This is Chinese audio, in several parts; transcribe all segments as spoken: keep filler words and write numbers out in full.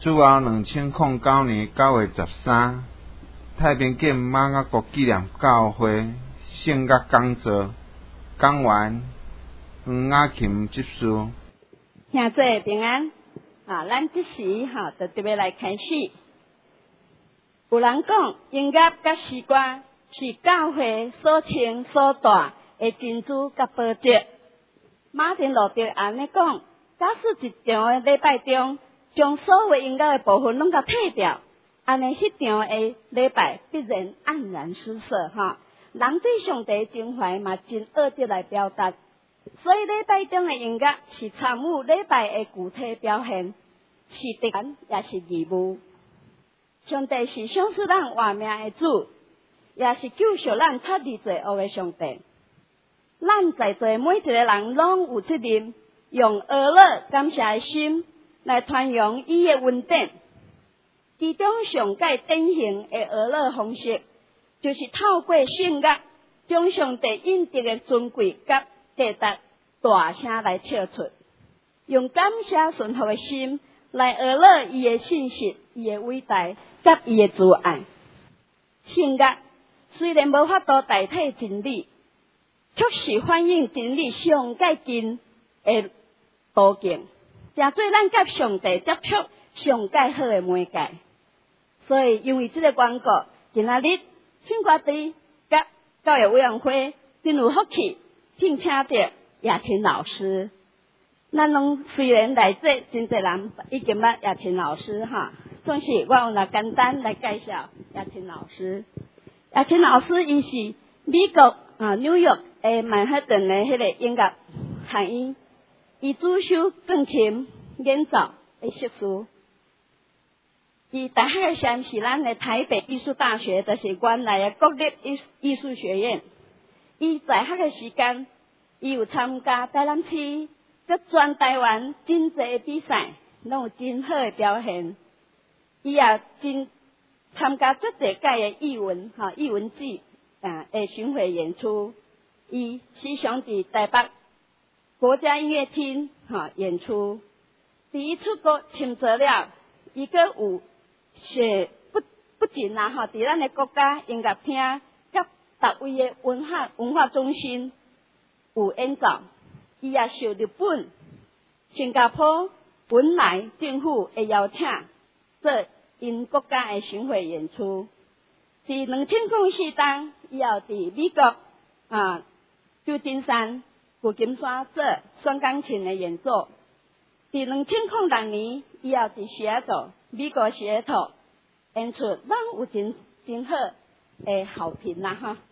主后两千零九年九月十三，太平间马雅国纪念教会圣乐讲座讲完，黄雅琴执事。 兄弟平安啊！咱即时哈，就特别来开始。有人讲，音乐甲诗歌是教会所称所带的珍珠甲宝石。马丁路德安尼讲，假使一场的礼拜中，将所有音乐的部分拢甲剔掉，安尼迄场的礼拜必然黯然失色哈。人对上帝情怀嘛，真恶直来表达。所以礼拜中的音乐是参与礼拜的具体表现，是特权也是义务。上帝是赏赐咱活命的主，也是救赎咱脱离罪恶的上帝。咱在座每一个人拢有责任，用乐乐感谢的心来传扬伊的恩典。其中上界典型的乐乐方式，就是透过圣乐，将上帝应得的尊贵甲价值大声来唱出，用感谢顺服的心来乐乐伊的信息、伊的伟大甲伊的慈爱。圣乐虽然无法度代替真理，却是反映真理上界近的途径，诚做咱甲上帝接触上界好的媒介。所以因为这个缘故，今仔日圣歌队甲教育委员会真有福气，聘请到叶琴老师。咱拢虽然来这真侪人已经捌叶琴老师哈，总是我有来简单来介绍叶琴老师。叶琴老师伊是美国啊纽约诶曼哈顿的迄个音乐学院，伊主修钢琴演奏的硕士。伊大学的时是咱的台北艺术大学，就是原来的国立艺艺术学院。伊在学的时间，伊有参加台南市甲全台湾真侪比赛，拢有真好的表现。伊也真参加足侪届的艺文哈艺文季啊的巡回演出。伊时常伫台北国家音乐厅哈演出。伫伊出国深造了，伊阁有是不不仅啦吼，伫咱的国家音乐厅甲各位的文化文化中心有演奏。伊也受日本、新加坡、本来政府的邀请，做因国家的巡回演出。伫两千零四年，伊也伫美国啊旧金山、旧金山做双钢琴的演奏。伫两千零六年，伊也伫西雅图美国西雅图演出，咱有真真好诶好评啦哈。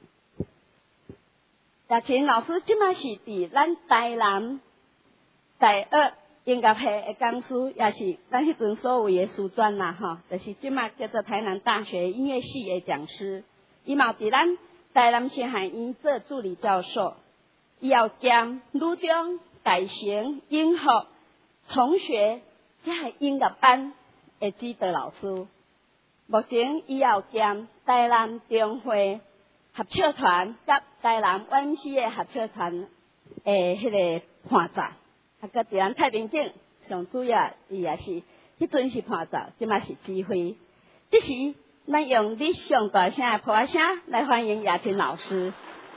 叶琴老师即摆是伫咱台南第二音乐系诶讲师，也是咱迄阵所谓诶师专啦哈，就是即摆叫做台南大学音乐系诶讲师。伊嘛伫咱台南师范院做助理教授，伊要兼女中大成音乐重学即系音乐班的指导老师。目前伊也兼台南中会合唱团甲台南 Y M C A 合唱团诶迄个伴奏，啊，搁伫咱太平间上主要伊也是迄阵是伴奏，即卖是指挥。即时咱用你上大声的普声来欢迎叶琴老师。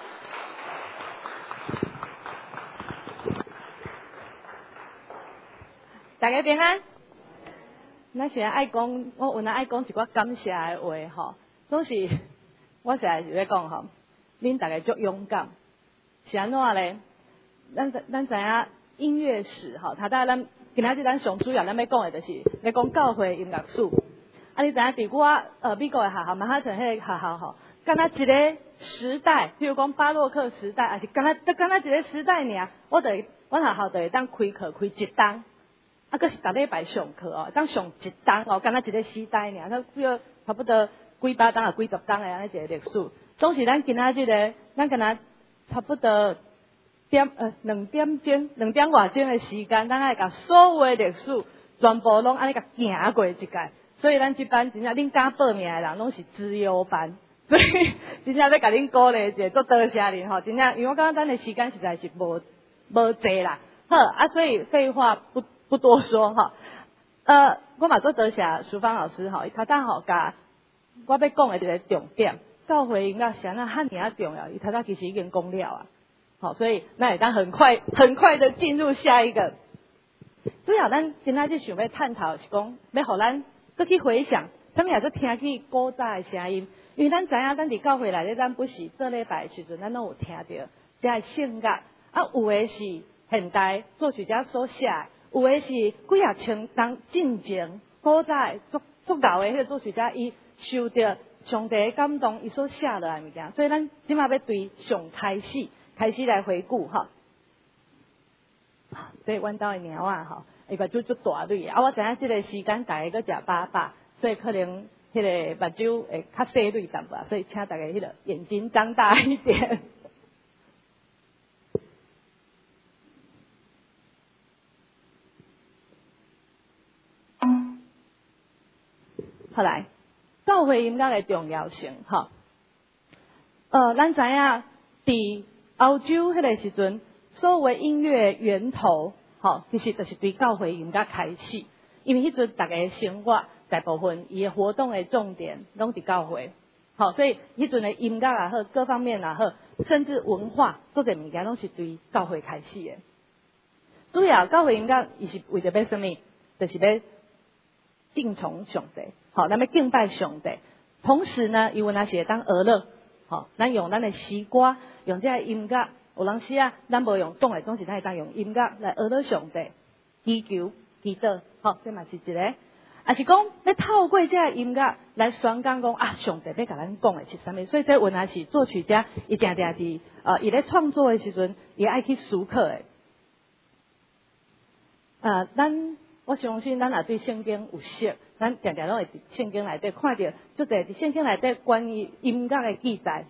大家平安。咱现在爱讲，我有哪爱讲一寡感谢的话吼，总是我现在就咧讲吼，恁大家足勇敢，是安怎咧？咱咱知影音乐史吼，他大咱今仔日咱上主要咱要讲的就是咧讲教会音乐史。啊，你知影伫我呃美国的学校曼哈顿迄个学校吼，敢若一个时代，譬如讲巴洛克时代，还是敢若得敢若一个时代尔，我就我学校就会当开课开一档。啊，佫是逐礼拜上课哦，当上一档哦，敢若一个时代尔，那比如差不多几百档啊，几十档的安尼一个历史。总是咱今仔日个，咱敢若差不多点呃两点钟、两点外钟的时间，咱爱甲所有的历史全部拢安尼甲行过一届。所以咱这班真正恁敢报名的人拢是资优班，所以真正要甲恁鼓励一下，多多谢恁吼。真正因为我感觉咱的时间实在是无无济啦。好啊，所以废话不。不多说哈， 呃，我嘛做多谢淑芳老师吼，伊头当吼甲我要讲的一个重点，教会音乐是安那汉尔重要，伊头当其实已经讲了啊。好，所以那也当很快很快的进入下一个。主要咱今仔日想要探讨是讲，要互咱搁去回想，咱们也搁听去古早的声音，因为咱知影咱伫教会内底，咱不是做礼拜的时阵，咱拢有听到这圣乐，啊，有的是现代作曲家所写的，有的是几啊千当进前古早足足老的迄个作曲家，伊受到上帝的感动，伊所写落来物件，所以咱即马要对上开始开始来回顾哈。所以阮兜的猫啊吼，伊目睭足大蕊啊！我知影即个时间大家搁食饱饱，所以可能迄个目睭会较细蕊淡薄，所以请大家迄个眼睛张大一点。好来，教会音乐的重要性吼，呃，咱知影伫欧洲迄个时阵。所有的音乐源头，吼，其实就是对教会音乐开始，因为迄阵大家生活大部分伊的活动的重点拢伫教会，好，所以迄阵的音乐也好，各方面也好，甚至文化做者物件拢是对教会开始的。主要教会音乐伊是为着要什么？就是要敬崇上帝，好，咱要敬拜上帝。同时呢，伊有若是会当娱乐，好，咱用咱的诗歌，用这个音乐。有当时啊，咱无用讲的，总是咱会当用音乐来娱乐上帝、祈求、祈祷，好，这嘛是一个。也是讲要透过这个音乐来宣讲讲啊，上帝要甲咱讲的是啥物？所以这原来是作曲家伊定定伫呃，伊咧创作的时阵，伊爱去思考的。呃，咱我相信咱也对圣经有识，咱定定拢会伫圣经内底看到，就在伫圣经内底关于音乐的记载。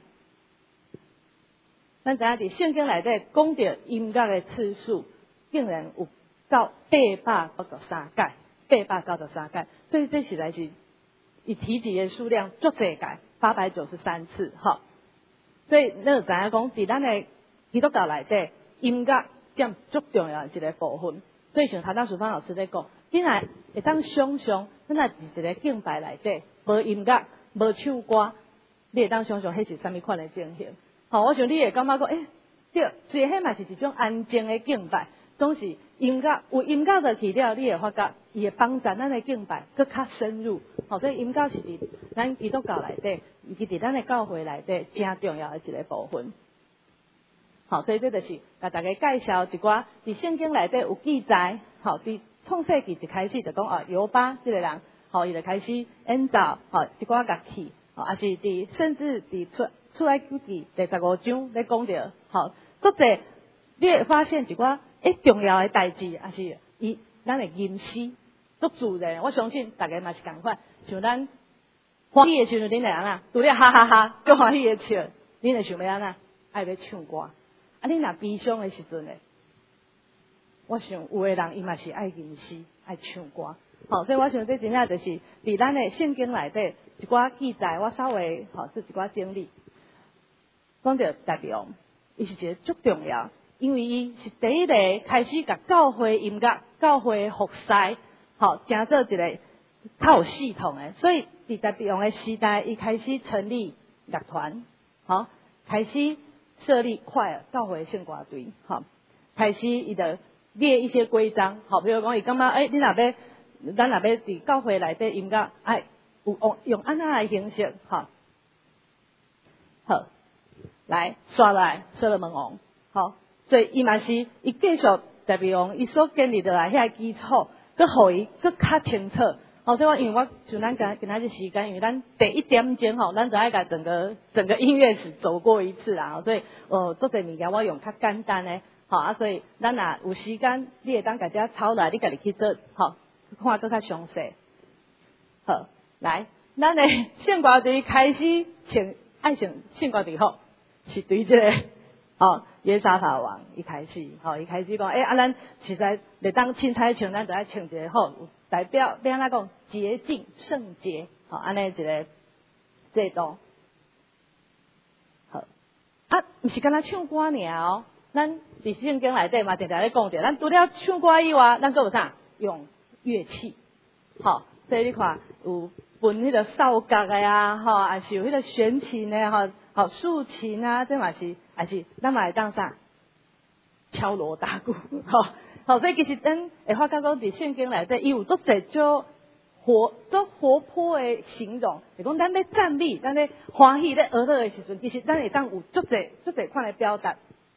咱知影伫圣经内底讲到音乐的次数，竟然有到八百九十三届，八百九十三届，所以这实在是伊提及的数量足侪届，八百九十三次，吼。所以咱就知影讲，伫咱的基督教内底，音乐占足重要的一个部分。所以像头先淑芳老师咧讲，你若会当想象，咱若是一个敬拜内底，无音乐，无唱歌，你会当想象迄是啥物款的情形？好，我想你会感觉讲，诶、欸，对，所以迄嘛是一种安静的敬拜，总是音乐有音乐的去了，你会发觉伊会帮助咱的敬拜更较深入。好，所以音乐是伫咱基督教内底，以及伫咱的教会内底真重要的一个部分。好，所以这就是甲大家介绍一寡伫圣经内底有记载。好，伫创世纪一开始就讲哦，犹巴这个人，好，伊就开始演奏，好一寡乐器，好，也是伫甚至伫出。出埃及记第十五章咧讲到，好，各者你会发现一寡诶重要的代志，也是伊咱的吟诗足自然。我相信大家嘛是共款，像咱欢喜的时阵，恁会安那？除了哈哈哈，足欢喜的笑，恁会想要安那？爱要唱歌。啊，恁若悲伤的时阵咧，我想有的人伊嘛是爱吟诗、爱唱歌。好，所以我想这真正就是伫咱的圣经内底一寡记载，我稍微好做一寡整理。讲到大卫王，伊是一个足重要，因为伊是第一个开始甲教会音乐、教会服侍，好，成做一个较有系统的。所以伫大卫王的时代，伊开始成立乐团，好，开始设立快尔教会圣歌队，好，开始伊就列一些规章，好，比如讲伊感觉，诶、欸，你若要，咱若要伫教会内底音乐，哎，有用用安那的形式，好，好。来，刷来所罗门王，好，所以伊嘛是伊继续大卫王伊所建立的来遐基础，佮互伊佮较清楚。好，所以我因为我像咱今今仔日时间，因为咱第一点钟吼，咱就爱甲整个整个音乐史走过一次啦，所以呃做这物件我用较简单的，好啊，所以咱若有时间，你会当家己抄来，你家己去做，好，看更较详细。好，来，咱的圣歌队开始请爱唱圣歌队好。是对这个哦，约沙法王一开始，吼、哦，一开始讲，诶、欸，啊，咱实在来当凊彩唱，咱就爱唱一个好，代表要安怎讲洁净圣洁，好、哦，安尼一个制度。好，啊，毋是干那唱歌尔哦，咱伫圣经内底嘛，定定咧讲着，咱除了唱歌以外，咱搁有啥用乐器， 吼，所以你看有分迄个哨角的啊，吼，还是有迄个弦琴的吼，吼竖琴啊，这嘛是，还是咱嘛会当啥敲锣打鼓，吼，吼，所以其实咱会发觉讲伫圣经内底，伊有足侪种活、足活泼的形容，就讲咱咧赞美、咱咧欢喜、咧娱乐的时阵，其实咱会当有足侪、足侪款的表达。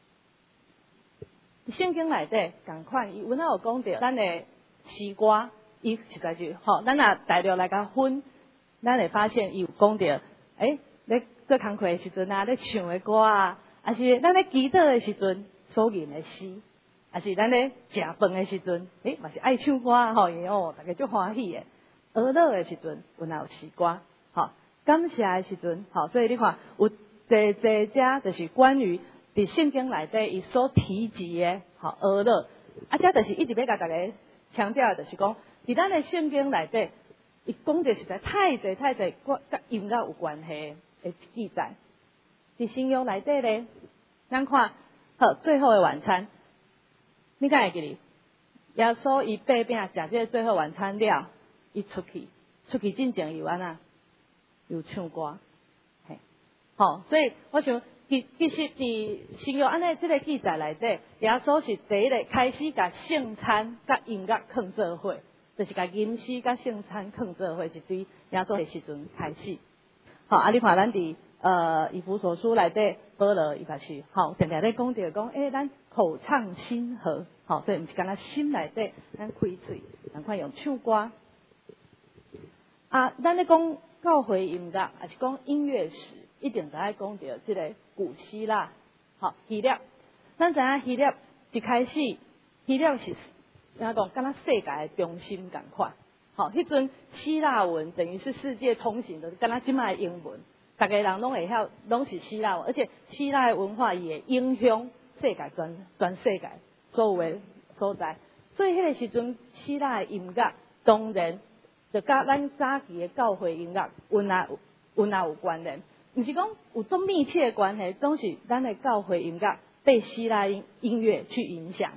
圣经内底共款，伊有哪有讲到咱的诗歌，伊实在是吼，咱若大陆来甲分，咱会发现伊有讲到，诶，咧做工课的时阵啊，咧唱的歌啊，还是咱咧祈祷的时阵所吟的诗，还是咱咧食饭的时阵，诶，嘛是爱唱歌吼，因为哦，大家足欢喜的。娱乐的时阵，有哪有诗歌，吼，感谢的时阵，吼，所以你看有这这遮就是关于伫圣经内底伊所提及的，吼，娱乐，啊，遮就是一直要甲大家强调的，就是讲，伫咱的圣经内底，伊讲的实在太侪太侪，甲音乐有关系的记载。伫新约内底咧，咱看，好，最后的晚餐，你敢会记哩？耶稣伊爬饼食这个最后晚餐了。伊出去，出去进前有安那，有唱歌，嘿，好，所以我想，其其实伫新约安尼这个记载内底，耶稣是第一个开始甲圣餐甲音乐放做伙，就是甲吟诗甲圣餐放做伙，是对耶稣的时阵开始。好，啊，你看咱伫呃以弗所书内底，保罗伊嘛是，好，常常咧讲着讲，诶、欸，咱口唱心和，好，所以毋是干那心内底，咱开喙，赶快用唱歌。啊，咱咧讲教会音乐，还是讲音乐史，一定就爱讲到即个古希腊，好，希腊。咱知影希腊一开始，希腊是怎讲？敢若世界的中心共款，好，迄阵希腊文等于是世界通行的，敢若即摆的英文，大家人拢会晓，拢是希腊文，而且希腊的文化也影响世界全全世界所有的所在，所以迄个时阵希腊的音乐当然。就甲咱早期的教会音乐有哪有哪有关联？毋是讲有这么密切的关系，总是咱的教会音乐被希腊音音乐去影响。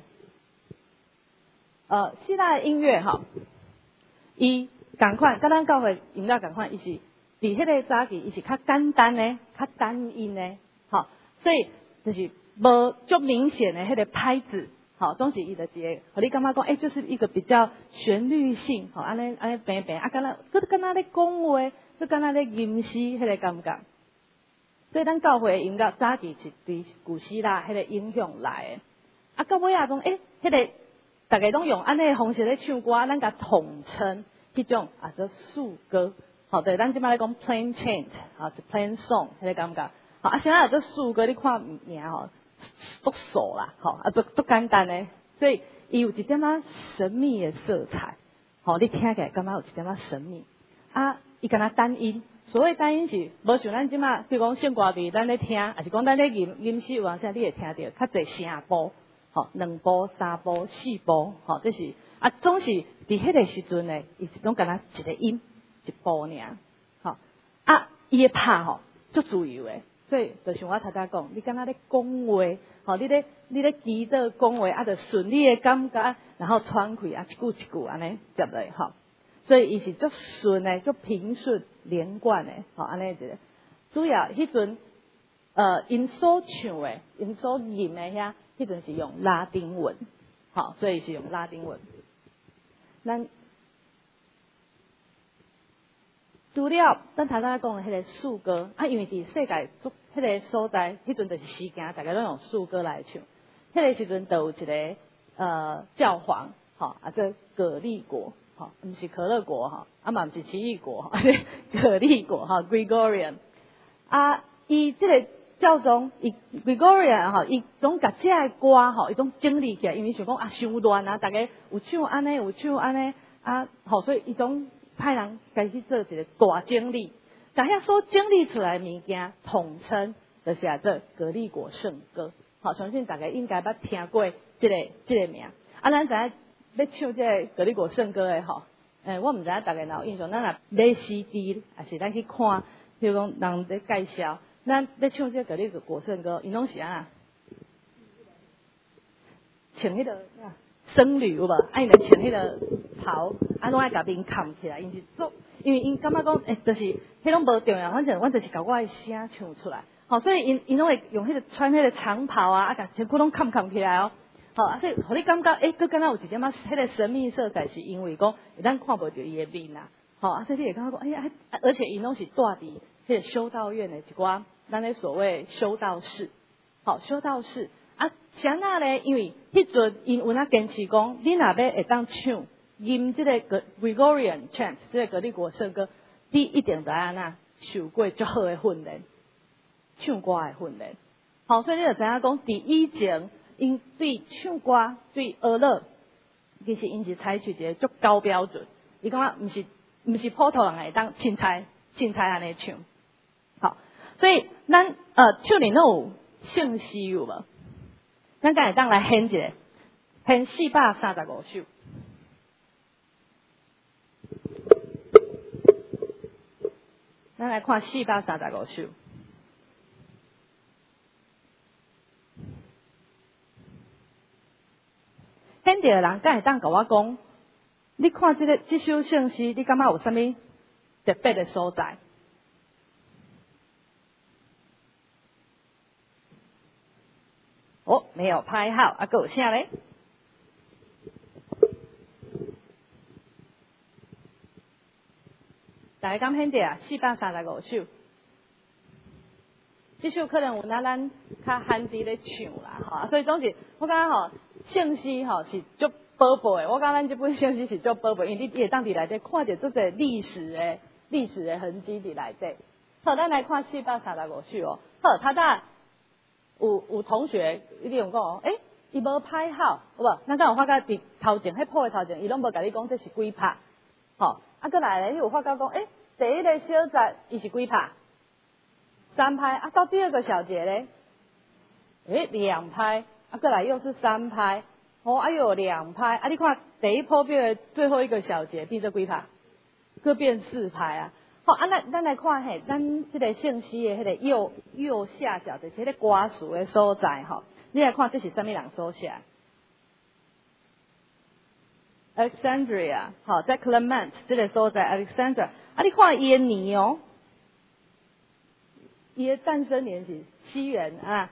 呃，希腊的音乐哈，伊共款，甲咱教会音乐共款，伊是伫迄个早期，伊是较简单的、较单音的，好，所以就是无足明显的迄个拍子。好，总是伊的一个，和你感觉讲，诶、欸，就是一个比较旋律性，好，安尼安尼平平，啊，敢若，佮敢若咧讲话，佮敢若咧吟诗，迄个感觉。所以咱教会的音乐早期是伫古希腊迄个影响来的，啊，到尾啊讲，诶、欸，迄、那个大家拢用安尼的方式咧唱歌，咱甲统称迄种啊叫颂歌，好，对，咱即摆咧讲 plain chant， 啊，就 plain song， 迄个感觉，好，啊，现在这颂歌你看名吼。足熟啦，吼啊，足足简单诶，所以伊有一点仔神秘的色彩，吼，你听起来感觉有一点仔神秘。啊，伊敢若单音，所谓单音是无像咱即马，比如讲圣歌词，咱咧听，还是讲咱咧吟吟诗有当时你会听到较侪声部，吼，两部、三部、四部，吼，这是啊，总是伫迄个时阵咧，伊是拢敢若一个音一部尔，吼，啊，伊诶拍吼足自由诶。所以，就像我头头讲，你敢若咧讲话，吼，你咧你咧祈祷讲话，啊，就顺利的感觉，然后喘气啊，一句一句安尼接落，吼。所以，伊是足顺的，足平顺连贯的，吼，安尼一个。主要迄阵，呃，因所唱的，因所吟的遐，迄阵是用拉丁文，好，所以是用拉丁文。咱除了咱头头讲的迄个颂歌，啊，因为伫世界足迄个所在，迄阵就是时间，大家拢用颂歌来唱。迄个时阵，就有一个呃教皇，吼，啊，这葛利国，吼，毋是可乐国，吼，啊嘛毋是奇异国，吼，葛利国，吼 ，Gregorian， 啊，伊这个教宗，伊 Gregorian， 吼，伊总甲这个歌，吼，伊总整理起来，因为想讲啊，伤乱啊，大家有唱安尼，有唱安尼，啊，吼，所以伊总。派人开始做一个大整理，把遐所整理出来的物件统称就是啊做格利果圣歌。好，相信大家应该捌听过这个这个名。啊，咱知影要唱这个格利果圣歌的吼，诶，我毋知影大家有印象，咱若买 C D， 还是咱去看，比如讲人在介绍，咱要唱这个格利果圣歌，因拢是啊，穿迄个僧侣有无？啊，因穿迄个袍，啊，拢爱甲面扛起来，因是做，因为因感觉讲，诶、欸，就是迄拢无重要，反正阮就是甲我的声唱出来，好，所以因因拢会用迄个穿迄个长袍啊，啊，甲全部拢扛扛起来哦。好，啊，所以，互你感觉，诶、欸，佮敢若有一点仔，迄个神秘色彩，是因为讲，咱看无着伊的面啊，好，啊，所以你会感觉讲，哎呀，而且因拢是住伫迄个修道院的一寡，咱咧所谓修道士，好，修道士，啊，啥那咧？因为迄阵因有那坚持讲，你若要会当唱吟即个 Gregorian chant， 即个格里国圣歌，你一定得安那受过足好的训练，唱歌的训练，好，所以你就知影讲，伫以前。因对唱歌、对学乐，其实因是采取一个足高标准。伊感觉毋是毋是普通人会当凊彩凊彩安尼唱。好，所以咱呃唱里拢有圣诗有无？咱敢会当来献一个，献四百三十五首。咱来看四百三十五首。献着的人，敢会当甲我讲？你看这个这首圣诗，你感觉有啥物特别的所在？哦，没有拍好，啊，还有啥咧？大家敢献着啊？四百三十五首。这首可能有那咱较罕伫咧唱啦，吼，所以总是我感觉吼，圣诗吼是足宝贝的。我感觉咱这本圣诗是足宝贝，因为你会当伫内底看到足个历史的历史的痕迹伫内底。好，咱来看四百三十五首哦。好，他当有有同学一定有讲哦，诶，伊无拍好，有无？咱敢有发觉伫头前迄谱的头前，伊拢无甲你讲这是几拍，吼，啊，过来咧，你有发觉讲，诶，第一个小节伊是几拍？三拍啊，到第二个小节嘞，诶，两拍啊，过来又是三拍，哦，哎呦，两拍啊，你看第一波变的最后一个小节变做几拍？各变四拍啊。好啊，咱咱来看嘿，咱这个圣诗的迄个右右下角的这个歌词的所在吼，你来看这是什么人所写 ？Alexandria， 好，在 Clement 这个所在 Alexandria， 啊，你看伊的年哦。伊的诞生年是西元啊，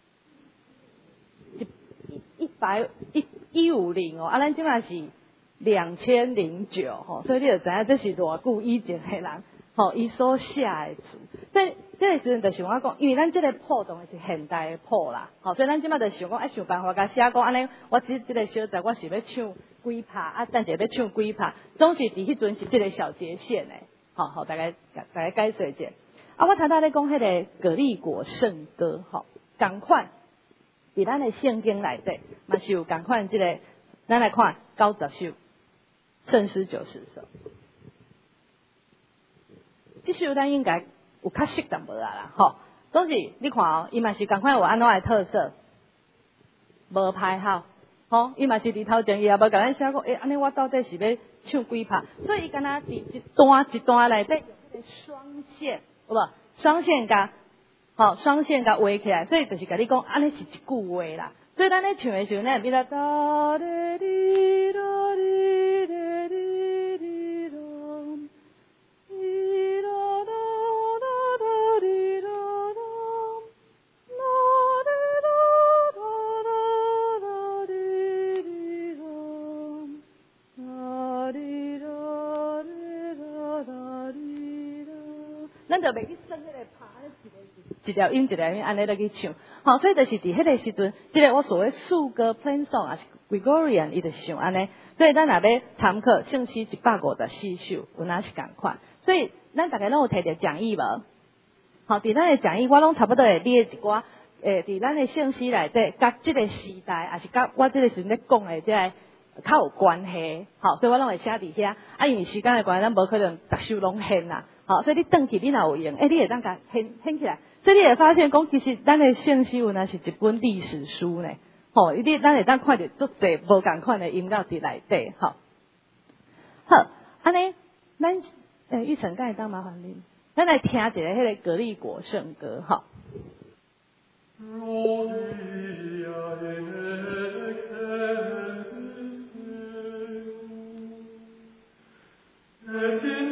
一一百一一五零哦，啊，咱即马是两千零九吼，所以你就知影这是偌久以前的人吼，伊所写的字。所以这个时阵就是我讲，因为咱这个谱当然是现代的谱啦，吼，所以咱即马就想讲，爱想办法甲写讲安尼，我只这个小节我是要唱几拍，啊，等下要唱几拍，总是伫迄阵是这个小节线的，好好大概大概解说者。啊，我头头咧讲迄个葛利果圣歌，吼，同款，伫咱的圣经内底，嘛是有同款即个，咱来看九十首，圣诗九十首，即首咱应该有较熟淡薄啊啦，吼，总是你看哦，伊嘛是同款有安怎的特色，无拍好，吼，伊嘛是伫头前伊也无甲咱写讲，诶、欸，安尼我到底是要唱几拍，所以伊敢若伫一段一段内底用迄个双线。有无双线甲，好双线甲围起来，所以就是甲你讲，安尼是一句话啦。所以咱咧唱的时候，咱会变得哒滴滴哒滴滴滴滴咚，滴哒哒哒哒滴哒咚，哒滴哒哒哒哒滴滴咚，哒滴哒滴哒哒滴哒。咱就袂去算迄个拍一条音一条音安尼来去唱，好，所以就是伫迄个时阵，即、这个我所谓颂歌 plain song 啊是 Gregorian， 伊就是像安尼。所以咱若要参考圣诗一百五十四首，有哪是共款。所以咱大家拢有摕着讲义无？好，伫咱的讲义我拢差不多会列一寡，诶，伫咱的圣诗内底，甲即个时代，也是甲我即个时阵咧讲的即个较有关系。好，所以我拢会写伫遐。啊，因为时间的关系，咱无可能逐首拢献啦。好，所以你转去你若有用，诶、欸，你会当甲掀掀起来，所以你会发现讲，其实咱的圣诗原来是一本历史书呢。吼，伊你咱会当看到足侪无共款的音乐伫内底。吼，好，安尼，咱诶，玉成，敢会当麻烦恁，咱来听一下迄个格利果圣歌，吼。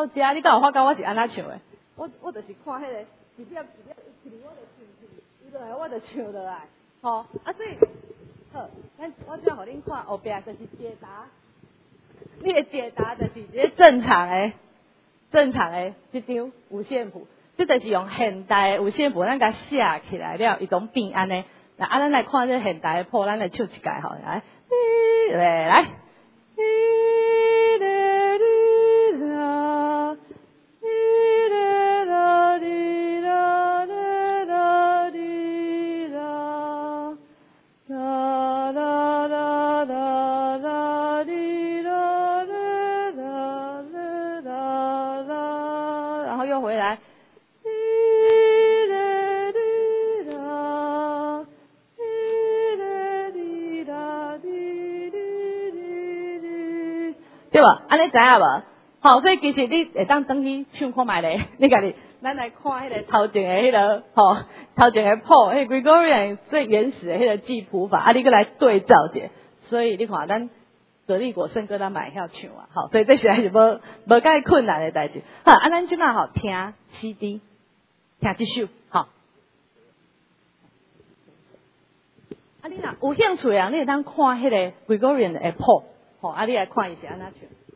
到遮，你敢有发觉我是安怎唱的？我我就是看迄、那个一粒一粒一粒，我就唱去，伊落来我就唱落来，吼、哦、啊所以好，咱我只互恁看后壁就是解答，你的解答就是一个正常的正常的这张五线谱，这就是用现代的五线谱咱甲写起来了，伊种变安尼。那啊，咱来看这现代的谱，咱来唱一届吼，来，来来。然后又回来。对吧？安尼知影无？好，所以其实你会当转去唱看卖咧，你家己，咱来看迄个头前的迄、那个，吼、哦，头前的谱，迄 Gregorian 最原始的迄个记谱法，啊，你过来对照者，所以你看咱得力果圣歌咱嘛会晓唱啊，好，所以这实在是无无介困难的代志。好，啊，咱即马吼听 C D， 听这首，好。啊，你若有兴趣啊，你会当看迄个 Gregorian 的谱。好，啊，你来看伊是安怎唱。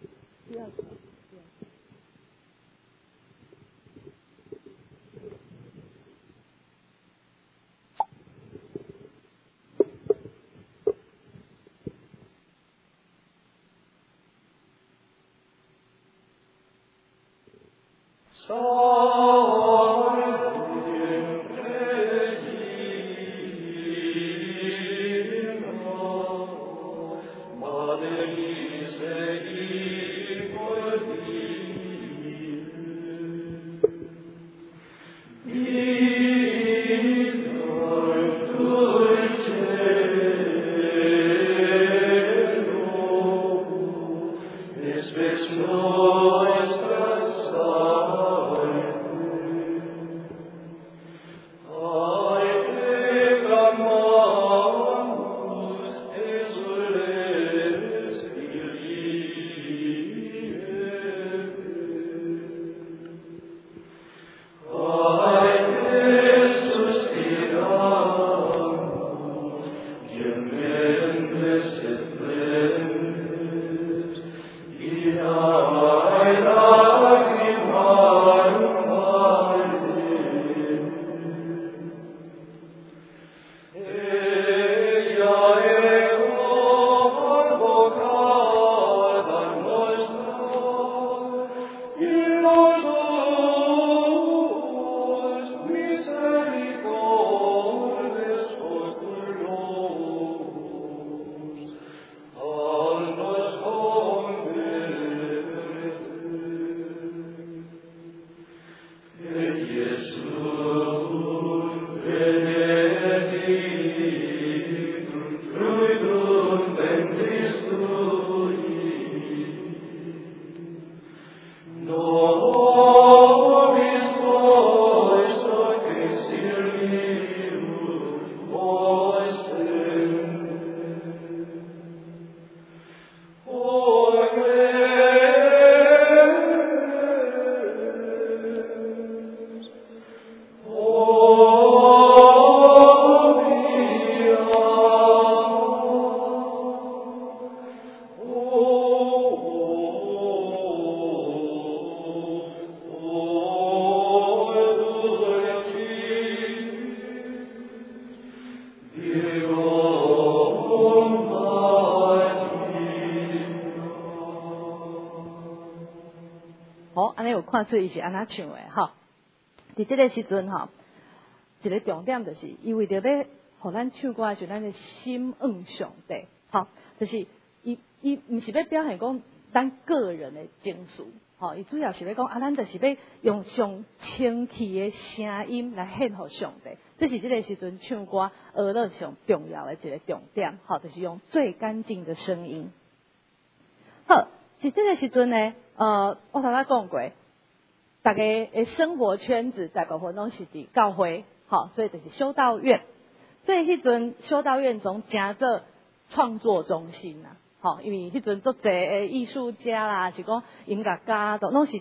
看出伊是安怎唱的吼，伫即个时阵吼，一个重点就是伊为着要互咱唱歌的时候，咱的心向上帝，吼，就是伊伊毋是要表现讲咱个人的情绪，吼，伊主要是要讲啊，咱就是要用上清气的声音来献互上帝，这是即个时阵唱歌学乐上重要的一个重点，吼，就是用最干净的声音。好，是即个时阵呢，呃，我头仔讲过。大家的生活圈子大部分拢是伫教会，好，所以就是修道院。所以迄阵修道院总诚做创作中心呐，好，因为迄阵足侪的艺术家啦，是讲音乐家都拢是伫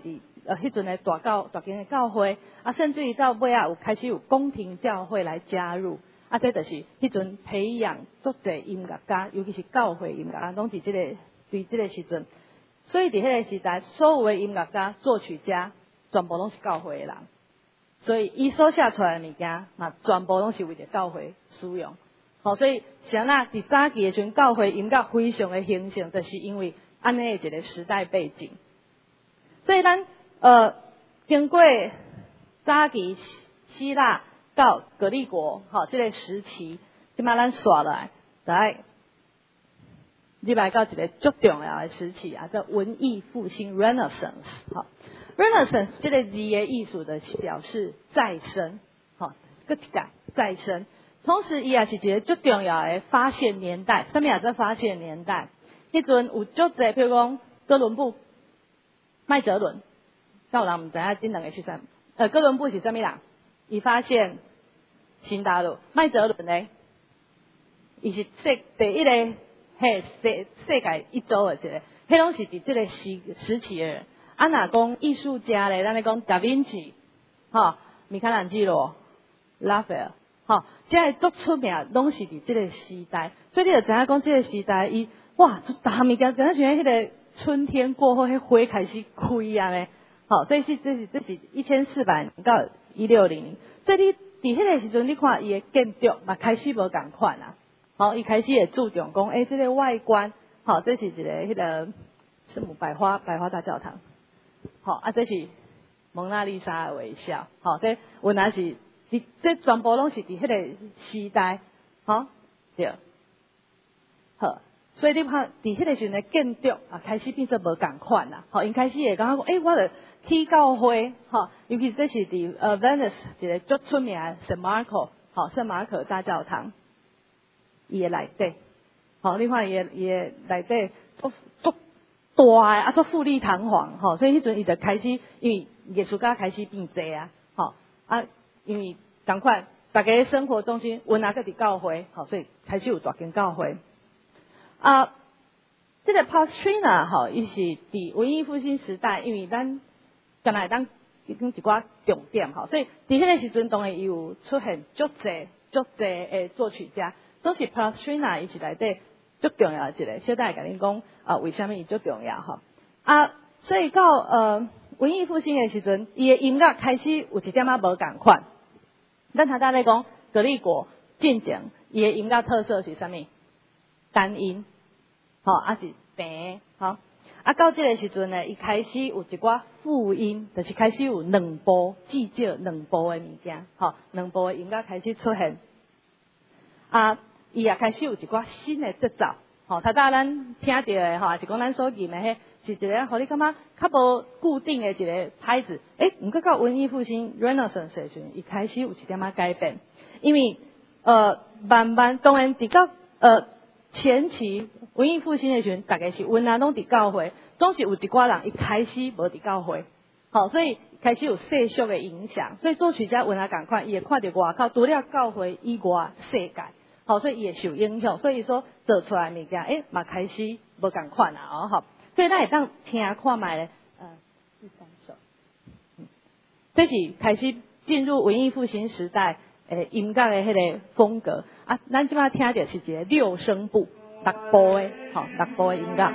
呃迄阵的大教大间的教会，啊，甚至于到尾啊有开始有宫廷教会来加入，啊，这就是迄阵培养足侪音乐家，尤其是教会音乐家，拢伫即个伫即个时阵。所以伫迄个时代，所有的音乐家、作曲家，全部拢是教会的人。所以伊所写出来的物件，嘛全部拢是为着教会使用。好，所以像那伫早期的时阵，教会音乐非常的兴盛，就是因为安尼的一个时代背景。所以咱呃经过早期希腊到格利国，吼，这个时期，即摆咱刷落来，来。入来到一个足重要的时期啊，叫文艺复兴 （Renaissance）。好 ，Renaissance 这个字的意思就是表示再生，好，个一改再生。同时，伊也是一个足重要的发现年代。什么也在发现年代？迄阵有足侪，譬如讲哥伦布、麦哲伦，有人唔知影，这两个是啥？呃，哥伦布是啥物人？伊发现新大陆。麦哲伦呢？伊是世第一个。嘿，世世界一周的一个，迄拢是伫即个时时期的人。啊，若讲艺术家咧，咱咧讲达芬奇，吼，米开朗基罗、拉斐尔，吼，即个足出名，拢是伫即个时代。所以你就知影讲，即个时代伊哇，大物件，真像迄个春天过后，迄花开始开啊咧。吼，所以是这是这是一千四百到一六零。所以你伫迄个时阵，你看伊的建筑嘛，开始无共款啊。好，一开始也注重讲，诶，这个外观，好，这是一个迄个圣母百花百花大教堂，好啊，这是蒙娜丽莎的微笑，好，这原来是，这全部拢是伫迄个时代，好，对，好，所以你看，伫迄个时阵的建筑啊，开始变做无共款啦，好，因开始会感觉讲，诶，我著去教会，好，尤其这是伫呃 Venice 一个足出名的圣马可，好，圣马可大教堂。伊诶内底，好，你看伊诶伊诶内底足足大诶，啊足富丽堂皇，吼，所以迄阵伊就开始，因为艺术家开始变济啊，吼，啊，因为赶快大家生活中心原来个伫教会，吼，所以开始有大间教会。啊，这个 Palestrina 吼，伊是伫文艺复兴时代，因为咱敢若当讲一寡重点，吼，所以伫迄个时阵当然有出现足济足济诶作曲家。都是 Palestrina 伊是内底足重要一个，小等下甲恁讲啊，为虾米伊足重要吼？啊，所以到呃文艺复兴的时阵，伊的音乐开始有一点仔无共款。咱头先咧讲格利国进前，伊的音乐特色是啥物？单音，吼，啊是平，吼。啊到这个时阵呢，伊开始有一寡复音，就是开始有两部至少两部的物件，吼，两部的音乐开始出现。啊，伊也开始有一寡新的节奏，吼，头早咱听到的吼，也是讲咱所念的迄，是一个，互你感觉较无固定的一个拍子。诶，毋过到文艺复兴 Renaissance 时阵，伊开始有一点仔改变，因为呃，慢慢当然伫到呃前期文艺复兴的时阵，大概是原来拢伫教会，总是有一寡人一开始无伫教会，好，所以开始有世俗的影响，所以作曲家原来共款，伊会看到外口除了教会以外世界。好，所以也受影响，所以说做出来物件，诶，嘛开始无共款啊，哦，好，所以咱会当听看卖咧，呃，第三首，嗯，这是开始进入文艺复兴时代，诶，音乐的迄个风格啊，咱即摆听到是一个六声部，六部的，吼，六部的音乐。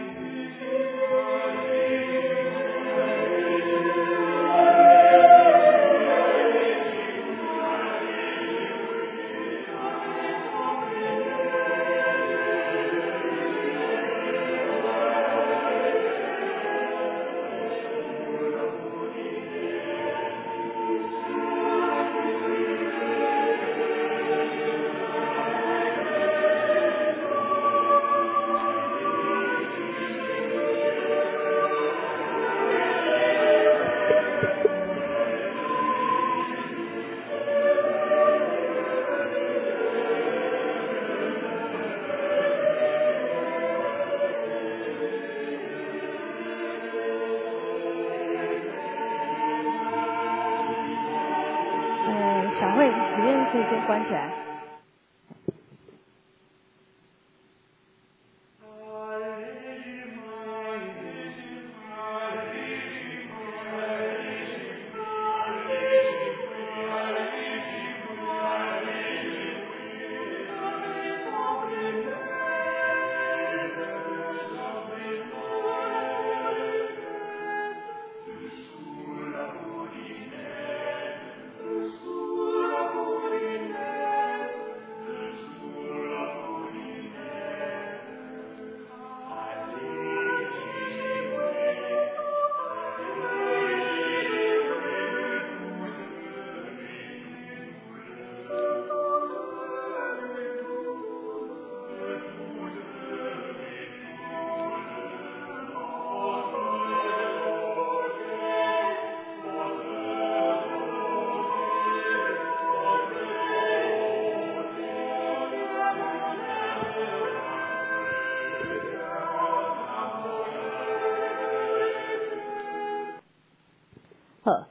小慧，里面可以先关起来。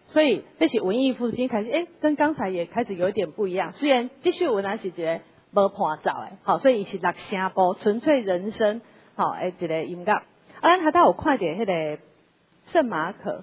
所以这是文艺复兴开始，诶，跟刚才也开始有一点不一样。虽然继续文案是一个无伴奏的，好，所以伊是六声部，纯粹人声，好，诶，一个音乐。啊，咱头头有看到迄个圣马可，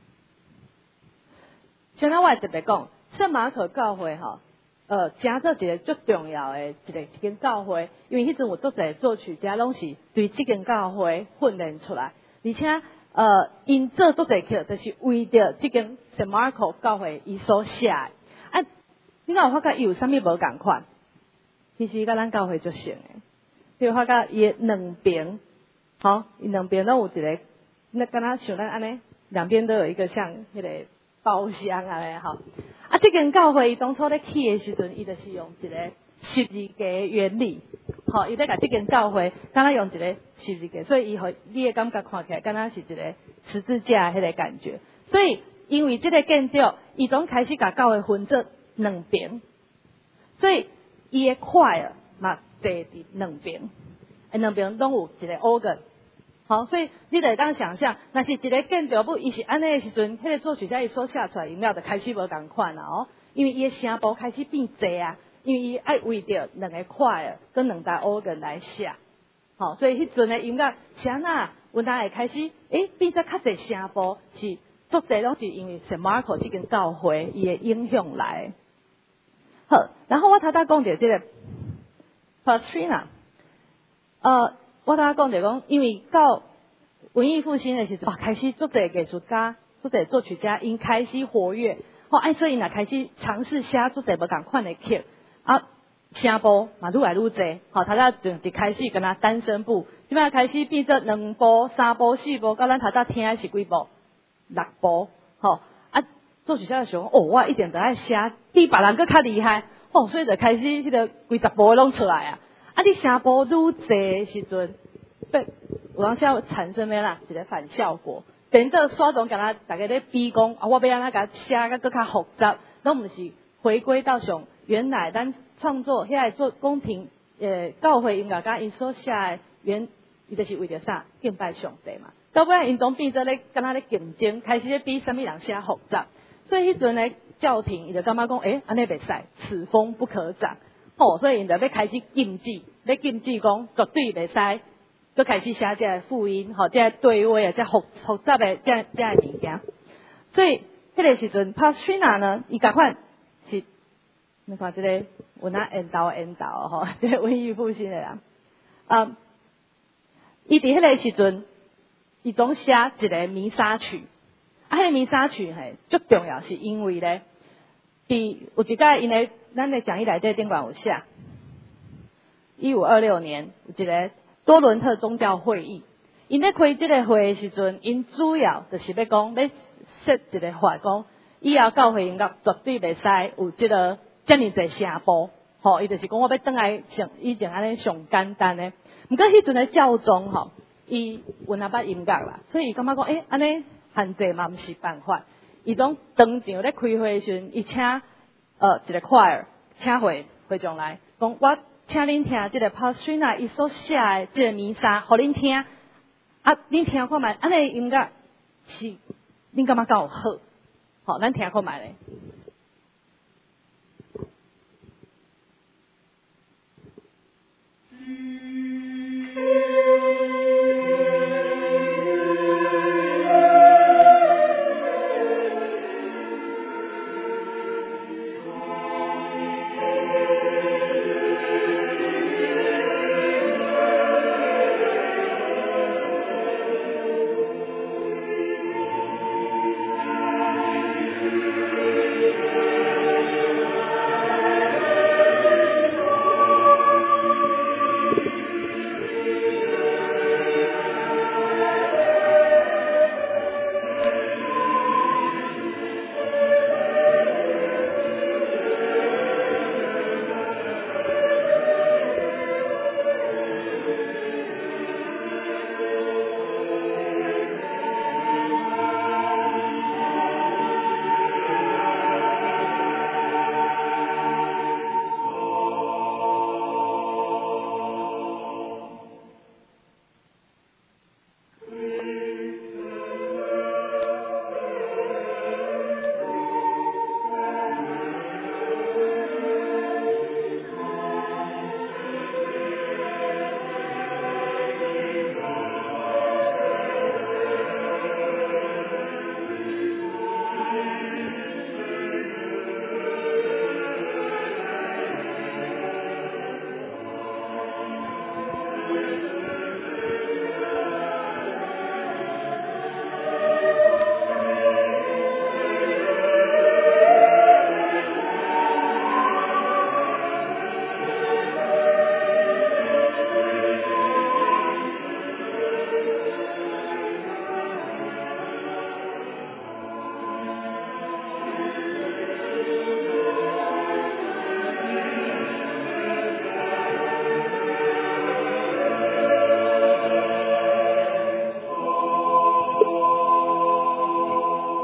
现在我会特别讲圣马可教会吼，呃，真做一个最重要的一个一间教会，因为迄阵有足侪作曲家拢是对这间教会训练出来，而且呃，因做足侪曲，就是为着这间圣马可教会伊所写的。啊，你敢有发觉伊有啥物无共款？其实甲咱教会足像的，你有发觉伊的两边，好，伊两边拢有一个，那敢若像咱安尼，两边都有一个像迄个包厢安尼吼。啊，这间教会伊当初咧起的时阵，伊就是用一个十字架原理，吼，伊咧甲这间教会，敢若用一个十字架，所以伊互你的感觉看起来，敢若是一个十字架迄个感觉。所以因为这个建筑，伊总开始甲教会分做两边，所以伊的块啊嘛坐伫两边，诶，两边拢有一个 organ。好，所以你得当想象，那是一个建筑物，伊是安尼的时阵，迄个作曲家伊所写出来音乐就开始无共款啦哦，因为伊的声部开始变济啊，因为伊爱为着两个块跟两台 organ 来写，好，所以迄阵的音乐是安那，有当会开始，诶，变得较济声部是足济拢是因为圣马可这间教会伊的影响来的。好，然后我头头讲着这个 Palestrina， 呃。我头讲就讲，因为到文艺复兴的时阵，哇，开始足侪艺术家、足侪作曲家，因开始活跃，吼，哎，所以若开始尝试写足侪无共款的曲，啊，声部嘛愈来愈侪，吼，头头就一开始跟他单声部，即摆开始变做两部、三部、四部，到咱头头听的是几部？六部，吼，啊，作曲家就想，哦，我一定得爱写比别人搁较厉害，哦，所以就开始迄个几十部拢出来啊。啊！你声部愈侪时阵，对，有当时会产生咩啦？一个反效果。等到刷总甲咱大家咧比讲，啊，我要安怎甲写甲更较复杂，拢毋是回归到上原来咱创作遐个做公平诶教会音乐家因所写诶原，伊就是为着啥？敬拜上帝嘛。到尾因总变做咧，敢若咧竞争，开始咧比啥物人写复杂。所以迄阵咧教廷伊就感觉讲，诶，安尼袂使，此风不可长。哦，所以因就要开始禁止，要禁止讲绝对袂使，就开始写这个复音，吼，这个对位啊，这复复杂的这这个物件。所以迄个时阵 ，Palestrina 呢，伊共款是，你看这个有哪引导引导吼，这个文艺复兴的人，啊，伊伫迄个时阵，伊总写一个弥撒曲，啊，迄个弥撒曲嘿，最重要是因为咧，伫有一届因咧。咱咧讲义内底顶管有写，一五二六年有一个多伦特宗教会议，因咧开这个会的时阵，因主要就是要讲要设一个法讲，以后教会音乐绝对袂使有这个遮尔侪声部，吼，伊就是讲我要转来上以前安尼上简单的。毋过迄阵的教宗吼，伊有那捌音乐啦，所以伊感觉讲，诶，安尼限制嘛毋是办法，伊总当场咧开会的时阵，伊请。呃，一个 choir 请会会众来，讲我请恁听这个 Palestrina 伊所写的这个弥撒，互恁听，啊，恁听看觅，安尼音乐是恁感觉敢有好？好，咱听看觅咧。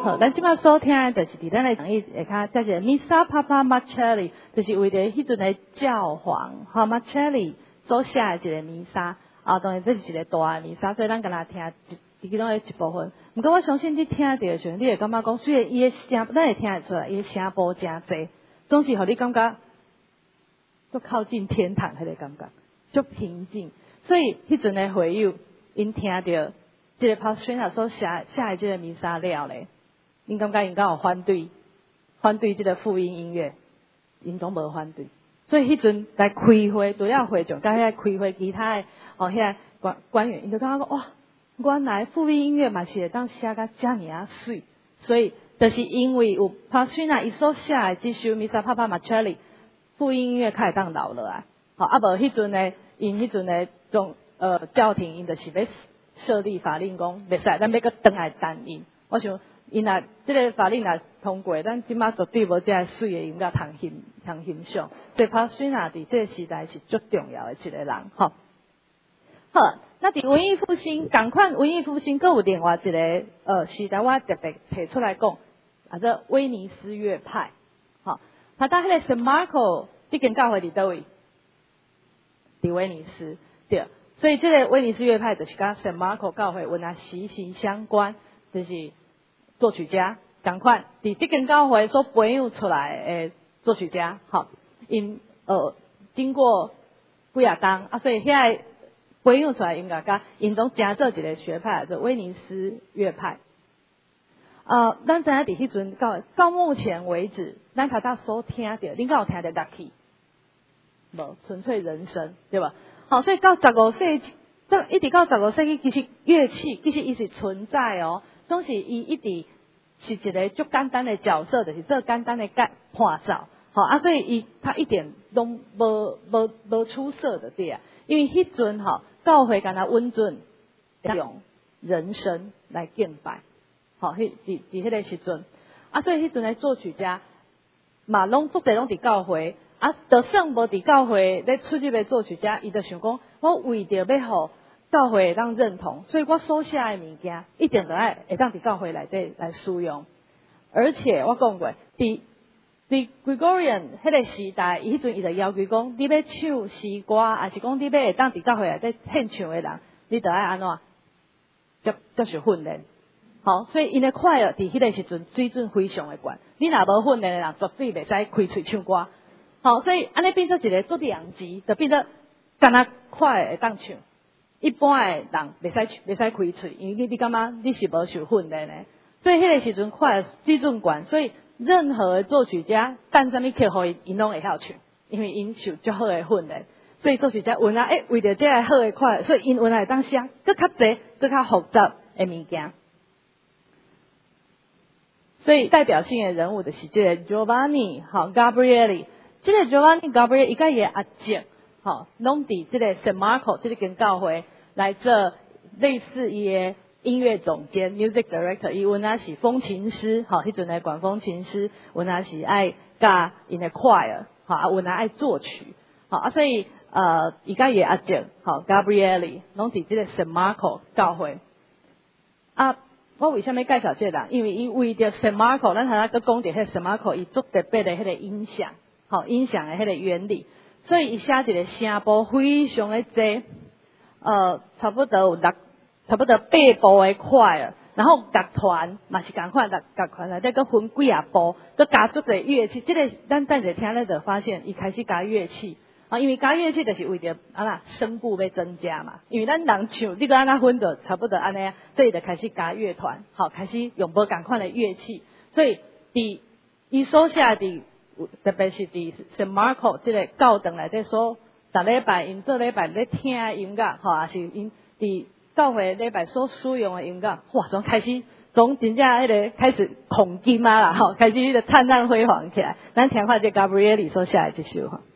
好，咱即摆所听的就是伫咱的讲义下骹，这是 Missa Papa Marcelli， 就是为着迄阵的教皇哈 Marcelli 所写的一个弥撒，啊，当然这是一个大的弥撒，所以咱敢若听一其中的一部分。毋过我相信你听到的时候，你会感觉讲，虽然伊的声，咱会听得出来，伊的声波真济，总是互你感觉足靠近天堂迄个感觉，足平静。所以迄阵的会友，因听到这个 Pastor 所写写的这个弥撒了咧。因感觉因敢有反对，反对这个福音音乐，因总无反对。所以迄阵来开会，除了会长，甲遐开会其他的哦遐官官员，因就感觉哇，原来福音音乐嘛是会当写甲遮尔啊水。所以就是因为有 Pastor 伊所写的这首 Missa Papa Marcelli， 福音音乐较会当留落来。好，啊无迄阵呢，因迄阵呢总呃教廷因就是要设立法令讲，袂使咱要搁转来单音。我想。因若即个法令若通过，咱即马绝对无遮水的音乐通欣通欣赏。所以帕水纳伫这个时代是最重要的一个人，吼。好，那伫文艺复兴，共款文艺复兴，阁有另外一个呃时代，我特别提出来讲，啊，这威尼斯乐派，吼。他当迄个圣马可这间教会伫倒位？伫威尼斯，对。所以这个威尼斯乐派就是甲圣马可教会有那息息相关，就是。作曲家同款，伫这间教会所培养出来诶作曲家，吼，因呃经过几啊冬啊，所以遐培养出来音乐家，因总成做一个学派，就威尼斯乐派。呃，咱知影伫迄阵到到目前为止，咱头头所听到，恁敢有听到乐器？无，纯粹人声，对吧？好，所以到十五世纪，到一直到十五世纪，其实乐器其实伊是存在哦。总是伊一直是一个足简单的角色，就是做简单的介伴奏，好啊，所以伊他一点都无无无出色的对啊，因为迄阵吼教会敢若温准用人声来敬拜，好，迄伫伫迄个时阵啊，所以迄阵的作曲家嘛拢足侪拢伫教会啊，就算无伫教会咧出这个作曲家，伊就想讲，我为着要互教会会当认同，所以我所写的物件一定都爱会当伫教会内底来使用。而且我讲过，伫伫 Gregorian 迄个时代，伊迄阵伊就要求讲，你要唱诗歌，还是讲你要会当伫教会内底献唱的人，你就爱安怎？接接受训练。好，所以因的快乐伫迄个时阵水准非常的高。你若无训练的人，绝对袂使开喙唱歌。好，所以安尼变做一个做两级，就变做敢若快会当唱。一般的人袂使袂使开喙，因为你你感觉你是无受训练的，所以迄个时阵快水准高，所以任何的作曲家弹什么曲互伊，因拢会晓唱，因为因受足好的训练。所以作曲家原来诶为着这个好的快，所以因原来会当写更较济、更较复杂的物件。所以代表性的人物就是这个 Giovanni 好 Gabrieli， 这个 Giovanni Gabrieli 伊甲伊的阿姐。好，拢伫这个 Saint Marco 这间教会来做类似伊的音乐总监 music director， 伊原来是风琴师，好，迄阵的管风琴师，原来是爱教因的 choir， 好，啊，原来爱作曲，好啊，所以呃，伊甲伊阿姐，好 Gabrieli， 拢伫这个 Saint Marco 教会。啊，我为什么介绍这个人？因为伊为着 Saint Marco， 咱头仔佮讲着迄 Saint Marco， 伊足特别的迄个音响，好，音响的迄个原理。所以伊写一个声部非常的济，呃，差不多有六，差不多八部的快，然后乐团嘛是共款，乐乐团内底佮分几啊部，佮加足个乐器。这个咱等下听咧就发现，伊开始加乐器啊，因为加乐器就是为着啊啦声部要增加嘛。因为咱人唱，你佮安那分就差不多安尼啊，所以就开始加乐团，好，开始用无共款的乐器。所以伫伊所写伫。特别是伫 Saint Marco 这个教堂内底所，逐礼拜因做礼拜咧听音乐，吼，也是因伫教会礼拜所使用的音乐，哇，从开始从真正迄个开始孔金啊啦，吼，开始迄个灿烂辉煌起来。咱听看这 Gabrieli 所写的这首哈。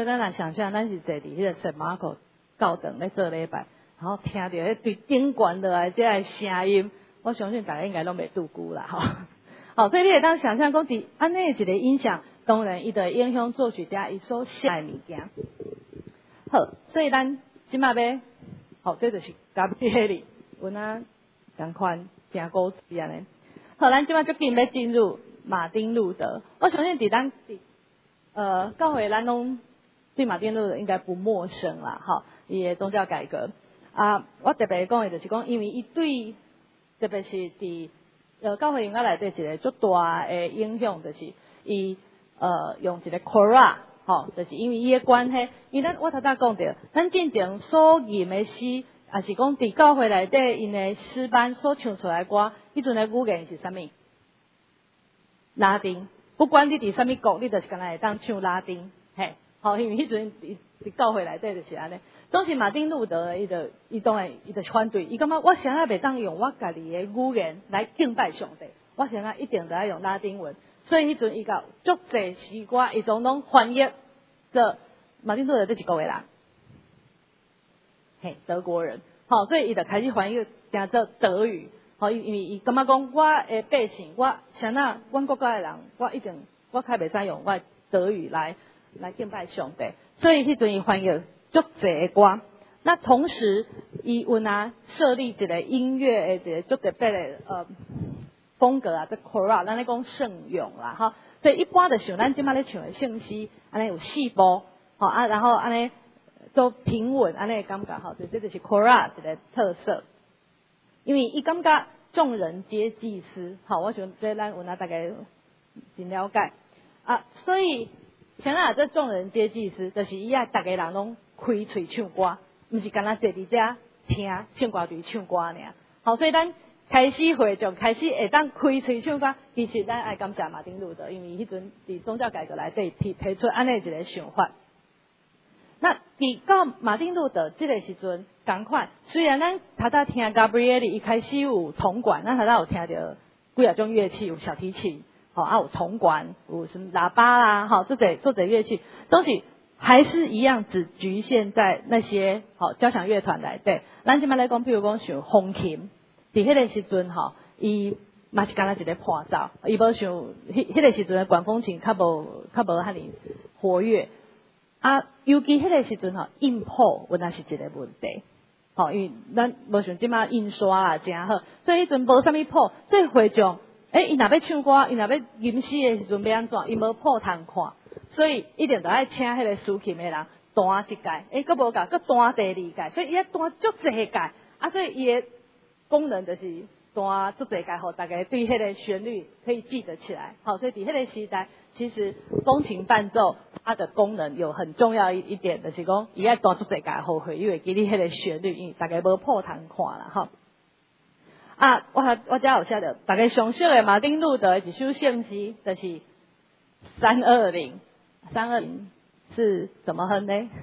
以咱来想象，咱是坐伫迄个圣马可教堂咧做礼拜，然后听到迄对顶悬落来这个声音，我相信大家应该拢袂拄久啦，吼。好，所以你会当想象讲，伫安尼一个影响，当然伊就会影响作曲家伊所写的物件。好，所以咱即马要，好，这就是加比迄里，有哪同款真古锥安尼。好，咱即马就紧要进入马丁路德。我相信伫咱伫呃教会咱拢对马丁路德应该不陌生啦，吼，伊的宗教改革啊，我特别讲的就是讲，因为伊对特别是伫呃教会音乐内底一个足大的影响，就是伊呃用一个 chorale。吼，就是因为伊的关系，因为咱我头先讲着，咱进前所吟的诗，也是讲伫教会内底因的诗班所唱出来歌，迄阵的语言是啥物？拉丁。不管你伫啥物国，你就是干那会当唱拉丁，嘿，吼，因为迄阵伫伫教会内底就是安尼。总是马丁路德，伊就伊当然伊就是反对，伊感觉我啥啊袂当用我家己的语言来敬拜上帝，我啥啊一定得要用拉丁文。所以迄阵伊甲足侪诗歌，伊总拢翻译这马丁路德这几个位啦，嘿，德国人，好，所以伊就开始翻译成做德语，好，因为伊感觉讲我的百姓，我像那阮国家的人，我一定我较袂使用我德语来来敬拜上帝，所以迄阵伊翻译足侪的歌。那同时，伊有啊设立一个音乐的一个足特别的呃。风格啊，这 chorale， 咱咧讲圣咏啦，哈，所以一般的像咱即摆咧唱的圣诗，安尼有四部，好啊，然后安尼都平稳，安尼感觉哈，所以这就是 chorale 一个特色。因为伊感觉众人皆祭司，好，我想这咱有哪大概真了解啊，所以像啊这众人皆祭司，就是伊啊，大家人拢开嘴唱歌，毋是干那坐伫遮听唱歌队唱歌尔，好，所以咱。开始会众开始会当开嘴唱歌，其实咱爱感谢马丁路德，因为迄阵伫宗教改革内底提提出安尼一个想法。那伫到马丁路德这个时阵，同款，虽然咱头头听 Gabrieli 一开始有铜管，咱头头有听到几啊种乐器，有小提琴，吼啊有铜管，有什么喇叭啦，吼这些这些乐器，都是还是一样，只局限在那些好交响乐团内底。咱即摆来讲，比如讲像风琴。伫迄个时阵吼，伊嘛是干那一个破噪，伊无像迄迄个时阵的管风琴较无较无遐尼活跃。啊，尤其迄个时阵吼，印谱原来是一个问题，吼，因为咱无像即马印刷啊真好，所以迄阵无啥物谱，所以会众，诶，伊若要唱歌，伊若要吟诗的时阵要安怎？伊无谱通看，所以一定得爱请迄个抒琴的人弹一届，诶，佫无够，佫弹第二届，所以伊要弹足侪届，啊，所以伊的功能就是弹足侪届，互大家对迄个旋律可以记得起来。好，所以伫迄个时代，其实风琴伴奏它的功能有很重要一一点，就是讲伊要弹足侪届，互会因为记你迄个旋律，因为大家无谱通看啦，吼。啊，我我遮有写着，大家上熟的马丁路德一首圣诗，就是三二零，三二零是怎么哼呢？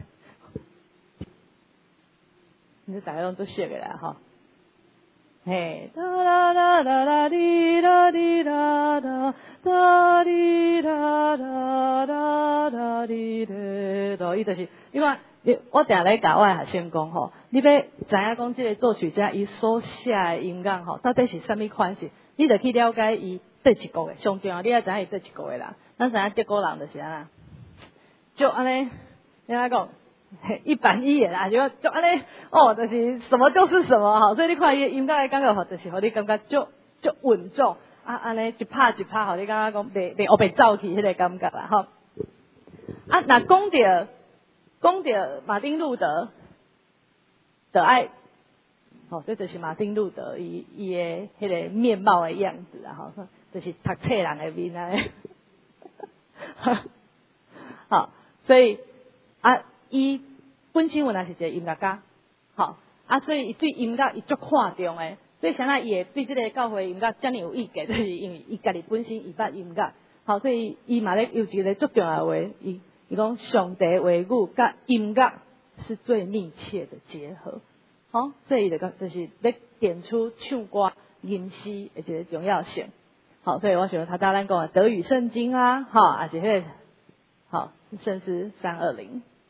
你大家拢都熟的啦，吼。嘿，哒啦啦啦啦滴啦滴啦哒，哒滴啦啦啦啦滴啦哒，伊就是因为我定来教我的学生讲吼，你要知影讲这个作曲家伊所写的音乐吼，到底是啥物款式，你得去了解伊对一国的，上重要你要知影伊对一国的啦。咱知影德国人就是安那，就安尼，人家讲。一板一眼啊，就就安尼哦，就是什么就是什么哈，所以你看伊音乐的感觉吼，就是互你感觉就就稳重啊，安尼一拍一拍，互你感觉讲袂袂黑白走去迄个感觉啦吼。啊，那讲到讲到马丁路德的爱，哦，这就是马丁路德伊伊的迄个面貌的样子啊，吼，就是读册人的面啊。好，所以啊。伊本身原来是一个音乐家，好啊，所以伊对音乐伊足看重诶，所以像那伊会对这个教会音乐遮尔有意见，就是因为伊家己本身伊捌音乐，好，所以伊嘛咧有一个足重要话，伊伊讲上帝话语甲音乐是最密切的结合，好，所以就讲就是咧点出唱歌吟诗的一个重要性，好，所以我想他当然讲德语圣经啊，哈，而且迄个好圣诗三二零。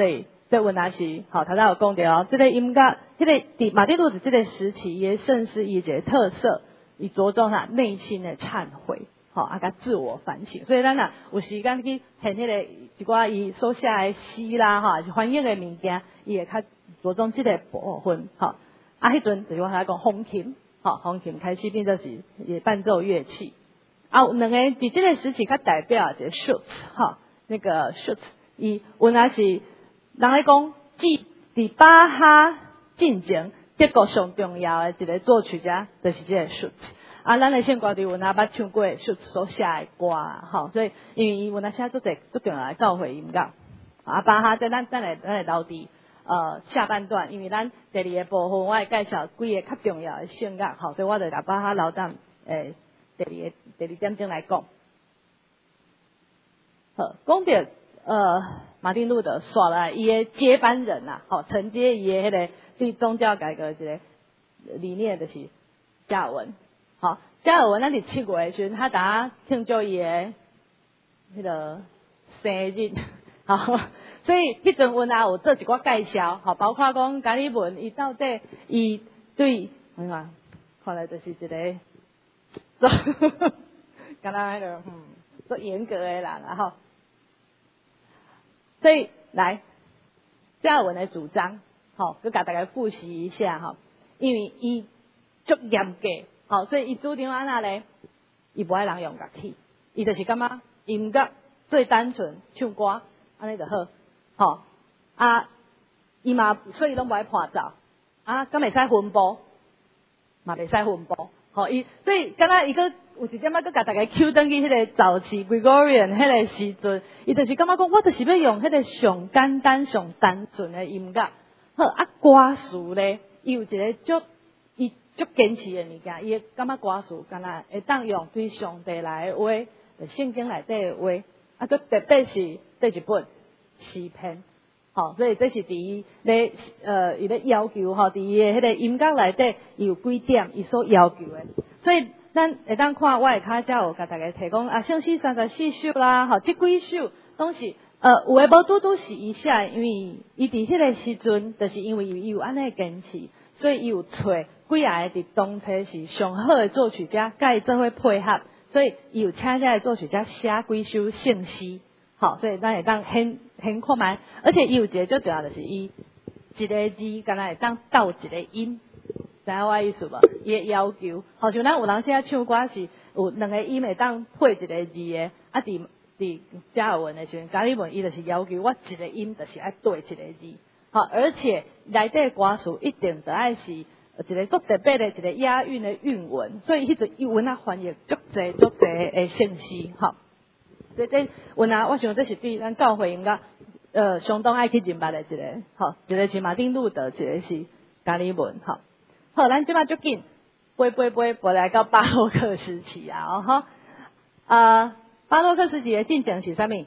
所以这文也是，好，头先有讲到，这个音乐，这个伫马丁路德这个时期，也甚是一个特色，以着重他内心的忏悔，好，啊，甲自我反省。所以咱啊有时间去看迄个一寡伊所写的诗啦，哈，是翻译的物件，伊会较着重这个部分，好，啊，迄阵就是我头先讲风琴，好，风琴开始变作是也伴奏乐器，啊，有两个伫这个时期较代表的 Schütz， 哈，那个 Schütz， 伊原来是。人咧讲，即伫巴哈进前，德国上重要的一个作曲家，就是这个 Schütz。啊，咱的圣歌伫有哪捌唱过 Schütz 所写的歌啦，吼，所以因为伊有哪写做侪做重要的教会音乐。啊，巴哈在咱咱来咱来留伫呃下半段，因为咱第二个部分我会介绍几个较重要的圣乐，吼，所以我就甲巴哈留等诶第二个第二点钟来讲。好，讲到呃。马丁路德刷来伊的接班人呐、啊，好、哦、承接伊的迄个对宗教改革一个理念，就是加尔文。好、哦，加尔文咱伫七月的时阵，他打庆祝伊的迄个生日，好、哦，所以迄阵阮也有做一寡介绍，好、哦，包括讲加尔文伊到底伊对，你看，看来就是一个做，敢若迄个嗯做严格的人啦，吼。所以来加尔文的主张，好，佮甲大家复习一下哈。因为伊足严格，好，所以伊主张安那咧，伊不爱人用乐器，伊就是感觉音乐最单纯，唱歌安尼就好，好啊，伊嘛所以拢不爱伴奏，啊，敢会使分部，嘛袂使分部，好，伊所以敢若伊个。有一点仔，佮甲大家 Q 登去迄个早期 Gregorian 迄个时阵，伊就是感觉讲，我就是要用迄个上简单、上单纯的音乐。好啊，歌词咧，伊有一个足，伊足坚持的物件，伊感觉歌词敢若会当用对上帝来的话，圣经内底的话，啊，佮特别是这一本诗篇。好，所以这是伫伊咧呃，伊咧要求吼，伫伊的迄个音乐内底，伊有几点伊所要求的，所以。咱会当看我的卡才有甲大家提供啊，圣诗三十四首啦，吼，即几首拢是呃有诶无拄拄是伊写，因为伊伫迄个时阵，就是因为伊有安尼坚持，所以伊有找几个伫当初是上好诶作曲家，甲伊做伙配合，所以伊有请遮个作曲家写几首圣诗，好，所以咱会当很很看卖，而且伊有一个最重要就是伊一个字敢若会当斗一个音。知影我意思无？伊诶要求，好像咱有人写唱歌是有两个音会当配一个字诶，啊，伫伫加尔文诶时阵，加尔文伊就是要求我一个音就是爱对一个字，好，而且内底歌词一定得爱是一个足特别的一个押韵的韵文，所以迄阵伊文啊翻译足侪足侪诶圣诗，吼，所以这文啊，我想这是对咱教会应该呃相当爱去认捌的一个，吼，一个是马丁路德，一个是加尔文，吼。好，咱即摆足紧，飞飞飞飞来到巴洛克时期啊！哦哈，啊，巴洛克时期的进程是啥物？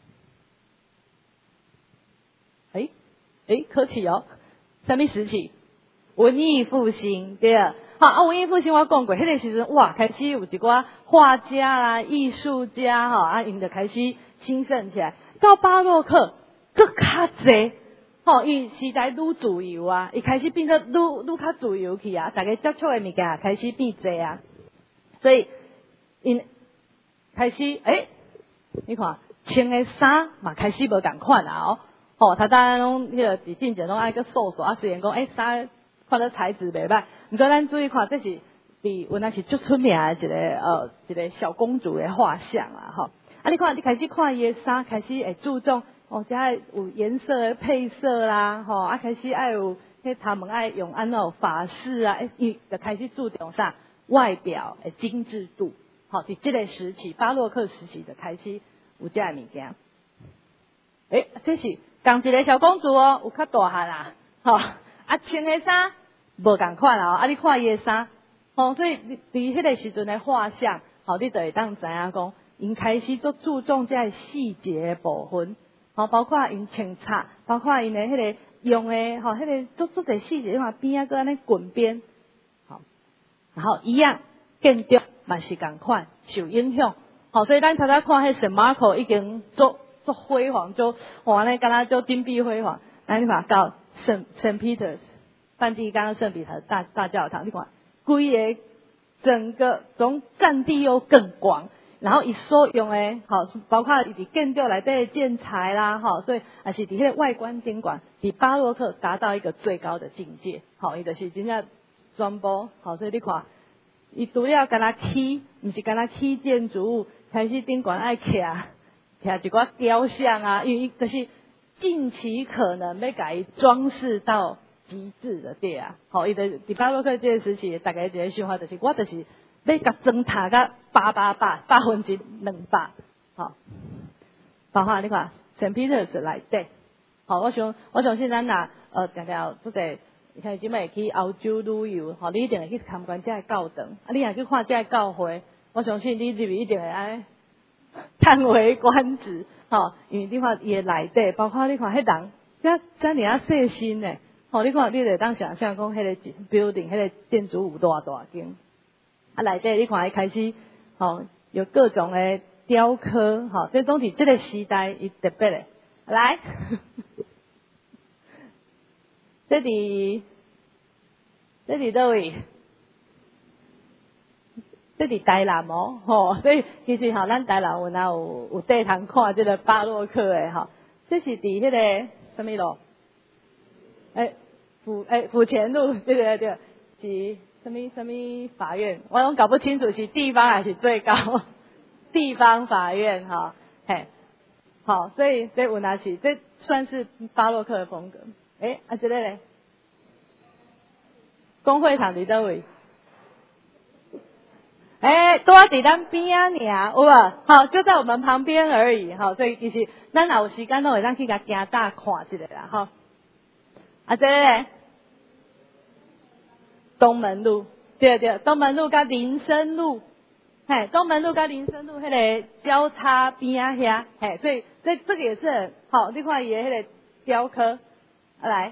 诶诶，可起哦，啥物时期？文艺复兴，对啊。好啊，文艺复兴我讲过，迄个时阵哇，开始有一寡画家啦、艺术家吼啊，因就开始兴盛起来。到巴洛克，更较济。吼，伊时代愈自由啊，伊开始变得愈愈较自由去啊，大家接触的物件开始变侪啊，所以因开始诶、欸，你看穿的衫嘛开始无共款啊哦，吼，他当然拢迄个伫进前拢爱个素素啊，虽然讲诶衫看到材质袂歹，毋过咱注意看，这是伫原来是足出名的一个呃一个小公主的画像啊，吼，啊你看你开始看伊的衫开始会注重。哦，遮有颜色的配色啦，吼、哦，啊开始爱有，迄他们爱用安那法式啊，诶，伊就开始注重啥外表的精致度，好、哦，伫这个时期，巴洛克时期就开始有遮物件。诶，这是同一个小公主哦，有较大汉啊，吼、哦，啊穿的衫无共款哦，啊你看伊的衫，吼、哦，所以伫迄个时阵的画像，吼、哦，你就会当知影讲，因开始做注重遮细节的部分。好，包括因穿插，包括因的迄个用的，吼，迄个做做者细节，你看边啊个安尼滚边，好，然后一样建筑嘛是共款受影响，好，所以咱头先看迄圣马可已经做足辉煌，就哇那敢若就金碧辉煌。那你看到圣圣 Peters 梵蒂冈圣彼得大大教堂，你看规个整个总占地又更广。然后伊所用的，好，包括伊伫建筑内底的建材啦，好，所以也是伫迄个外观景观，伫巴洛克达到一个最高的境界，好，伊就是真正全部，好，所以你看，伊除了敢若起，毋是敢若起建筑物，开始顶悬爱徛徛一寡雕像啊，因为伊就是尽其可能要甲伊装饰到极致的对啊，好，伊的伫巴洛克这个时期，大概一个想法就是，我就是。要甲装塔甲八八百百分之两百，好，包括你看圣彼得是内底，好，我想我相信咱若呃定定即个，像即摆去欧洲旅游，吼，你一定会去参观这个教堂，啊，你若去看这个教会，我相信你入去一定会爱叹为观止，吼，因为你看伊的内底，包括你看迄人，遮遮尔啊细心诶，吼，你看你就当想象讲迄个 building， 迄个建筑物多大间。啊，内底你看伊开始，吼、哦、有各种的雕刻，吼、哦，这总是这个时代伊特别的。来，这里，这里倒位，这里台南哦，吼、哦，所以其实吼、哦，咱台南有哪有有地通看这个巴洛克的吼、哦，这是伫迄个什么路？诶，府诶府前路，对对对，是。什么什么法院，我拢搞不清楚是地方还是最高地方法院哈，嘿，好，所以这有哪是这算是巴洛克的风格。诶，啊这个嘞，公会堂伫倒位？诶，多伫咱边啊尔，有无？好，就在我们旁边而已，好，所以其实咱若有时间都会当去甲行大看一下啦，哈。啊这个嘞？东门路，对对，东门路甲林森路，嘿，东门路甲林森路迄个交叉边啊遐，嘿，所以这这个也是很好，你看伊的迄个雕刻，啊来，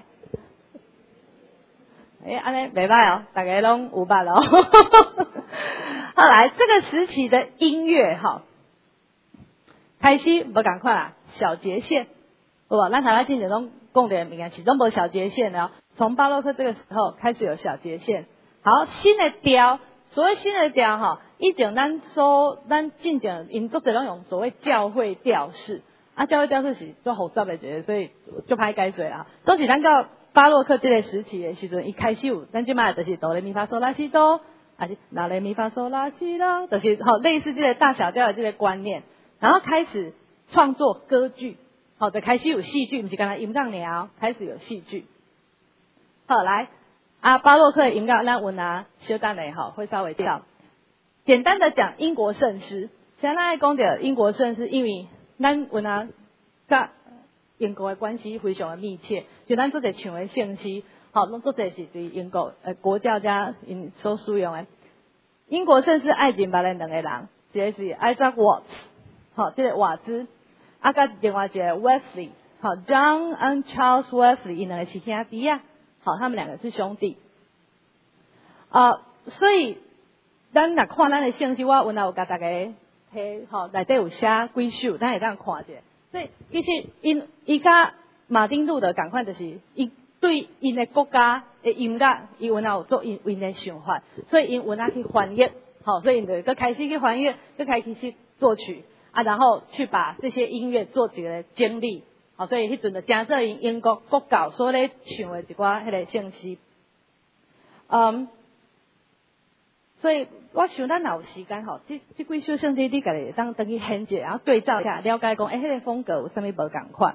诶、欸，安尼袂歹哦，大家拢有捌哦。后来这个时期的音乐哈，开始无共款啦，小节线，有无？咱台湾进前拢讲的物件是拢无小节线的哦。从巴洛克这个时候开始有小节线，好，新的调，所谓新的调哈，以前咱说咱进前因做侪拢用所谓教会调式，啊，教会调式是做复杂的一个，所以就歹解说啦。都是咱到巴洛克这个时期的时阵，一开始有，咱即卖就是哆来咪发嗦拉西哆，还是拉来咪发嗦拉西啦，就是好类似这个大小调的这个观念，然后开始创作歌剧，好的开始有戏剧，不是刚才音乐鸟，开始有戏剧。好，来啊，巴洛克的音乐，咱有拿小等下吼，会稍微跳。简单的讲，英国圣诗，现在讲到英国圣诗，因为咱有拿甲英国的关系非常的密切，就咱做者唱的圣诗，好，拢做者是对英国呃国教家因所使用的。英国圣诗爱情巴人两个人，一个是 Isaac Watts， 好，这个瓦兹，啊，甲另外一个 Wesley， 好 ，John and Charles Wesley， 因两个是兄弟啊。好，他们两个是兄弟，啊、呃，所以咱若看咱的圣诗，我有哪有甲大家迄吼内底有写几首，咱会当看者。所以其实因伊甲马丁路德共款，就是伊对因的国家的音乐，伊有哪有做因因的想法，所以因有哪去翻译，好，所以因就佮开始去翻译，佮开始去作曲啊，然后去把这些音乐做一个整理。好，所以迄阵就真做因英国国教所咧唱的一寡迄个圣诗，嗯，所以我想咱若有时间吼，即即几首圣诗你家己当登去研究，然后对照一下，了解讲，诶、欸，迄、那个风格有啥物无共款。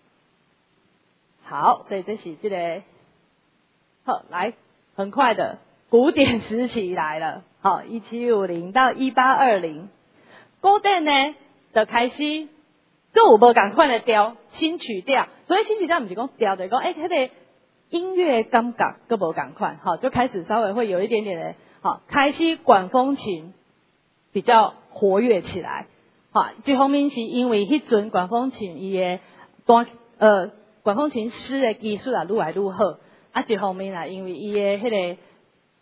好，所以这是这个，好，来，很快的古典时期来了，好，一七五零到一八二零，古典呢就开始。各有无共款的调，新曲调，所以新曲调不是讲调，就是讲，诶、欸，迄、那个音乐感觉各无共款，好，就开始稍微会有一点点的，好，开始管风琴比较活跃起来，好，这方面是因为迄阵管风琴伊的单呃管风琴师的技术啊愈来愈好，啊，一方面啊，因为伊的迄个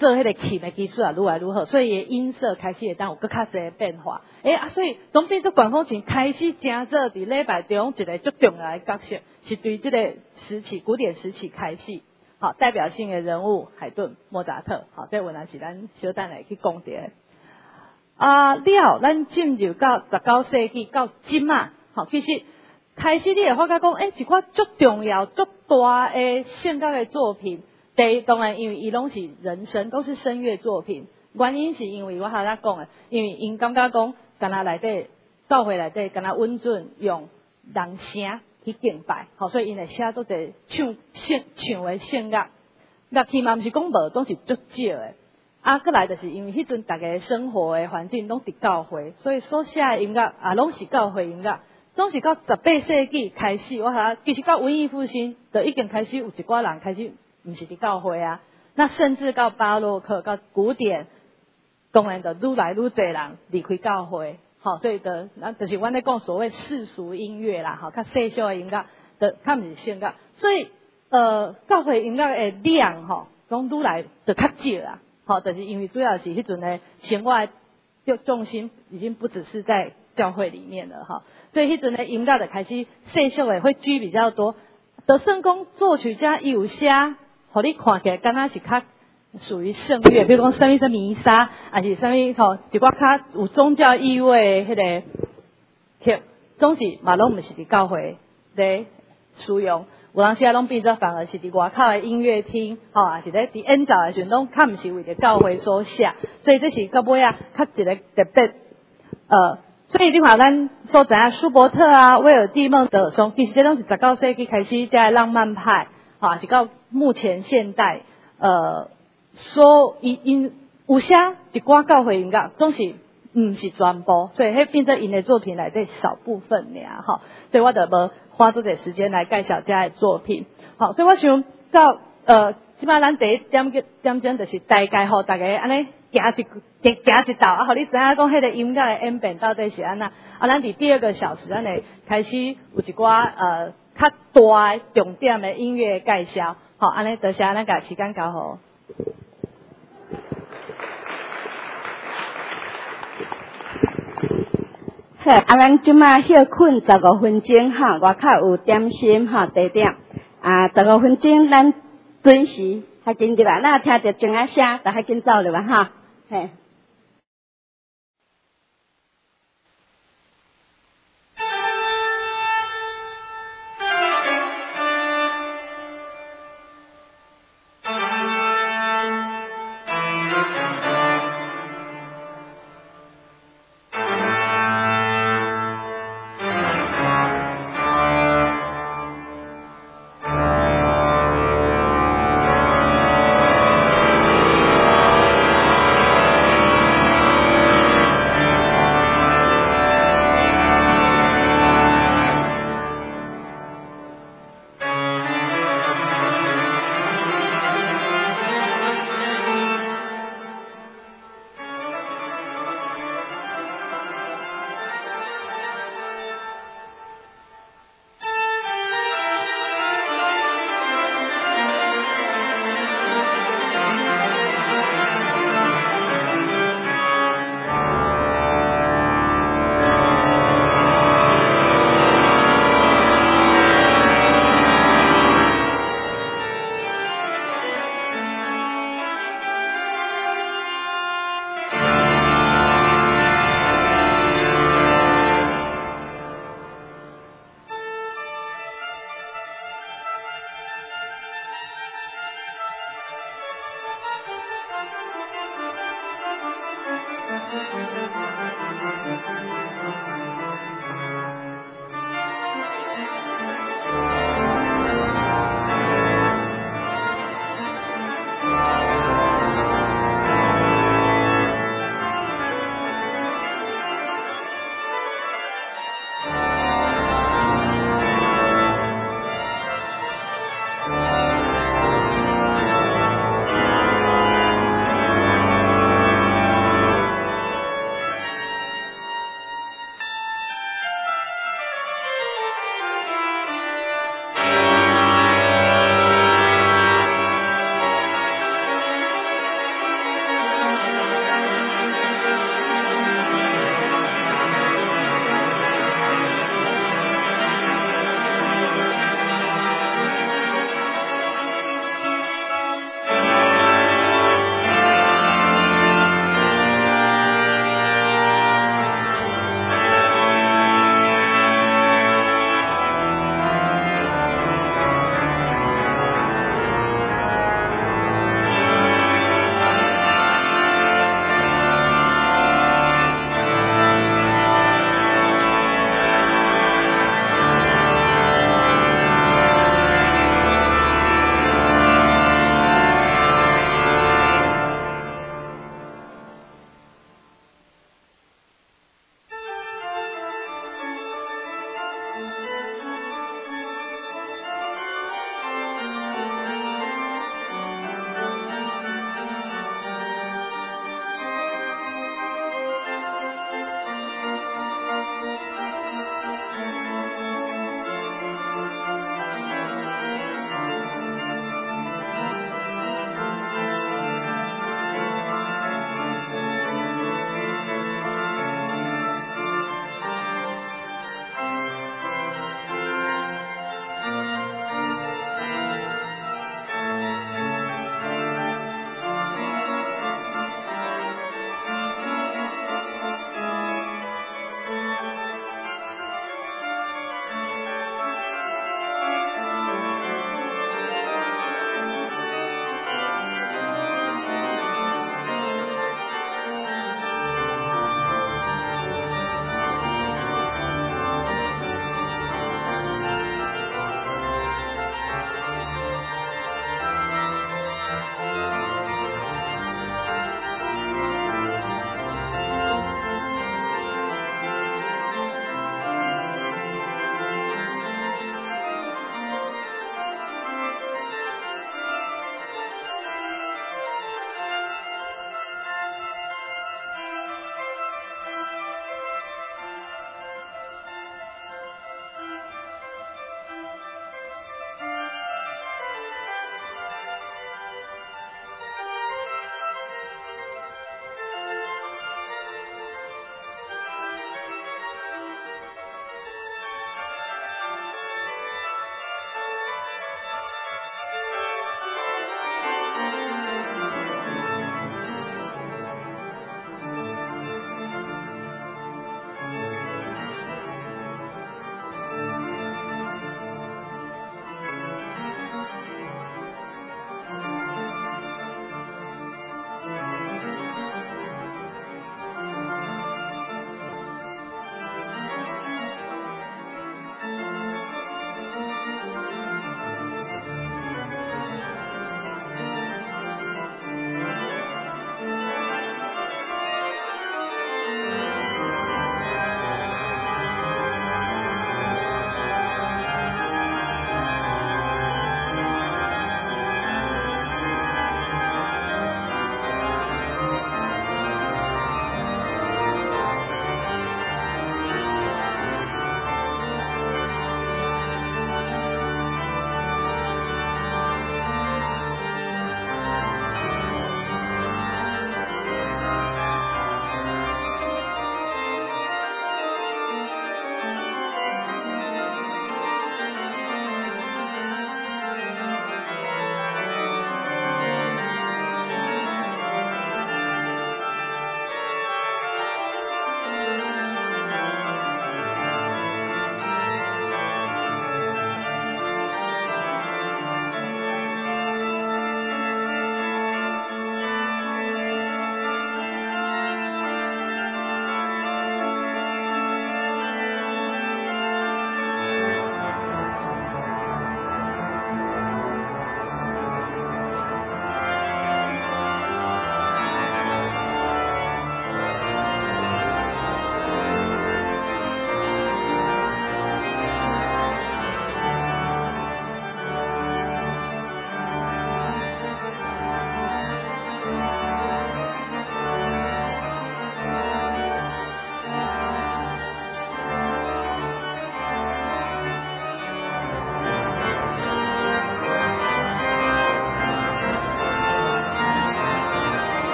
做迄个琴的技术啊，愈来愈好，所以伊音色开始会当有更较侪变化。诶、欸、啊，所以总变做管风琴开始真做伫礼拜中一个最重要的角色，是对这个时期古典时期开始。好，代表性的人物海顿、莫扎特，好，这原来是咱小等来去讲的。啊，了，咱进入到十九世纪到今啊，好，其实开始你会发觉讲，诶、欸，一寡足重要、足大的性格的作品。第一，当然因为伊拢是人声，都是声乐作品。原因是因为我头仔讲的，因为因感觉讲，敢若内底教会内底敢若温准用人声去敬拜，好，所以因会写做者唱性唱的性乐，乐器嘛毋是讲无，总是足少的。啊，过来就是因为迄阵大家生活的环境拢伫教会，所以所写的音乐啊，拢是教会音乐。总是到十八世纪开始，我头仔其实到文艺复兴就已经开始有一寡人开始毋是伫教会啊。那甚至到巴洛克、到古典，当然就愈来愈侪人离开教会。好，所以的，那就是阮咧讲所谓世俗音乐啦，好，较世俗的音乐，的较毋是性格，所以呃，教会音乐的量吼，拢愈来就较少啦，好，就是因为主要是迄阵的生活的重心已经不只是在教会里面了哈，所以迄阵的音乐就开始世俗的会居比较多。德圣公作曲家有写，互你看起来敢若是较属于圣乐，比如讲什么什么弥撒，还是什么吼，一寡较有宗教意味的迄个曲，总是嘛拢毋是伫教会咧使用，有当时啊拢变做反而是伫外口的音乐厅，吼，也是咧伫演奏的时阵，拢较毋是为着教会所写，所以这是到尾啊较一个特别呃，所以你看咱所知影舒伯特啊、威尔蒂孟德松，其实这拢是十九世纪开始在浪漫派，吼，是到目前现代呃。所以因有写一寡教会音乐，总是毋是全部，所以迄变做因的作品内底少部分尔吼，所以我就无花多点时间来介绍遮的作品。好，所以我想到呃，即摆咱第一点点钟就是大概互大家安尼行一行一道，啊，互你知影讲迄个音乐的演变到底是安那。啊，咱伫第二个小时，咱会开始有一寡呃较大的重点的音乐介绍。好，安尼多谢咱甲时间交互。 好，啊，咱即马休困十五分钟哈，外口有点心哈，地点啊，十五分钟咱准时还紧入来，那听着钟仔声，就还紧走入来哈，嘿。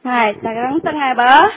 嗨，大家拢转来无？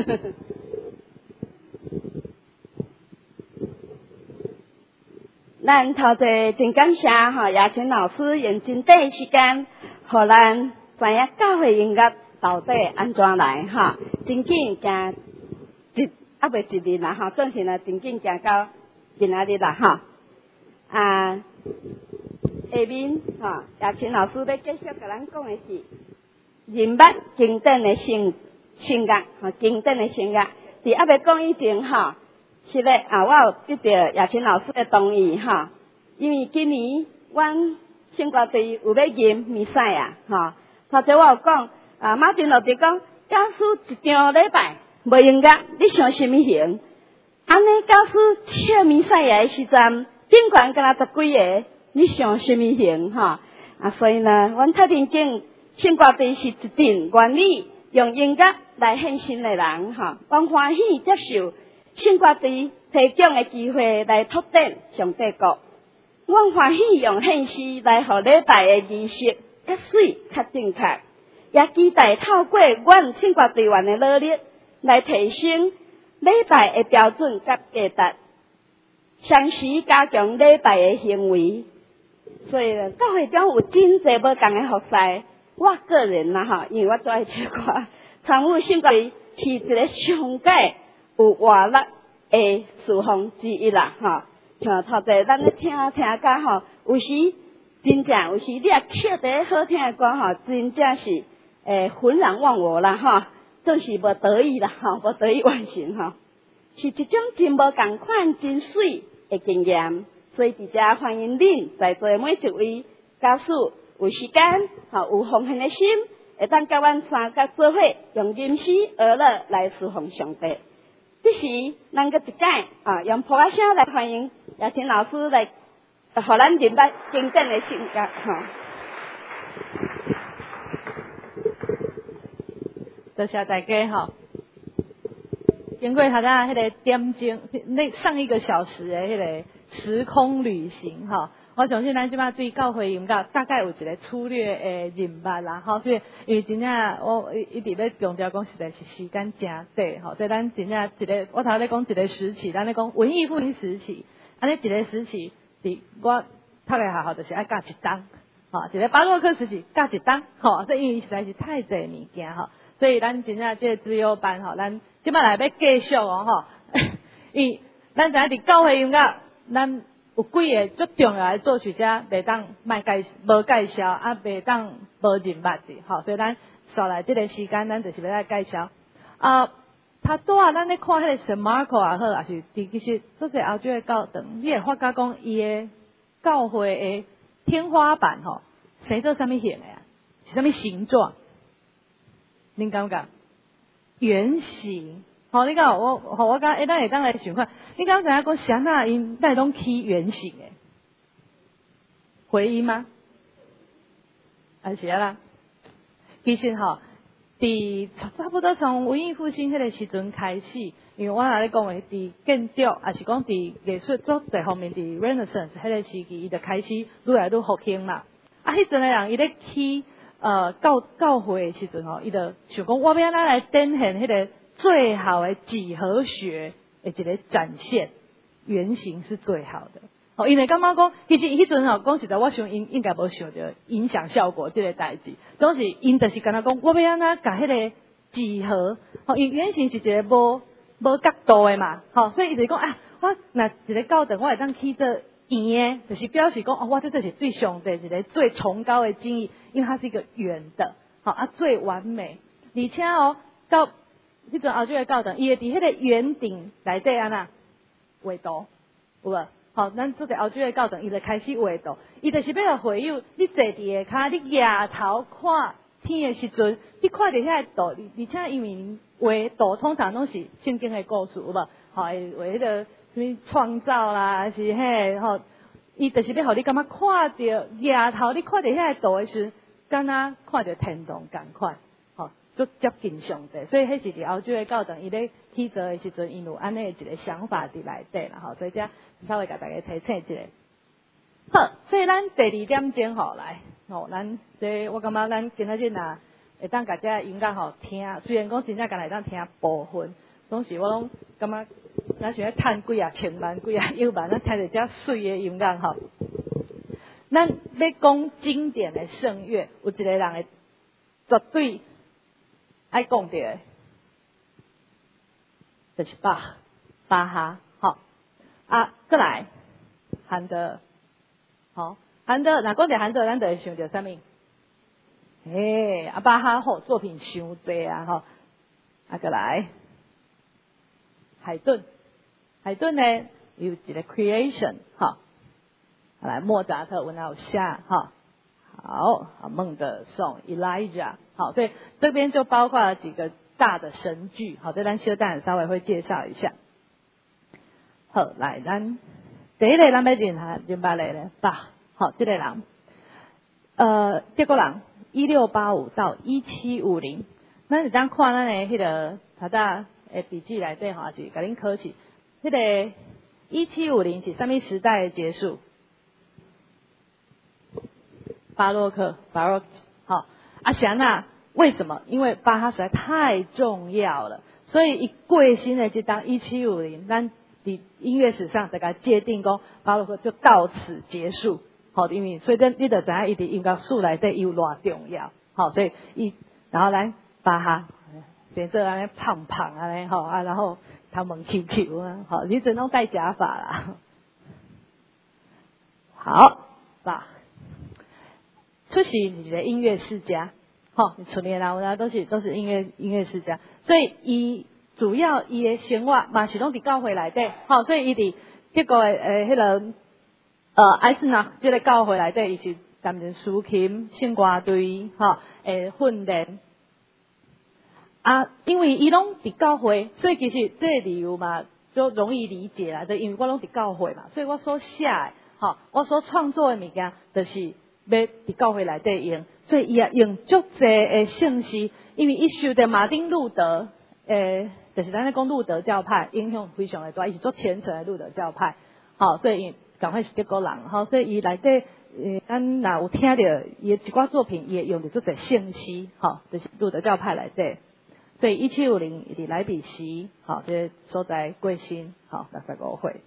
咱头一真感谢吼，邀请老师用真短的时间，互咱知影教会音乐到底安怎来哈。真紧行一啊未一日啦哈，总是呢真紧行到今仔日啦哈。啊，下面哈，邀请老师要继续甲咱讲的是人物经典的性性格，吼经典的性格。伫啊未讲以前哈。是咧啊，我有得到叶青老师的同意哈，因为今年阮圣歌队有要吟弥赛亚哈，头先我有讲啊，马丁路德讲，教师一场礼拜无音乐，你想什么型？安尼教师唱弥赛亚的时阵，顶悬敢若十几个，你想什么型哈？啊，所以呢，阮太平间圣歌队是一定愿意用音乐来献身的人哈，阮欢喜接受。圣歌队提供的机会来拓展上帝国，我欢喜用献诗来互礼拜的仪式较水较正确，也期待透过阮圣歌队员的努力来提升礼拜的标准甲价值，相时加强礼拜的行为。所以教会中有真侪无同的服侍，我个人啦哈，因为我做爱唱歌，参与圣歌队是一个上界。有活力的事奉之一啦，吼，像头一咱咧听听甲吼，有时真正有时你也唱得好听的歌吼，真正是诶浑然忘我啦，吼，总是无得意啦，吼，无得意完成吼，是一种真无共款、真水的经验。所以伫遮欢迎恁在座每一位教师有时间吼，有奉献的心，会当甲阮三个做伙用吟诗而乐来侍奉上帝。这时，咱个一届啊，用普拉声来欢迎，也请老师来，互咱人物经典的性格哈。 多谢大家哈。经过头仔迄个点钟，那上一个小时的迄个时空旅行哈。我相信咱即摆对教会音乐大概有一个粗略的认识啦，吼，所以因为真正我一直咧强调讲，实在是时间真短，吼，所以咱真正一个我头咧讲一个时期，咱咧讲文艺复兴时期，安尼一个时期，伫我读的学校就是爱教一档，吼，一个巴洛克时期教一档，吼，所以因为实在是太侪物件，吼，所以咱真正这个自由班，吼，咱即摆来要继续哦，吼，因为咱知影伫教会音乐，咱有几个最重要的作曲家，袂当卖介无介绍，啊，袂当无人物的，吼，所以咱刷来这个时间，咱就是要来介绍。啊，他拄啊，咱咧看迄个圣马可也好，也是伫其实做者欧洲的教堂，你会发觉讲伊的教会的天花板吼，生做啥物形的啊？是啥物形状？恁感觉？圆形。好，你讲我，好，我讲，诶，咱会当来想看，你刚才讲啥那因带动起圆形诶，回音吗？啊是啦，其实吼，伫差不多从文艺复兴迄个时阵开始，因为我若咧讲诶，伫建筑，也是讲伫艺术做这方面，伫 Renaissance 迄个时期，伊就开始愈来愈复兴嘛。啊，迄阵诶人伊咧起呃教教会诶时阵吼，伊就想讲，我要安怎来展现迄个。最好的几何学的一个展现，圆形是最好的。哦，因为感觉讲，其实迄阵吼讲实在，我想因应该无想到影响效果这个代志，总是因就是敢若讲，我要安怎甲迄个几何，哦，因圆形是一个无无角度的嘛，吼，所以伊就讲啊，我若一个教堂，我会当起做圆的，就是表示讲，哦，我这这是对上帝一个最崇高的敬意，因为它是一个圆的，好啊，最完美，而且哦，到迄阵欧洲的教堂，伊会伫迄个圆顶内底安那画图，有无？好，咱做者欧洲的教堂，伊就开始画图，伊就是要互会友，你坐伫下骹，你抬头看天的时阵，你看着遐个图，而且因为画图通常拢是圣经的故事，有无？吼，会画迄个什么创造啦，还是迄吼，伊就是要互你感觉看着抬头，你看着遐个图的时阵，敢若看着天堂共款。足接近上帝，所以迄是伫欧洲的教堂，伊咧起造的时阵，因有安尼一个想法伫内底啦，吼，所以遮稍微甲大家提醒一下。好，所以咱第二点钟吼来，吼，咱这我感觉咱今仔日若会当甲遮音乐吼听，虽然讲真正敢会当听部分，总是我拢感觉咱想要趁几啊千万几啊亿万，咱听着遮水的音乐吼。咱要讲经典的圣乐，有一个人会绝对爱讲到的，就是巴哈巴哈，吼啊，再来韩德尔，吼韩德尔，若讲到韩德尔，咱就会想到啥物？诶，啊巴哈吼作品伤多啊，吼啊，再来海顿，海顿呢有一个 creation， 吼。来，莫扎特文奥夏，哈，好，好，孟德颂 Elijah， 好，所以这边就包括了几个大的神剧，好，这咱小等稍微会介绍一下。好，来，咱第一个咱要认下认捌的咧，巴，好，这个人，呃，德国人，一六八五到一七五零，咱是当看咱的迄个他大诶笔记内底吼，是甲恁考起，迄个一七五零是什么时代的结束？巴洛克，巴洛克，好，啊，想那为什么？因为巴哈实在太重要了，所以一过身的就当一七五零，咱伫音乐史上大家界定讲巴洛克就到此结束，好，因为所以咱你就知影伊伫音乐史内底有偌重要，好，所以伊然后咱巴哈变做安尼胖胖安尼吼啊，然后头毛 Q Q 啊，好，你只能戴假发啦，好，巴。出席一个音乐世家，吼，出年啦，我都是都是音乐音乐世家，所以伊主要伊的生活嘛是拢伫教会内底，吼，所以伊伫结果诶诶迄个呃艾斯纳即个教会内底，伊是担任司琴、圣歌队，吼，诶训练啊，因为伊拢伫教会，所以其实这个理由嘛就容易理解啦，就因为我拢伫教会嘛，所以我所写诶，吼，我所创作诶物件就是。要伫教会内底用，所以伊也用足济诶信息，因为伊受到马丁路德诶，就是咱咧讲路德教派影响非常的大，伊是做虔诚的路德教派，好，所以赶快是德国人，好，所以伊内底诶，咱若有听到伊一寡作品，伊会用到足济信息，好，就是路德教派内底，所以一七五零伊伫莱比锡，好，这个所在过身，好，六十五岁。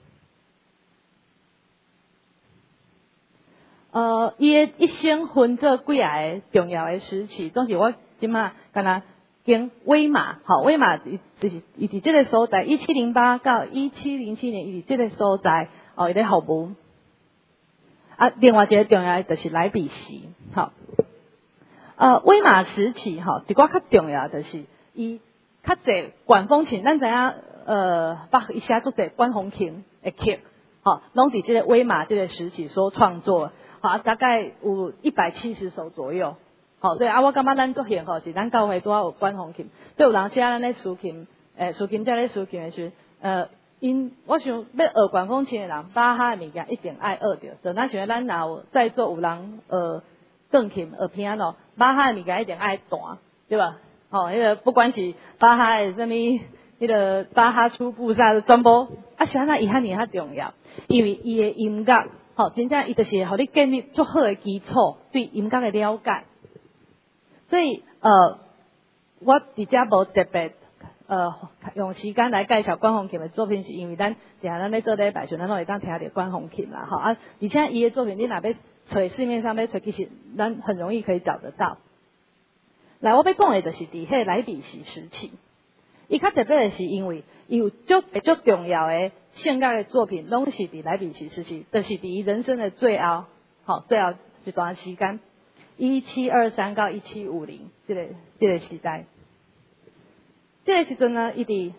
呃，伊的一生分做几个重要的时期，总是我即马敢若经威马，吼，威马就是伊伫即个所在，一七零八到一七零七年，伊伫即个所在，哦，伊咧服务。啊，另外一个重要的就是莱比锡，吼，呃，威马时期，吼，一寡较重要就是伊较侪管风琴，咱知影，呃，巴伊写足侪管风琴的曲，吼，拢伫即个威马即个时期所创作。好，大概有一百七十首左右。好，所以啊，我感觉咱足幸吼，是咱教会拄有管风琴，对有人写咱咧抒琴，诶，抒琴在咧抒琴的时候，呃，因我想要学管风琴的人，巴哈的物件一定爱学着。就咱想咱若有在座有人学钢琴、学 piano， 巴哈的物件一定爱弹，对吧？吼，迄个不管是巴哈的什么，迄个巴哈初步啥的全部，啊，是安那伊遐尔较重要，因为伊的音乐。好，真正伊就是互你建立足好的基础，对音乐的了解。所以呃，我伫遮无特别呃用时间来介绍管风琴的作品，是因为咱定咱咧做礼拜时，咱拢会当听着管风琴啦，吼啊，而且伊的作品你若要找市面上要找，其实咱很容易可以找得到。来，我要讲的就是伫迄莱比锡时期，伊较特别的是因为伊有足足重要的。圣乐的作品拢是伫莱比锡时期，就是伫伊人生的最后，好最后一段时间，一七二三到一七五零，这个这个时代，这个时阵呢，伊伫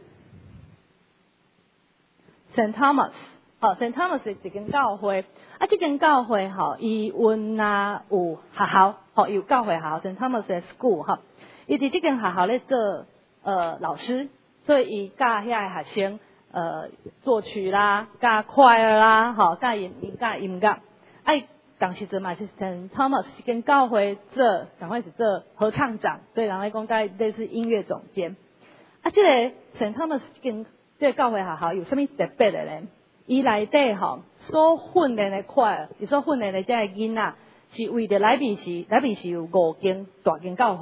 Saint Thomas， 好 Saint Thomas 是一间教会，啊，这间教会吼，伊阮啊有学校，吼有教会学校 Saint Thomas 的 School 吼，伊伫这间学校咧做呃老师，所以伊教遐个学生。呃，作曲啦，教快乐啦，吼，教音教音乐，哎，当时阵嘛是 Saint Thomas 跟教会做，赶快是做合唱长，所以人来讲，该类似音乐总监。啊，这个 Saint Thomas 跟这个教会学校有什么特别的呢？伊内底吼所训练的快乐，伊所训练的这个囡仔，是为着莱比锡，莱比锡有五间大间教会，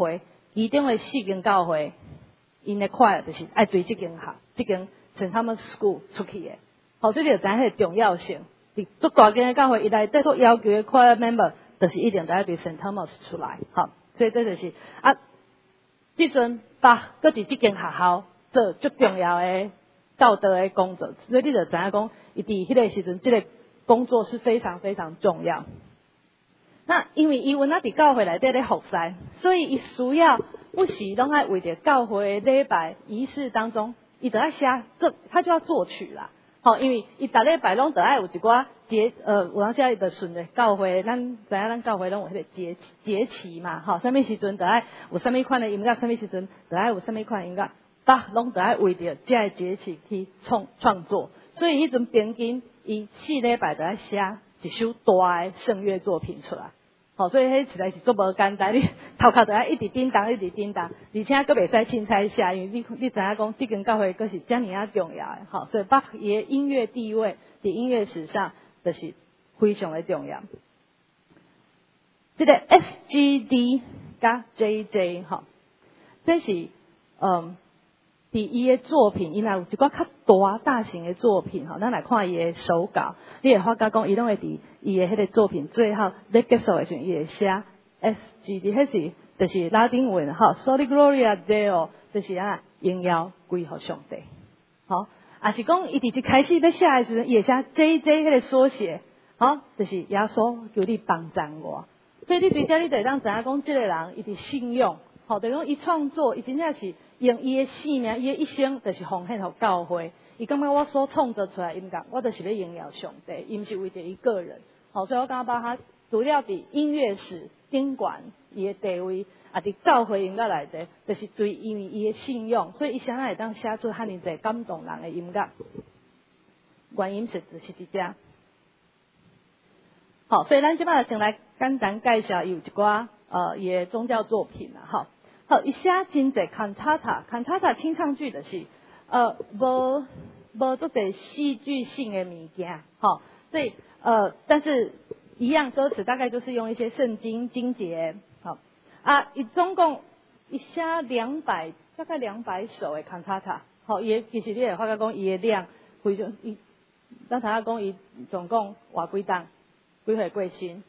其中的四间教会，因的快就是爱对这间学，这间 Saint Thomas School 出去的。好，这就知影迄个重要性。伫足大间的教会，伊内底所要求的 choir member， 就是一定都要对 Saint Thomas 出来。好，所以这就是啊，即阵巴搁伫这间学校做最重要的道德的工作，所以你就知影讲，伊伫迄个时阵，这个工作是非常非常重要。那因为伊阮啊伫教会内底咧服侍，所以伊需要不时拢爱为着教会礼拜仪式当中，伊就要写做，他就要作曲啦。好，因为伊逐礼拜拢就爱有一寡节，呃，有当时伊就顺着教会，咱知影咱教会拢有迄个节节期嘛，吼，啥物时阵就爱有啥物款的音乐，啥物时阵就爱有啥物款的音乐，巴拢就爱为着这个节期去创创作，所以迄阵平均伊四礼拜就爱写一首大的圣乐作品出来。好，所以迄实在是足无简单，你头壳就要一直叮当，一直叮当，而且佫袂使凊彩写，因为你你知影讲，这间教会佫是遮尔啊重要的，好，所以巴伊的音乐地位伫音乐史上就是非常的重要。这个 S G D 加 J J 哈，这是嗯，伫伊的作品，伊若有一寡较大大型的作品，吼，咱来看伊的手稿，你会发觉讲，伊拢会伫伊的迄个作品最后咧结束的时阵，伊会写 S G D， 迄是就是拉丁文，吼 ，Soli Gloria Deo， 就是啊，荣耀归乎上帝，好，啊是讲伊伫一开始要写的时阵，伊会写 J J 迄个缩写，好，就是耶稣求你帮助我，所以你对遮你就会当知影讲，即个人伊伫信用，吼，就是讲伊创作，伊真正是用伊的性命，伊的一生，就是奉献互教会。伊感觉我所创作出来音乐，我就是要荣耀上帝，伊毋是为着伊个人。好，所以我感觉把他除了伫音乐史顶悬伊的地位，啊，伫教会音乐内底，就是对因为伊的信仰，所以伊啥会当写出遐尼侪感动人的音乐。原因是就是伫遮。好，所以咱即摆先来简单介绍伊有一寡呃伊的宗教作品啦，吼。好，伊写真侪 cantata，cantata 清唱剧就是呃无无做侪戏剧性的物件，吼，所以呃但是一样歌词大概就是用一些圣经经节，好啊，伊总共伊写两百大概两百首的 cantata， 好，伊其实你会发觉讲伊的量非常，伊咱头仔讲伊总共偌几档，几岁过身？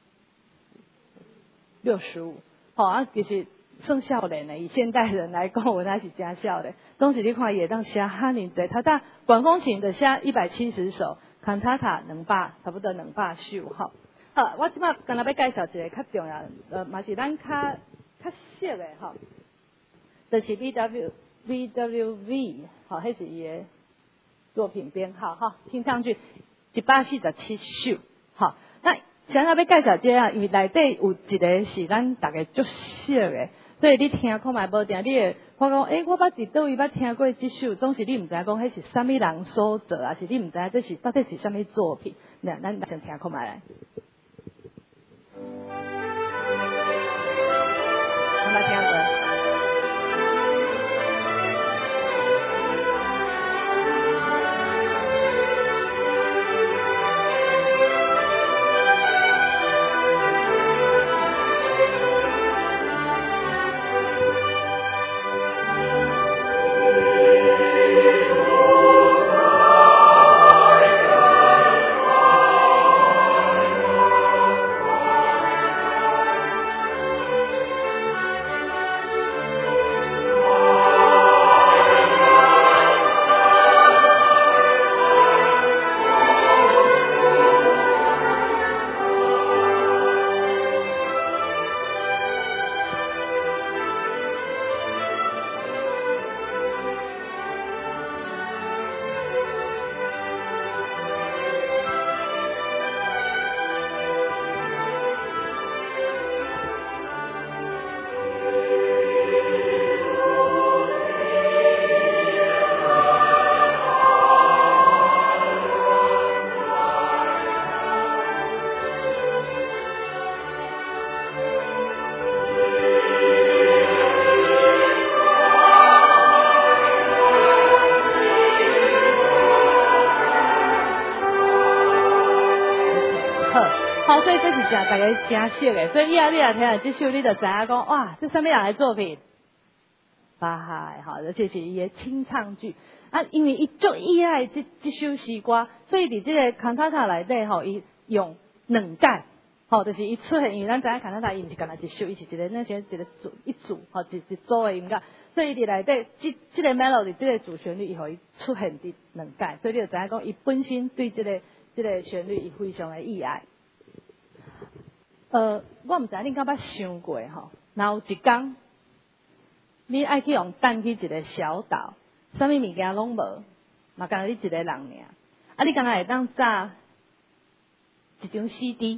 六十五，好啊，其实。算少年的，以现代人来讲，我那是真少的。当时你看也当写哈尼侪，他大管风琴的写一百七十首 ，cantata 两百，差不多两百首哈。好，我即摆刚才要介绍一个较重要，呃，嘛是咱较较熟的哈，就是 V W V W V， 好，迄是伊的作品编号哈，听上去一百四十七首，好，那想要要介绍这样，因为内底有一个是咱大家足熟的。所以你听看卖无定，你会发觉，诶、欸，我捌伫倒位捌听过即首，当时你毋知影讲迄是啥物人所做，还是你毋知影这是到底是啥物作品？那咱先听看卖来，我来听过。 正大家真熟的，所以以后你若听到这首，你就知影讲，哇，这什么人的作品？巴哈的哈，而且是伊的清唱剧啊，因为伊足依赖这这首诗歌，所以伫这个康塔塔内底吼，伊用两改，吼，就是伊出现，因为咱知影康塔塔伊毋是干那一首，伊是一个那些一个组一组，吼，一一组的音乐，所以伊伫内底这这个 melody 这个主旋律，伊互伊出现伫两改，所以你就知影讲，伊本身对这个这个旋律伊非常的意爱。呃，我毋知你敢捌想过吼，若有一天，你爱去用等去一个小岛，啥物物件拢无，嘛干你一个人尔，啊，你敢若会当炸一张 C D，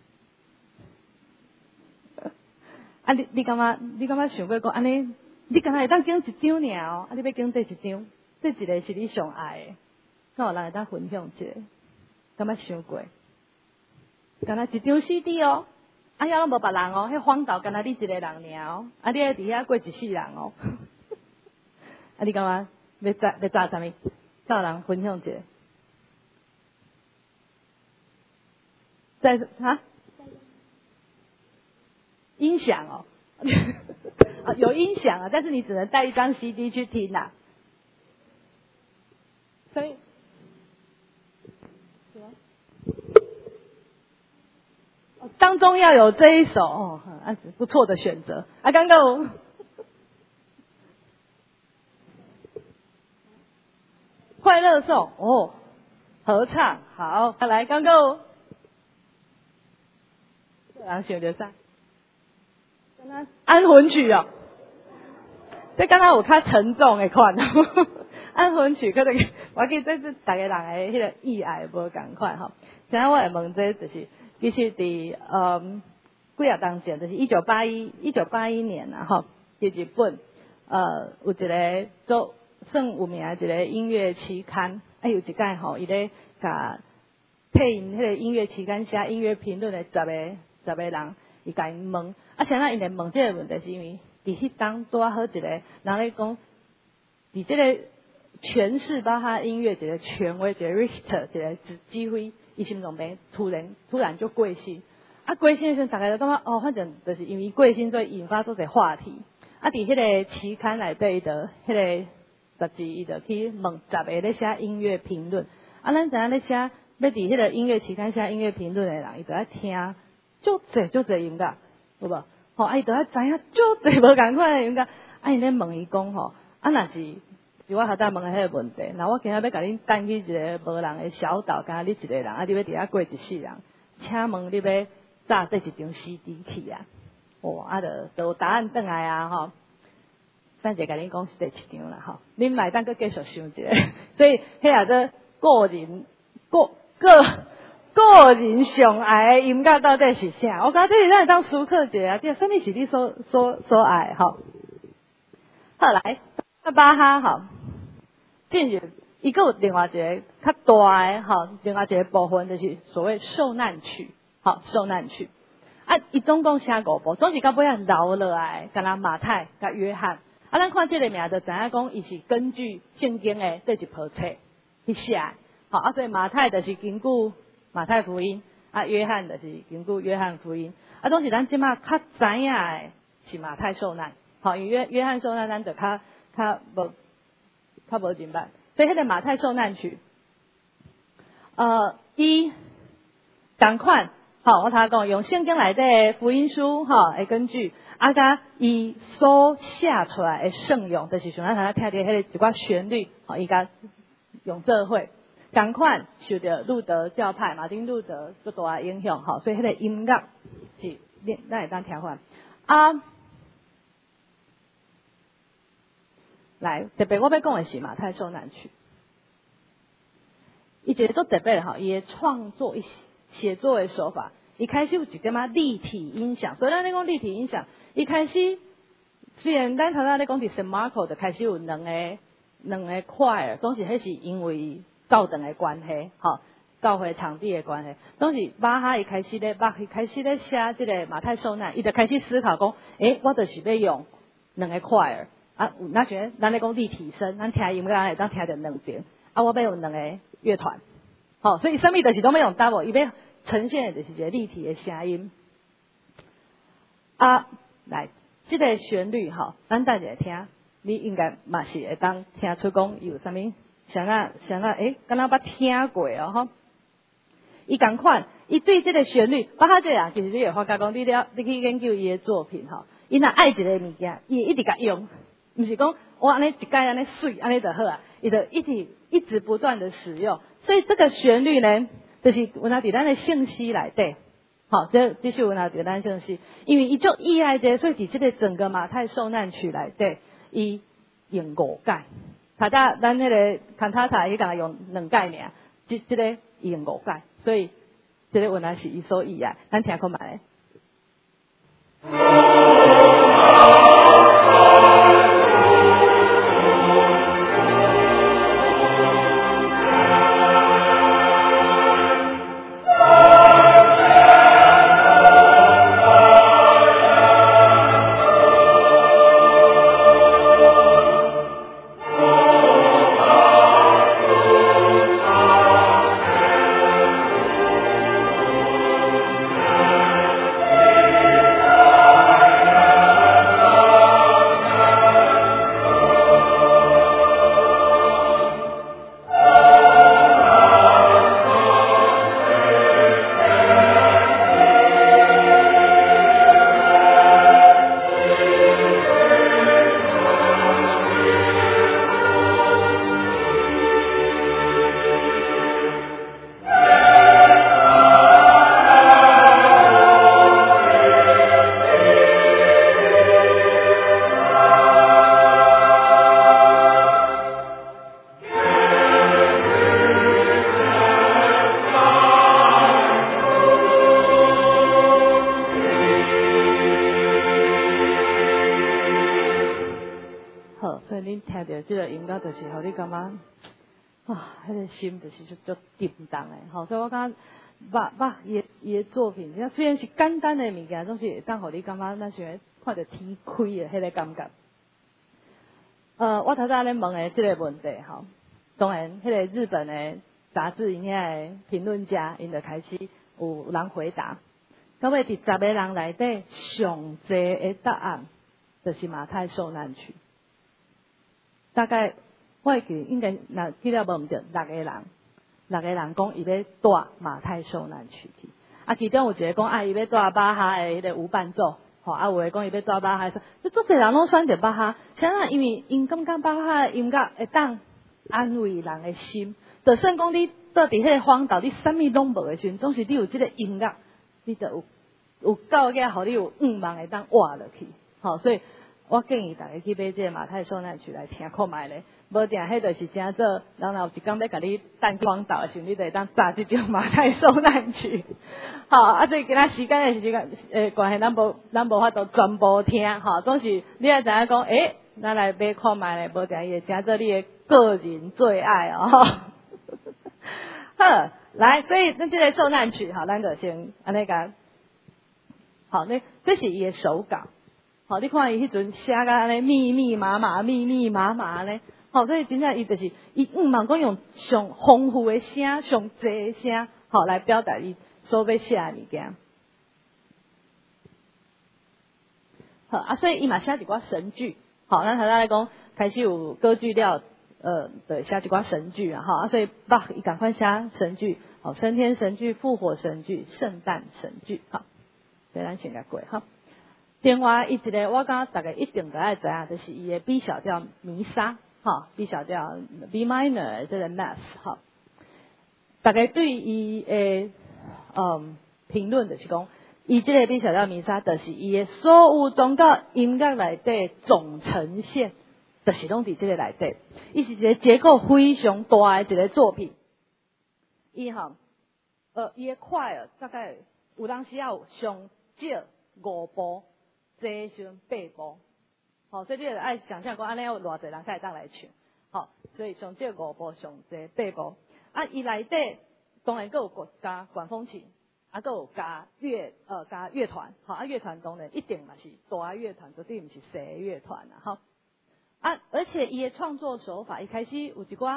啊，你你感觉你感觉想过讲安尼，你敢若会当拣一张尔哦，啊，你要拣这一张，这一个是你上爱的，敢有人会当分享一下？敢捌想过？敢若一张 C D 哦。啊，遐拢无别人哦，迄荒岛干那你一个人尔哦，啊，你喺伫遐过一世人哦，啊，你感觉要炸要炸啥物？叫人分享一下，在啊，音响哦，啊，有音响啊，但是你只能带一张 C D 去听呐、啊，所以，什么？当中要有这一首哦，啊，不错的选择啊！刚刚我快乐颂哦，合唱好，来刚刚人想着啥？安魂曲哦，这刚刚有较沉重的款哦，安魂曲可能我记得这是大家人的迄个意爱无共款吼。现在我会问这就是。其实伫嗯几啊当前，就是一九八一一九八一年啊，吼，伫日本呃有一个做算有名的一个音乐期刊，啊有一届吼，伊咧甲替因迄个音乐期刊写音乐评论的十个十个人，伊甲因问，啊，现在因来问这个问题，是因为伫迄当拄啊好一个人咧讲，伫这个诠释巴哈音乐一个权威，一个 Richter 一个指指挥。伊心中边突然突然就过身，啊过身的时候，大家就感觉哦，反正就是因为过身，所以引发做个话题。啊，伫迄个期刊内底的迄个杂志，伊就去问十个咧写音乐评论。啊，咱知影咧写要伫迄个音乐期刊写音乐评论的人，伊就爱听，足侪足侪音乐，有无？吼，啊，伊就爱知影足侪无共款的音乐。啊，伊咧问伊讲吼，啊，若是。就我头先问的迄个问题，那我今日要甲恁等去一个无人的小岛，敢你一个人，啊，你要伫遐过一世人，请问你要炸这一张 C D 去啊？哦，啊，就就答案转来啊，吼，等者甲恁讲是第一张啦，吼，恁买当搁继续想一下，所以迄下子个人个个个人上爱的音乐到底是啥？我感觉这是咱会当思考一下啊，这什么是你所所所爱吼？好来，巴哈吼。进入，伊个有另外一个较大的吼，另外一个部分就是所谓受难曲，吼受难曲。啊，伊总共写五部，总是到尾啊留落来，敢若马太甲约翰。啊，咱看这个名就知影讲，伊是根据圣经的这一部册去写。好啊，所以马太就是根据马太福音，啊，约翰就是根据约翰福音。啊，总是咱即马较知影的是马太受难，好，因为约约翰受难咱就较较无。较无明白，所以迄个马太受难曲，呃，伊同款，吼，我头讲用圣经内底福音书，吼，会根据啊甲伊所写出来的圣咏，就是像咱头仔听到迄个一寡旋律，吼，伊甲用做伙，同款受到路德教派、马丁路德足大影响，吼，所以迄个音乐是咱会当听看啊。来，特别我要讲的是马太受难曲，伊一个做特别吼，伊的创作、伊写作的手法，伊开始有一点仔立体音响。所以咱咧讲立体音响，伊开始虽然咱头仔咧讲伫圣马可就开始有两个两个 choir， 总是迄是因为教堂的关系，吼，教会场地的关系，总是巴哈伊开始咧，巴伊开始咧写即个马太受难，伊就开始思考讲，诶，我就是要用两个 choir。啊，那时咱咧讲立体声，咱听音乐会当听着两边。啊，我要用两个乐团，好、哦，所以什么就是拢要用 double， 伊要呈现的就是一个立体的声音。啊，来，这个旋律吼，咱等下听，你应该嘛是会当听出讲有啥物，像啊像啊，诶，敢若捌听过哦吼。伊共款，伊对这个旋律，巴哈这啊，其实你会发觉讲，你了，你去研究伊的作品吼，伊若爱一个物件，伊会一直甲用，毋是讲我安尼一摆安尼水安尼就好啊，伊就一直一直不断的使用，所以这个旋律呢，就是有哪伫咱的信息内底，好，这这是有哪伫咱信息，因为伊就依赖者，所以伫这个整个马太受难曲内底，伊用五解，大家咱迄个看他他伊共用两解尔，即即个伊用五解。所以，这个原来是伊所意啊，咱听看卖。就是互你感觉啊，迄个心就是就就震动诶，吼！所以我感觉，捌捌伊伊诶作品，虽然是简单诶物件，总是会当互你感觉咱想看到天开诶迄个感觉。呃，我头先咧问诶即个问题，吼，当然，迄个日本诶杂志因遐诶评论家，因就开始有人回答，到尾伫十个人内底上济诶答案，就是马太受难曲，大概。我会记应该若记了无毋对，六个人，六个人讲伊要带马太受难曲去，啊，其中有一个讲啊，伊要带巴哈的迄个无伴奏，吼，啊，有个讲伊要带巴哈，即足侪人拢选择巴哈，啥啊？因为因感觉巴哈的音乐会当安慰人的心，就算讲你到伫迄个荒岛，你啥物拢无的时阵，总是你有即个音乐，你就有有够个，互你有愿望会当活落去，吼，所以我建议大家去买即个马太受难曲来听看卖咧。无定，迄就是真做，然后有一工要甲你等荒岛的时候，你就会当炸即张马太受难曲。好，啊，所以今仔时间的时间诶关系，咱无咱无法度全部听，吼，总是你也知影讲，诶，咱来买看卖咧，无定伊会真做你的个人最爱哦。好，来，所以那这个受难曲，好，咱就先安尼个，好，那这是伊的手稿，好，你看伊迄阵写甲安尼密密麻麻、密密麻麻咧。好，所以真正伊就是伊毋茫讲用上丰富的声、上济的声，好来表达伊所要写的物件。好啊，所以伊嘛写一寡神句。好，咱头先来讲，开始有歌剧了，呃，对，写一寡神句啊，哈，所以巴伊赶快写神句，好，升天神句、复活神句、圣诞神句，好，所以咱先来过哈。另外，伊一个我感觉大家一定都爱知影，就是伊的 B 小调弥撒。哈 ，B 小调 B minor 这个 Mass 哈，大概对伊诶嗯评论就是讲，伊这个 B 小调弥撒，就是伊的所有宗教音乐内底总呈现，就是拢伫这个内底。伊是一个结构非常大的一个作品。伊哈，呃，伊的快乐大概有当时要上少五步，最少八步。好，所以你就爱想象讲，安尼有偌侪人才会当来唱，好，所以上这五部上这八部，啊，伊内底当然佫有加管风琴，啊，佫有加乐呃加乐团，好，啊，乐团当然一定嘛是大乐团，绝对毋是小乐团啦，哈，啊，而且伊的创作手法一开始有一寡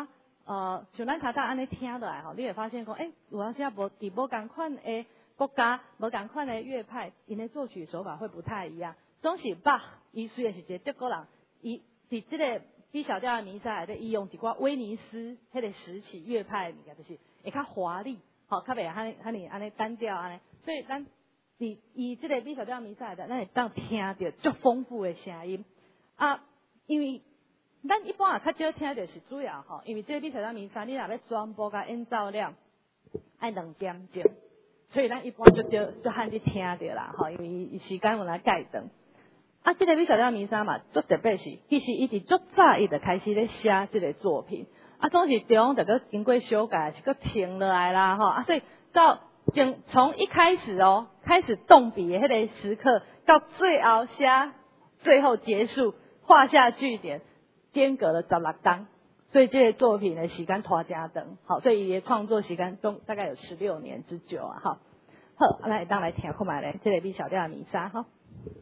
呃，像咱头头安尼听落来吼，你会发现讲，诶，有啊些无伫无共款诶国家，无共款诶乐派，因诶作曲手法会不太一样。总是巴，伊虽然是一个德国人，伊伫即个 B 小调诶弥撒内底，伊用一寡威尼斯迄个时期乐派诶物件，就是会较华丽，吼，较袂遐尼遐尼安尼单调安尼。所以咱伫伊即个 B 小调弥撒内底，咱会当听到足丰富诶声音啊，因为 咱一般也较少听到是主要吼，因为这个比小调弥撒，你若要全部甲演奏了，爱两点钟，所以咱一般就就就罕去听到啦吼，因为伊时间有来改长。啊，这个比小调弥撒嘛，足特别是，其实伊伫足早伊就开始咧写这个作品，啊，总是中就搁经过修改，是搁停落来啦吼，啊，所以到从从一开始哦，开始动笔的迄个时刻，到最后写，最后结束，画下句点。 间隔了十六天，所以这个作品的时间拖加长，好，所以伊的创作时间中大概有十六年之久啊，哈。好，来当来听看卖咧，这个 B 小调的弥撒，哈。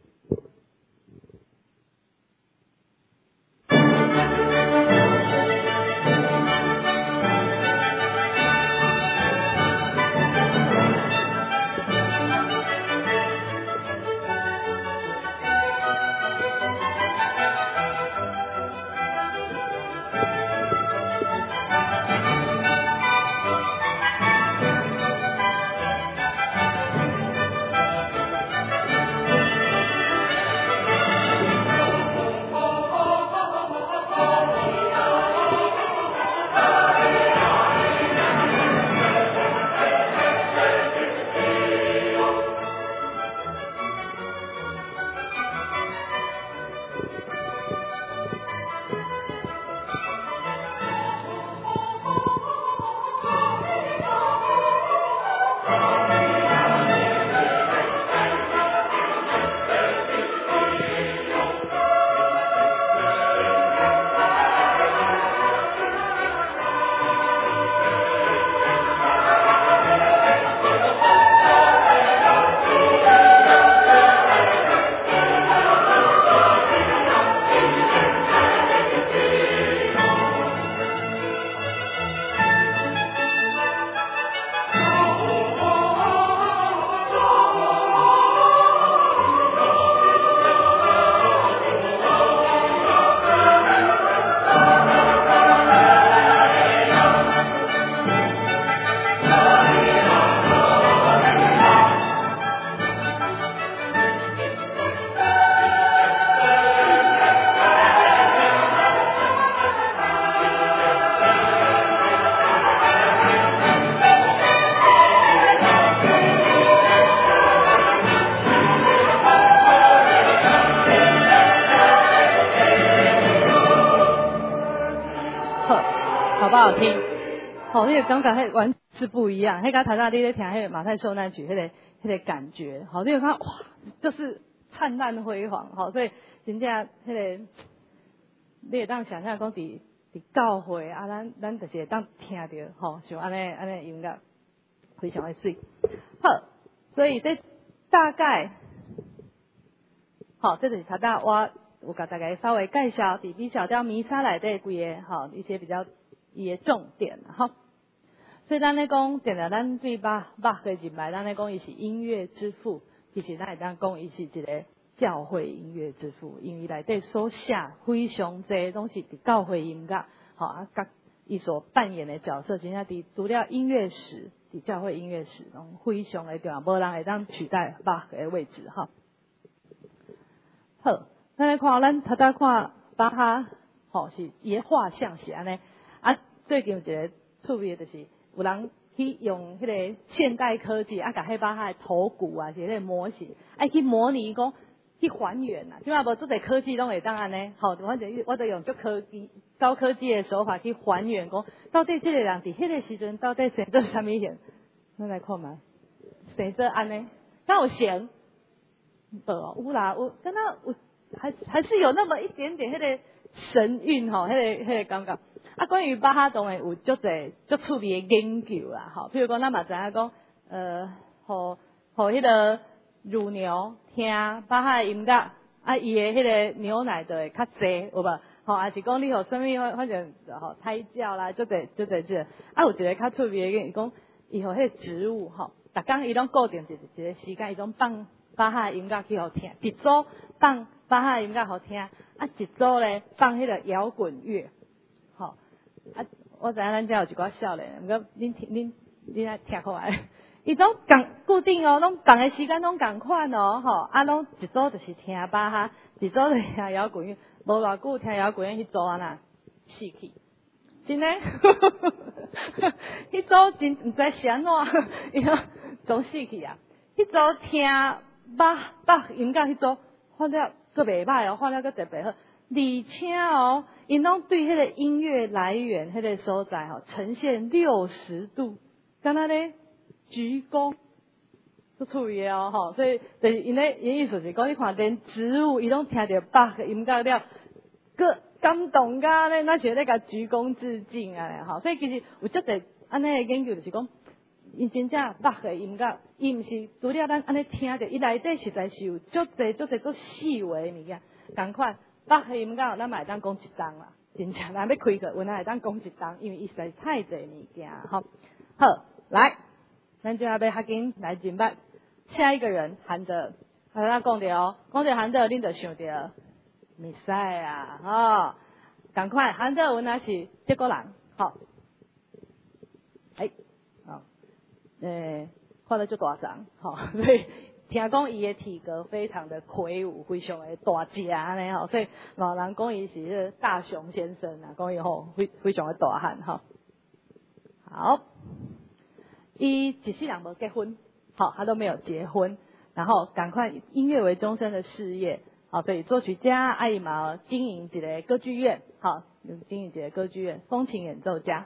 好不好听？好，那个感觉迄完是不一样。迄个台大你咧听迄个马太受难曲，迄、那个迄、那个感觉，好，你有看哇，就是灿烂辉煌，好，所以真正迄、那个你会当想象讲伫伫教会啊，咱咱就是会当听到，吼，像安尼安尼音乐非常的水。好，所以这大概，好，这就是台大我有甲大家稍微介绍伫 B 小调弥撒内底几个吼一些比较。伊的重点哈，所以咱咧讲，定定咱对巴巴嘅入来，咱咧讲伊是音乐之父，其实咱会当讲伊是一个教会音乐之父，因为内底所写非常侪拢是伫教会音乐，吼啊，甲伊所扮演的角色，真正伫除了音乐史，伫教会音乐史拢非常的重要，无人会当取代巴嘅位置哈。好，咱来看，咱头头看巴哈，吼是伊的画像是安尼。啊，最近有一个趣味的，就是有人去用迄个现代科技啊，甲迄把他的头骨啊，是迄个模型，爱去模拟讲去还原啊。即嘛无做个科技拢会当安尼，好，反正我都用足科技、高科技的手法去还原，讲到底这个人伫迄个时阵到底生做啥物样？咱来看觅，生做安尼，那有像无有啦，有，敢若有，还还是有那么一点点迄个神韵吼，迄个迄个感觉。啊，关于巴哈当然有足侪足趣味的研究啦，吼，譬如讲咱嘛知影讲，呃，互互迄个乳牛听巴哈的音乐，啊，伊的迄个牛奶就会较济，有无？ 吼，也是讲你互什么反正吼胎教啦，就得就得这，啊有一个较特别的，伊讲伊互迄个植物吼，逐工伊拢固定一一个时间，伊拢放巴哈音乐去互听，一组放巴哈音乐互听，啊一组咧放迄个摇滚乐，吼，啊我知影咱遮有一寡少年，毋过恁听恁恁来听看觅。伊拢共固定哦，拢共个时间拢共款哦，吼，啊，拢一组就是听巴哈，一组就是听摇滚乐，无偌久听摇滚乐，迄组啊呐死去，真诶，迄组真毋知是安怎，伊讲总死去啊，迄组听巴巴音乐迄组，反了佫袂歹哦，反了佫特别好，而且哦，因拢对迄个音乐来源迄个所在吼，呈现六十度，敢若咧。鞠躬，都趣味哦，吼，所以就是因咧，因意思是讲，你看连植物伊拢听到巴的音乐了，佮感动甲咧，那是咧甲鞠躬致敬啊，吼，所以其实有足侪安尼的研究，就是讲，伊真正巴的音乐，伊毋是除了咱安尼听着，伊内底实在是有足侪足侪足细微的物件，共款巴的音乐，咱嘛会当讲一档啦，真正咱要开课，有哪会当讲一档，因为伊实在太侪物件，吼，好，来。咱就要要较紧来认捌下一个人韩德，啊，咱讲着哦，讲着韩德，恁就想着弥赛亚，吼，赶快，韩德文也是德国人，吼，哎，哦，诶，看到足大张，吼，所以听讲伊的体格非常的魁梧，非常的大只安尼吼，所以老人讲伊是个大熊先生啊，讲伊吼非非常的大汉，吼，好。伊一世人无结婚，好，他都没有结婚，然后赶快音乐为终身的事业，好，所以作曲家艾伊毛经营一个歌剧院，好，经营一个歌剧院，风琴演奏家。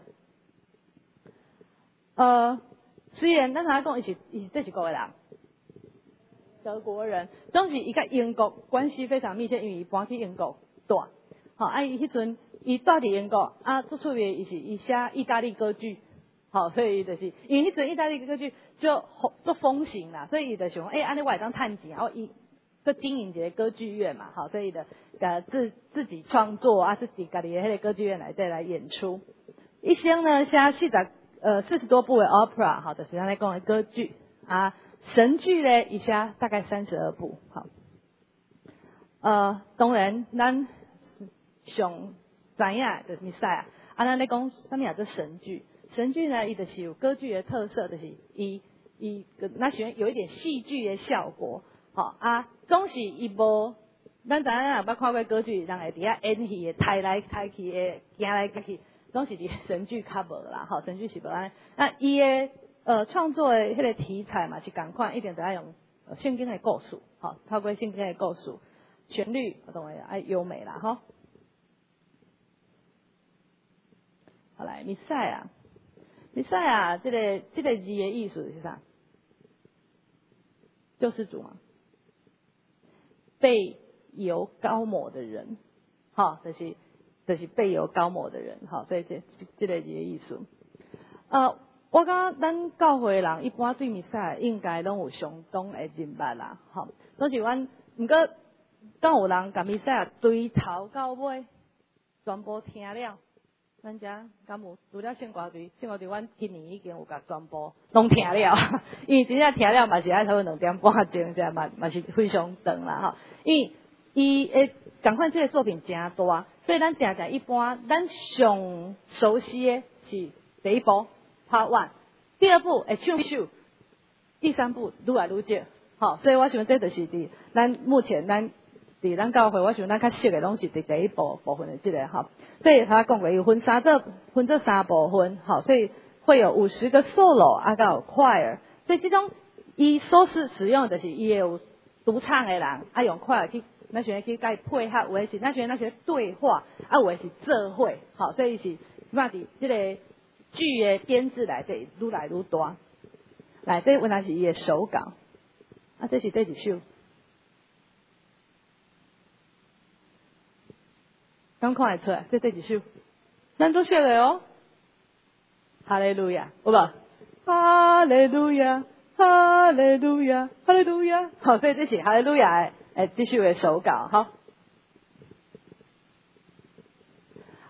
呃，虽然咱他讲伊是伊是这是国的人，德国人，总是伊甲英国关系非常密切，因为伊搬去英国住，好，啊伊迄阵伊住伫英国，啊最趣味伊是伊写意大利歌剧。好，所以就是因为迄阵意大利歌剧就做风行啦，所以伊就想，哎、欸，安尼我会当趁钱，然后伊就经营一个歌剧院嘛，好，所以的呃自自己创作啊，自己家己的迄个歌剧院来再来演出。一生呢写四十呃四十多部的 opera， 好，就是咱来讲的歌剧啊，神剧呢伊写大概三十二部，好，呃，当然咱上知影就是弥赛亚，啊，咱咧讲啥物啊？这神剧。神剧呢，伊就是有歌剧的特色，就是伊伊那喜欢有一点戏剧的效果，好啊，总是伊无，咱知影若捌看过歌剧，人会伫遐演戏的，抬来抬去的，行来行去，总是伫神剧较无啦，好，神剧是无安尼。那伊的呃创作的迄个题材嘛是共款，一定得要用圣经的故事，好，透过圣经的故事，旋律我懂了，爱优美啦，哈。好来，弥赛亚。弥赛亚这个这个字的意思是啥？救世主嘛，被油膏抹的人，好，就是就是被油膏抹的人，好，所以这这个字的意思。呃，我感觉咱教会人一般对弥赛亚应该拢有相当的认捌啦，好，都是阮，毋过敢有人甲弥赛亚对头到尾全部听了。咱遮敢有除了圣歌队，圣歌队阮今年已经有甲全部拢听了，因为真正听了嘛是爱差不多两点半钟，这嘛嘛是非常长啦吼。因为伊诶，共款这个作品真大，所以咱常常一般咱上熟悉的是第一部 Part One， 第二部会唱首，第三部愈来愈少，吼。所以我想这就是伫咱目前咱。伫咱教会，我想咱较熟的拢是伫第一部部分的这个哈，所以他讲过有分三这分这三部分，好，所以会有五十个 solo 啊，有 choir， 所以这种伊所使使用的就是伊有独唱的人啊，用 choir 去，咱想去甲伊配合，有的是咱想咱想对话，啊，有的是做伙，好，所以是嘛伫这个剧的编制内底愈来愈大，来这原来是伊的手稿，啊，这是第几首？刚看会出来，这第几首？咱都晓得哦。哈利路亚，有无？哈利路亚，哈利路亚，哈利路亚。好，所以这是哈利路亚的诶，这首的手稿，好。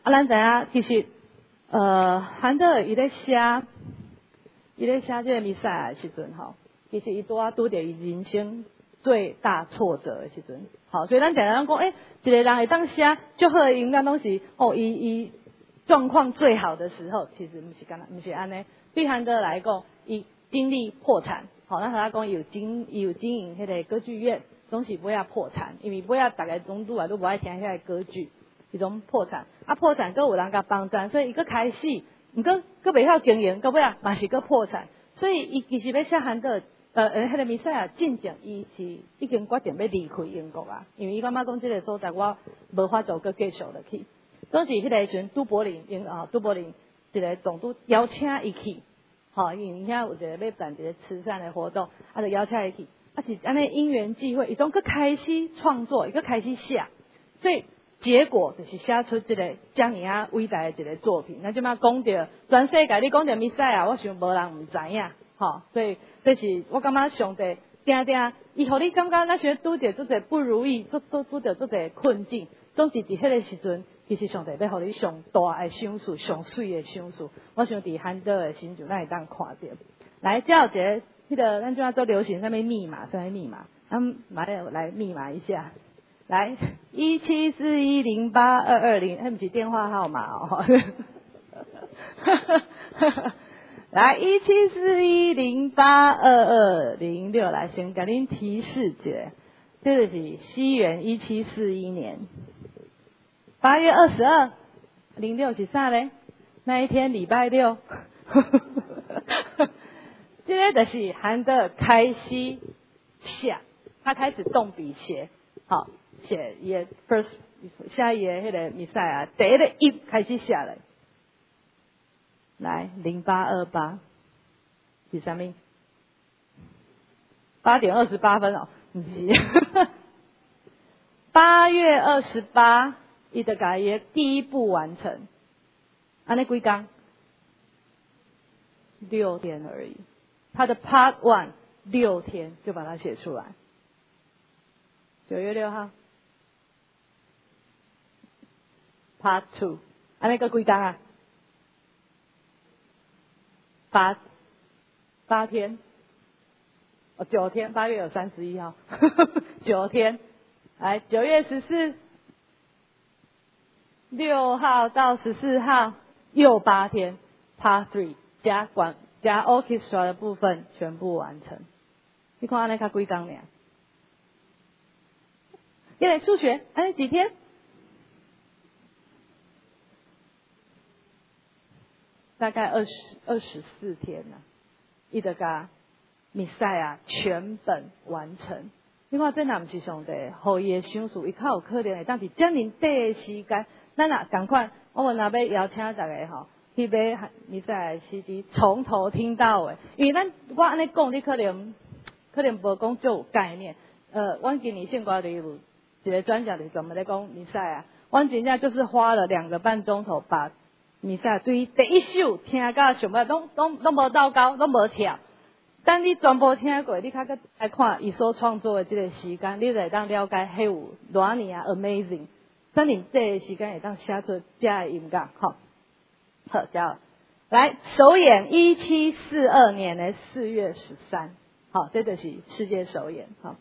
啊，咱知影其实呃，韩德尔伊咧写，伊咧写这个弥赛亚的时阵吼，其实伊拄啊拄着伊人生最大挫折的时阵，好，所以咱常常讲，诶、欸，一个人会当写最好的应该拢是哦，伊伊状况最好的时候，其实不是干那，不是安尼。对韩德尔来讲，伊经历破产，好，咱他讲有经有经营迄个歌剧院，总是不要破产，因为不要大概拢愈来都不爱听遐个歌剧。迄种破产，啊破产，搁有人甲帮衬，所以伊搁开始，毋过搁袂晓经营，到尾啊嘛是搁破产，所以伊其实要写韩德，呃呃，迄个弥赛亚进前，伊是已经决定要离开英国啊，因为伊感觉讲即个所在我无法度搁继续落去，当时迄个时阵都柏林，因啊都柏林一个总督邀请伊去，吼，因为遐有一个要办一个慈善的活动，啊就邀请伊去，啊是安尼因缘际会，伊总搁开始创作，伊搁开始写，所以。结果就是写出这个这么啊伟大的一个作品。那即马讲到全世界，你讲到弥赛亚，我想无人唔知影，吼。所以这是我感觉上帝定定，伊互你感觉那时拄着做者不如意，做做拄着做者困境，总是伫迄个时阵，其实上帝要互你上大的赏赐，上水的赏赐。我想伫韩德的心就咱会当看到。来，这有一个迄个咱即马做流行上面密码，上面密码，咱马上来密码一下。来，一七四一零八二二零，那不是电话号码哦。来，一七四一零八二二零六，来先给您提示一下，这个是西元一七四一年八月二十二，零六是啥嘞？那一天礼拜六。这个就是韩德开始写，他开始动笔写，好。写也 first 下一页迄个弥赛亚第一个一开始写来，来零八二八是啥物？八点二十八分哦，不是，八月二十八，伊就甲伊第一步完成，安尼几工？六天而已，他的 Part One 六天就把它写出来，九月六号。Part Two， 安尼个几工啊？八八天，哦九天，八月有三十一号，九天，来九月十四，六号到十四号又八天 ，Part Three 加管加 Orchestra 的部分全部完成。你看安尼个几工尔？因为数学安尼几天？大概二十二十四天呐、啊，伊就甲弥赛亚全本完成。你看这哪不是上帝，互伊的赏赐，伊较有可能会当伫遮尔短的时间，咱也同款，我们若要邀请大家吼，去买弥赛亚的 C D， 从头听到尾。因为咱我安尼讲，你可能可能无讲就有概念。呃，阮今年献歌里有一个专讲，就是专门在讲弥赛亚，阮真正就是花了两个半钟头把。弥赛亚对第一首听到上尾，拢拢拢无倒高，拢无跳。等你全部听过，你较个来看伊所创作的这个时间，你就会当了解迄有偌尔啊 amazing。等你这个时间会当写出这的音乐，好，好，加来首演一七四二年的四月十三，好，这就是世界首演，好。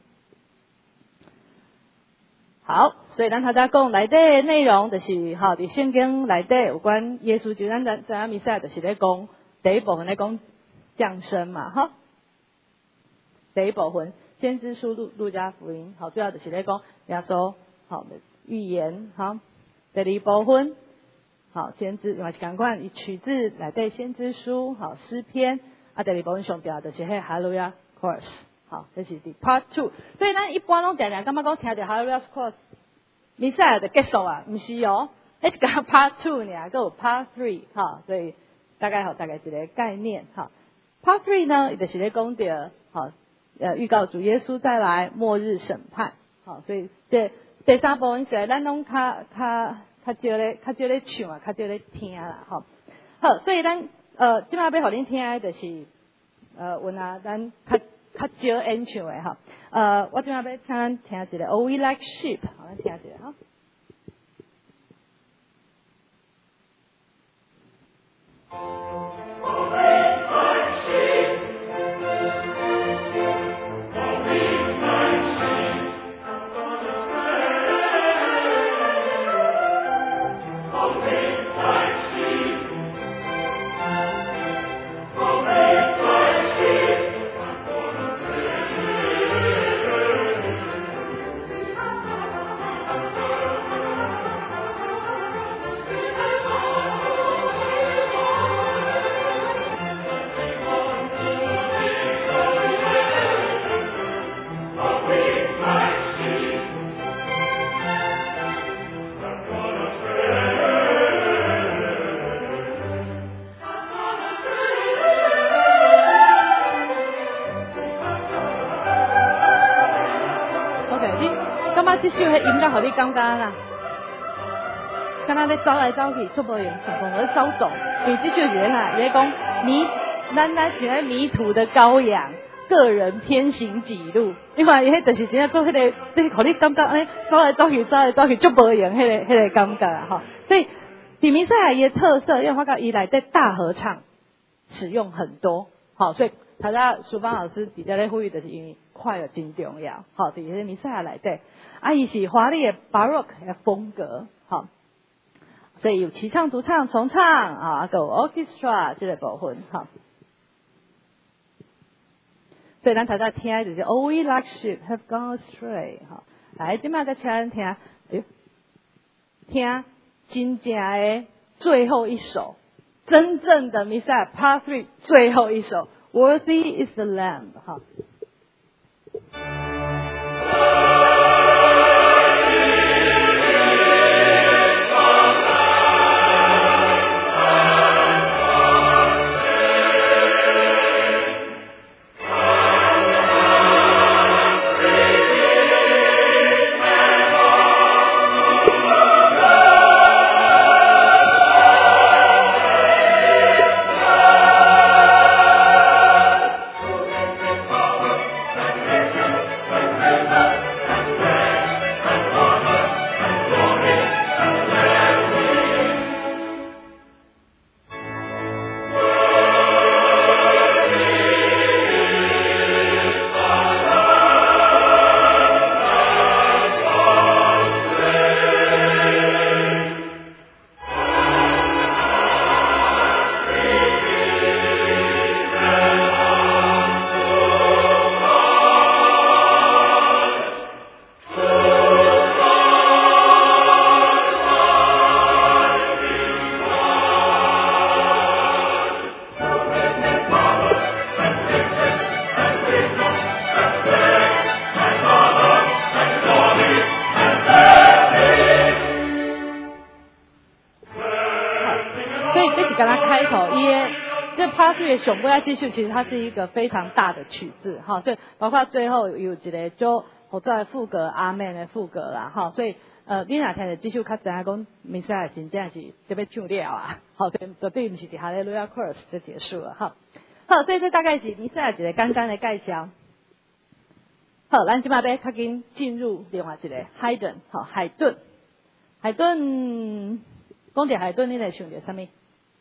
好，所以咱头先讲内底的内容，就是吼，伫圣经内底有关耶稣，就咱咱咱弥赛亚就是咧讲第一部分咧讲降生嘛，吼。第一部分先知书路路加福音，好，主要就是咧讲耶稣好的预言，好。第二部分，好先知，因为是共款，伊取自内底先知书，好诗篇，啊，第二部分上调就是迄哈利路亚 chorus。好，这是第 Part Two， 所以咱一般拢常常感觉讲听到 Hallelujah Chorus， 弥赛亚就结束啊，毋是哦，迄个 Part Two 尔，还有 Part Three， 哈，所以大概好大概一个概念哈。Part Three 呢，伊就是咧讲到，好，呃，预告主耶稣再来，末日审判，好，所以这第三部分是咱拢较较较少咧，较少咧唱啊，较少咧听啦，吼。好，所以咱呃，即摆要互恁听的就是呃，有啊，咱较。较少演唱的哈，呃，我今仔要请咱听一个《Oh We Like Sheep》，好，咱听一下哈。 首迄音乐，互你感觉啦，敢若咧走来走去，出无用，上讲咧走动。因为这首是哈，伊咧讲迷，咱咱像咧迷途的羔羊，个人偏行己路。你看伊迄就是真正做迄个，即互你感觉安尼走来走去，走来走去，足无用，迄个迄个感觉啊，吼。所以，比弥赛亚伊的特色，要发觉伊内底大合唱使用很多，好，所以大家淑芳老师底下咧呼吁的是因为快乐真重要，好，伫迄弥赛亚内底，啊，伊是华丽的 Baroque 的风格，好。所以有齐唱、独唱、重唱啊，个 orchestra 这个部分哈。所以咱头先听就是 All we like sheep have gone astray 哈。来，今麦再请咱听，哎呦，听真正的最后一首，真正的弥赛亚 Part Three 最后一首 Worthy is the Lamb 哈。上尾啊，这首其实它是一个非常大的曲子哈，所以包括最后有一个就好在副歌阿门的副歌啦哈，所以呃，你若听着这首较知影讲弥赛亚真正是特别唱了啊，好，绝对不是伫哈利路亚 chorus 就结束了哈。好，所以这大概是弥赛亚一个简单的介绍。好，咱即马要较紧进入另外一个海顿，好，海顿，海顿，讲到海顿，你会想到什么？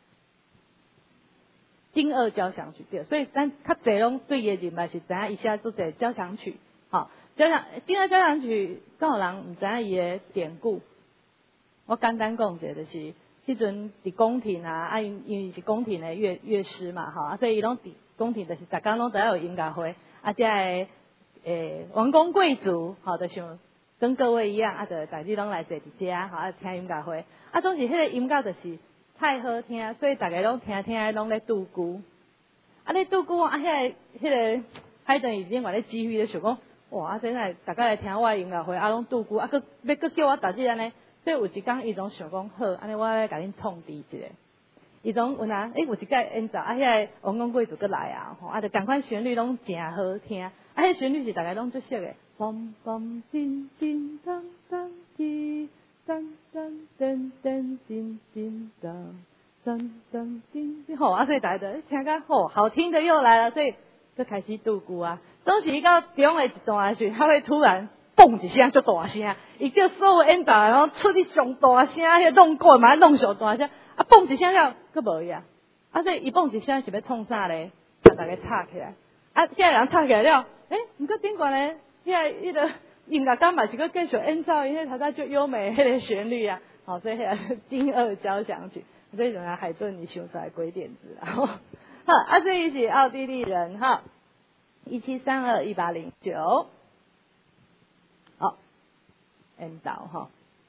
金二交响曲对，所以咱较侪拢对伊的认识是知影伊写做者交响曲，好，交响金二交响曲，敢有人毋知影伊的典故？我简单讲一下，就是迄阵伫宫廷啊，啊因因为是宫廷的乐乐师嘛，吼，啊所以伊拢伫宫廷就是逐工拢都要有音乐会，啊遮个诶王公贵族，吼，就像跟各位一样，啊就大家拢来坐伫遮，吼，啊听音乐会，啊总是迄个音乐就是。太好听，所以大家拢听听拢咧拄鼓。啊，咧拄鼓啊，迄、那个迄个海顿伊另外咧指挥咧想讲，哇！啊，真来大家来听我的音乐会，啊，拢拄鼓，啊，佮要佮叫我逐日安尼。所以有一工伊总想讲好，安尼我来甲恁创治一下。伊总有哪？诶，有一届演奏，啊，遐个王公贵族佮来啊，吼，啊，就共款旋律拢诚好听，啊，迄旋律是大家拢最熟诶。梆梆叮叮当当滴。噔噔噔噔叮叮当，噔噔叮叮，好啊！所以大家听个好，好听的又来了，所以就开始拄鼓啊。总是到中的一段时，他会突然嘣一声，就大声，伊叫所有演奏然后出去上大声，迄弄鼓嘛弄上大声，啊嘣一声了，佫无伊啊。啊，所以伊嘣一声是要创啥咧？让大家插起来。啊，现在人插起来了，诶，毋过顶悬咧，迄个迄个。音乐家嘛是个继续演奏，因为它它就优美迄个旋律啊，好，所以迄个金二交响曲，所以让海顿伊想出来鬼点子啊。好，啊，这一是奥地利人哈，一七三二一八零九，好，演奏哈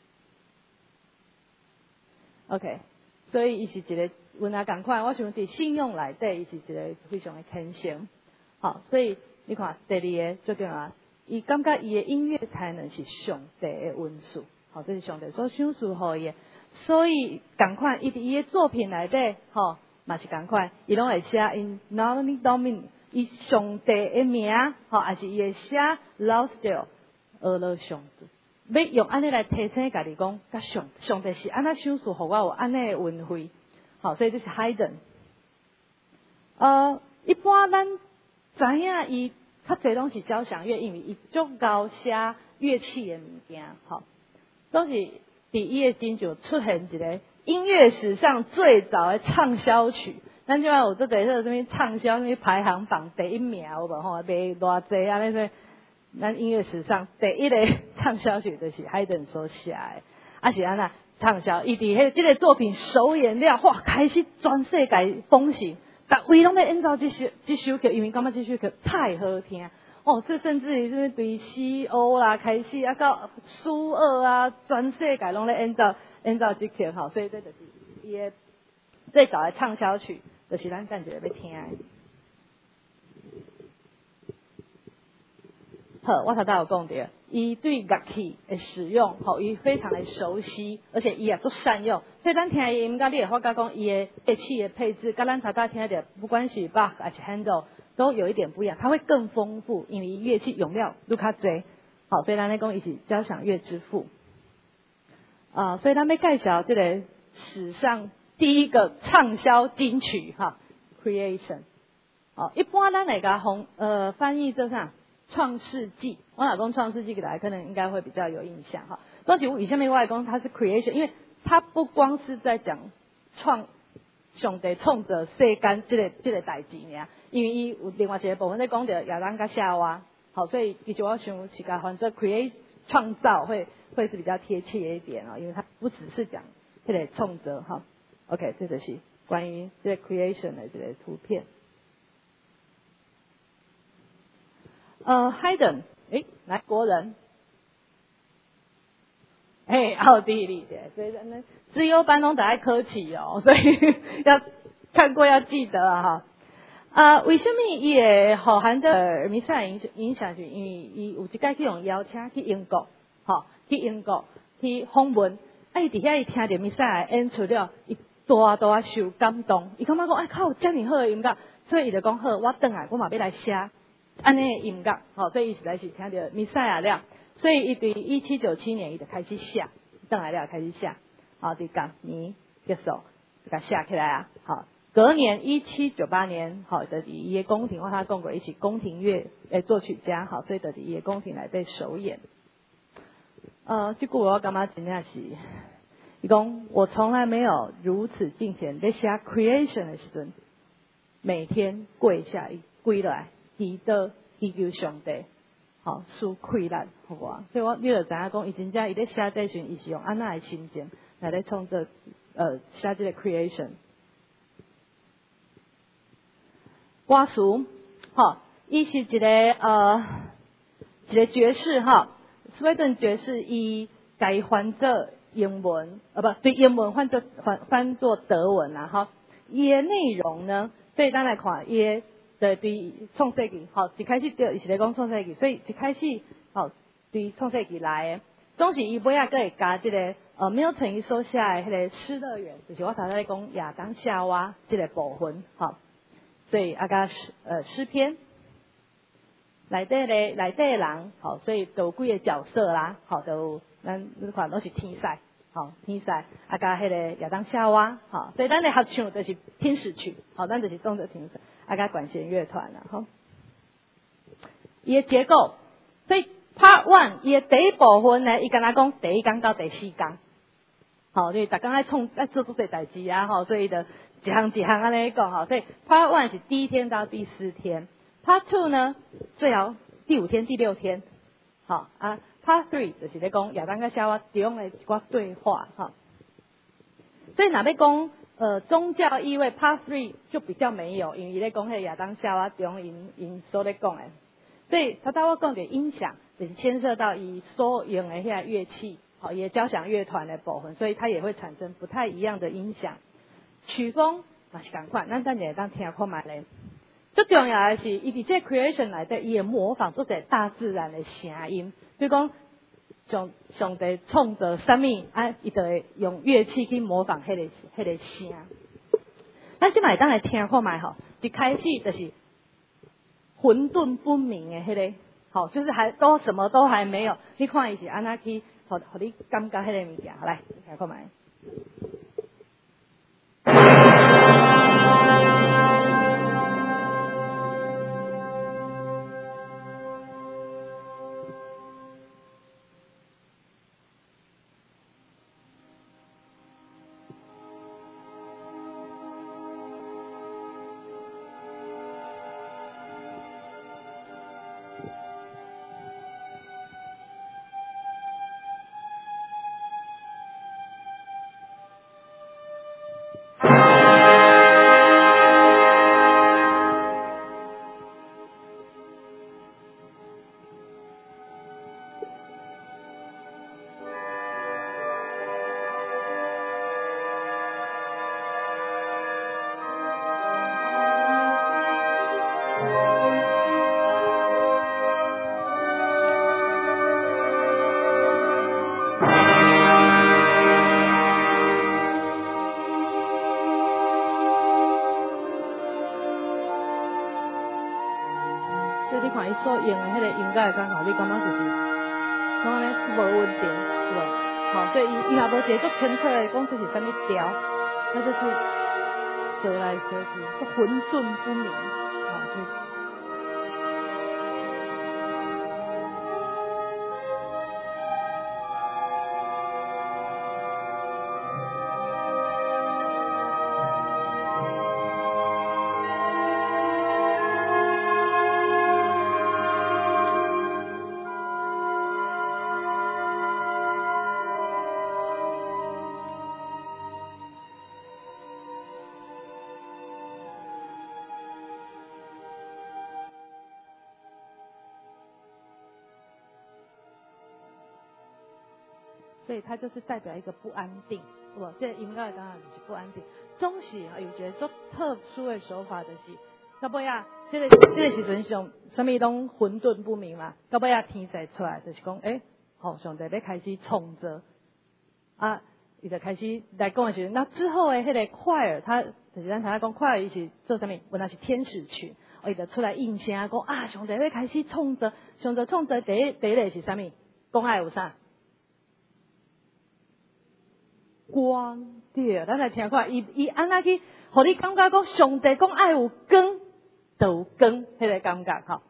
，OK， 所以伊是一个阮也共款，我想伫信用内底，伊是一个非常的虔诚，好，所以你看第二个最重要。伊感觉伊的音乐才能是上帝的恩赐，好，这是上帝所赏赐予伊的。所以共款，伊伫伊的作品内底，吼，嘛是共款，伊拢会写 in nomine Domini， 伊上帝的名，吼，还是伊会写 Laus Deo， 阿拉上帝， 要用安尼来提醒家己讲，甲上上帝是安那想数，互我有安尼的运费。好，所以这是 Haydn。呃，一般咱知影伊较侪拢是交响乐，因为伊足够写乐器的物件，吼，拢是伫伊的真就出现一个音乐史上最早的畅销曲。咱即摆有做者说什么畅销什么排行榜第一名有无吼？卖偌济安尼说，咱音乐史上第一个畅销曲就是海顿所写的，啊是安那畅销，伊伫迄即个作品首演了，哇，开始全世界风行，逐位拢要演奏即首即首曲，因为感觉即首曲太好听。哦，这甚至于是对西欧啦开始啊到苏俄啊，全世界拢咧演奏演奏即曲吼，所以这就是伊的最早的畅销曲，就是咱感觉要听的。好，我头先有讲到，伊对乐器的使用，吼，伊非常的熟悉，而且伊也足善用。所以咱听伊音乐，你会发觉讲伊的乐器的配置，跟咱头先听的，不管是 Bach 还是 Handel， 都有一点不一样，它会更丰富，因为乐器用料愈较侪。好，所以咱咧讲伊是交响乐之父。啊、呃，所以咱要介绍这个史上第一个畅销金曲哈 ，Creation。哦，一般咱来甲红呃翻译这上。创世纪，我老公创世纪给大家可能应该会比较有印象哈。东西以下面外公它是 creation， 因为它不光是在讲创上帝创造世间这个这个代志呢，因为伊有另外一个部分在讲着亚当跟夏娃，好，所以其实我想是甲反正 create 创造会会是比较贴切一点哦，因为它不只是讲这个创造哈。OK， 这就是关于这个 creation 的这个图片。呃 ，Haydn， 诶，哪国人？哎，奥地利的，所以呢，资优班拢得爱客气哦，所以要看过要记得啊哈。啊、呃，为什么伊会互韩德尔弥赛影影响？是因为伊有一届去用邀请去英国，吼、哦，去英国去访问，啊，伊伫遐伊听着弥赛演出了，伊大大受感动，伊感觉讲，哎，靠，遮尔好的音乐，所以伊就讲好，我转来，我嘛要来写。安尼的音乐，吼，所以伊实在是听到弥赛亚了，所以伊对一七九七年伊就开始写，等来了开始写，好，伫隔年结束，就甲写起来啊，好，隔年一七九八年，好，就伫伊的宫廷，我他讲过，伊是宫廷乐诶作曲家，好，所以就伫伊的宫廷来被首演。呃，这句我感觉真正是，伊讲我从来没有如此敬虔在写 creation 的时阵，每天跪下一跪来。祈祷祈求上帝，好赐快乐互我，所以我你就知影讲，伊真正伊咧写这阵，伊是用安那的心情来咧创作呃写这个 creation。歌词，吼，伊是一个呃一个爵士哈，斯威顿爵士伊改翻做英文，呃不对，英文翻做翻翻做德文啦哈，伊的内容呢，所以咱来看伊的。对，对创世纪，好，一开始对，伊是咧讲创世纪，所以一开始，好，对创世纪来的，总是伊尾仔佫会加即、这个呃 Milton 伊所写的迄个失乐园，就是我头先咧讲亚当夏娃即个部分，好，所以啊加呃诗篇，内底咧内底人，好，所以都有几个角色啦，好，都咱你看都是天使，好，天使啊加迄个亚当夏娃，好，所以咱的合唱就是天使曲，好，咱就是当作天使。啊，甲管弦乐团啦，吼，伊的结构，所以 Part One 伊的第一部分呢，伊敢若讲第一工到第四工，好，你逐工爱创爱做做这代志啊，吼，所以就一项一项安尼讲，吼，所以 Part One 是第一天到第四天 ，Part Two 呢，最后第五天、第六天，好啊 ，Part Three 就是咧讲亚当甲夏娃中的一寡对话，哈，所以若要讲。呃，宗教意味 Part Three 就比较没有，因为咧讲迄亚当夏娃中因因所咧讲诶，所以他当我讲的音响，就是牵涉到伊所用的遐乐器，好，也交响乐团的部分，所以它也会产生不太一样的音响。曲风嘛是共款，咱等下当听看卖咧。最重要的是，伊伫这 creation 内底，伊会模仿做者大自然的声音，比如讲。上上帝创造什么啊？伊就会用乐器去模仿迄、那个迄、那个声。咱即摆当来听看卖吼，一开始就是混沌不明的迄、那个，好，就是还都什么都还没有。你看伊是安那去互互你感觉迄个物件，好来，听看卖。所用的迄个音乐的感觉，你感觉就是，讲安尼无稳定，是无？好，所以伊伊也无一个足清楚的讲这是啥物调，那就是折来折去，都混沌不明，好，就。所以它就是代表一个不安定，不，这个音乐当然就是不安定。总是有一个足特殊的手法，就是到尾啊，这个这个时阵上，什么拢混沌不明嘛。到尾啊，天才出来，就是讲，诶、欸，好、哦，上帝要开始创造啊，伊就开始来讲的时候，那之后的迄个快尔，他就是咱常讲快尔，伊是做什么？原来是天使群，伊就出来应声讲啊，上帝要开始创造，上帝创造第一第一个是啥物？讲爱有啥？光对，咱来听看，伊伊安那去，互你感觉讲上帝讲爱有光，就有光，迄个感觉吼。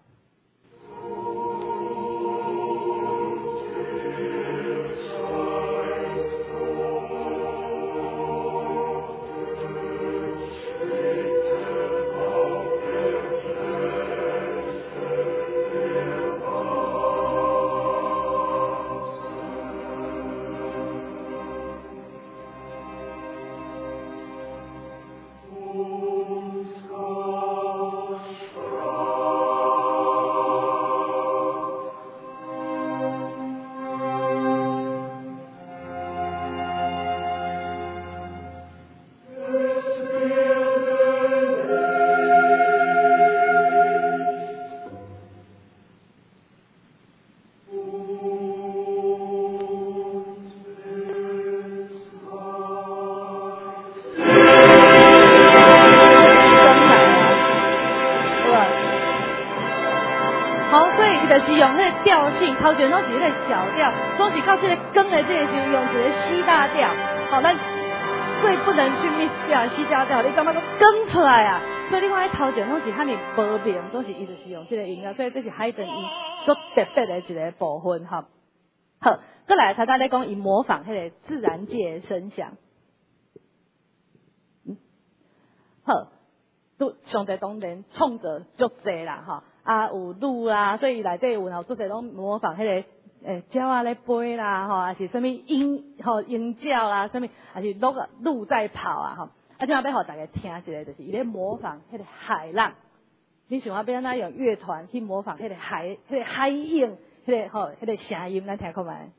就是用那个调性，头前拢是那个小调，总是到这个根的这个时候用一个 C 大调，好，咱最不能去 miss 掉 C 大调，你感觉讲根出来啊？所以你看，头前拢是遐尼无明，都是伊就是用这个音乐，所以这是海顿伊所特别的一个部分哈。好，再来他他在讲伊模仿迄个自然界的声响，嗯，好，都上帝当然创造足济啦哈。啊，有鹿啊，所以内底有有做者拢模仿迄、那个诶鸟啊咧飞啦，吼，还是什么鹰吼鹰叫啦，什么还是鹿啊鹿在跑啊，吼，啊，即马要互大家听一个，就是伊咧模仿迄个海浪。你想要要安怎用乐团去模仿迄个海、迄、那个海鹰、迄、那个吼、迄、那个声音，咱听看觅。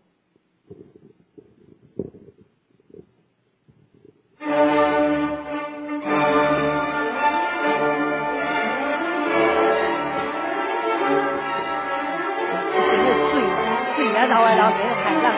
然后来，然后给海浪。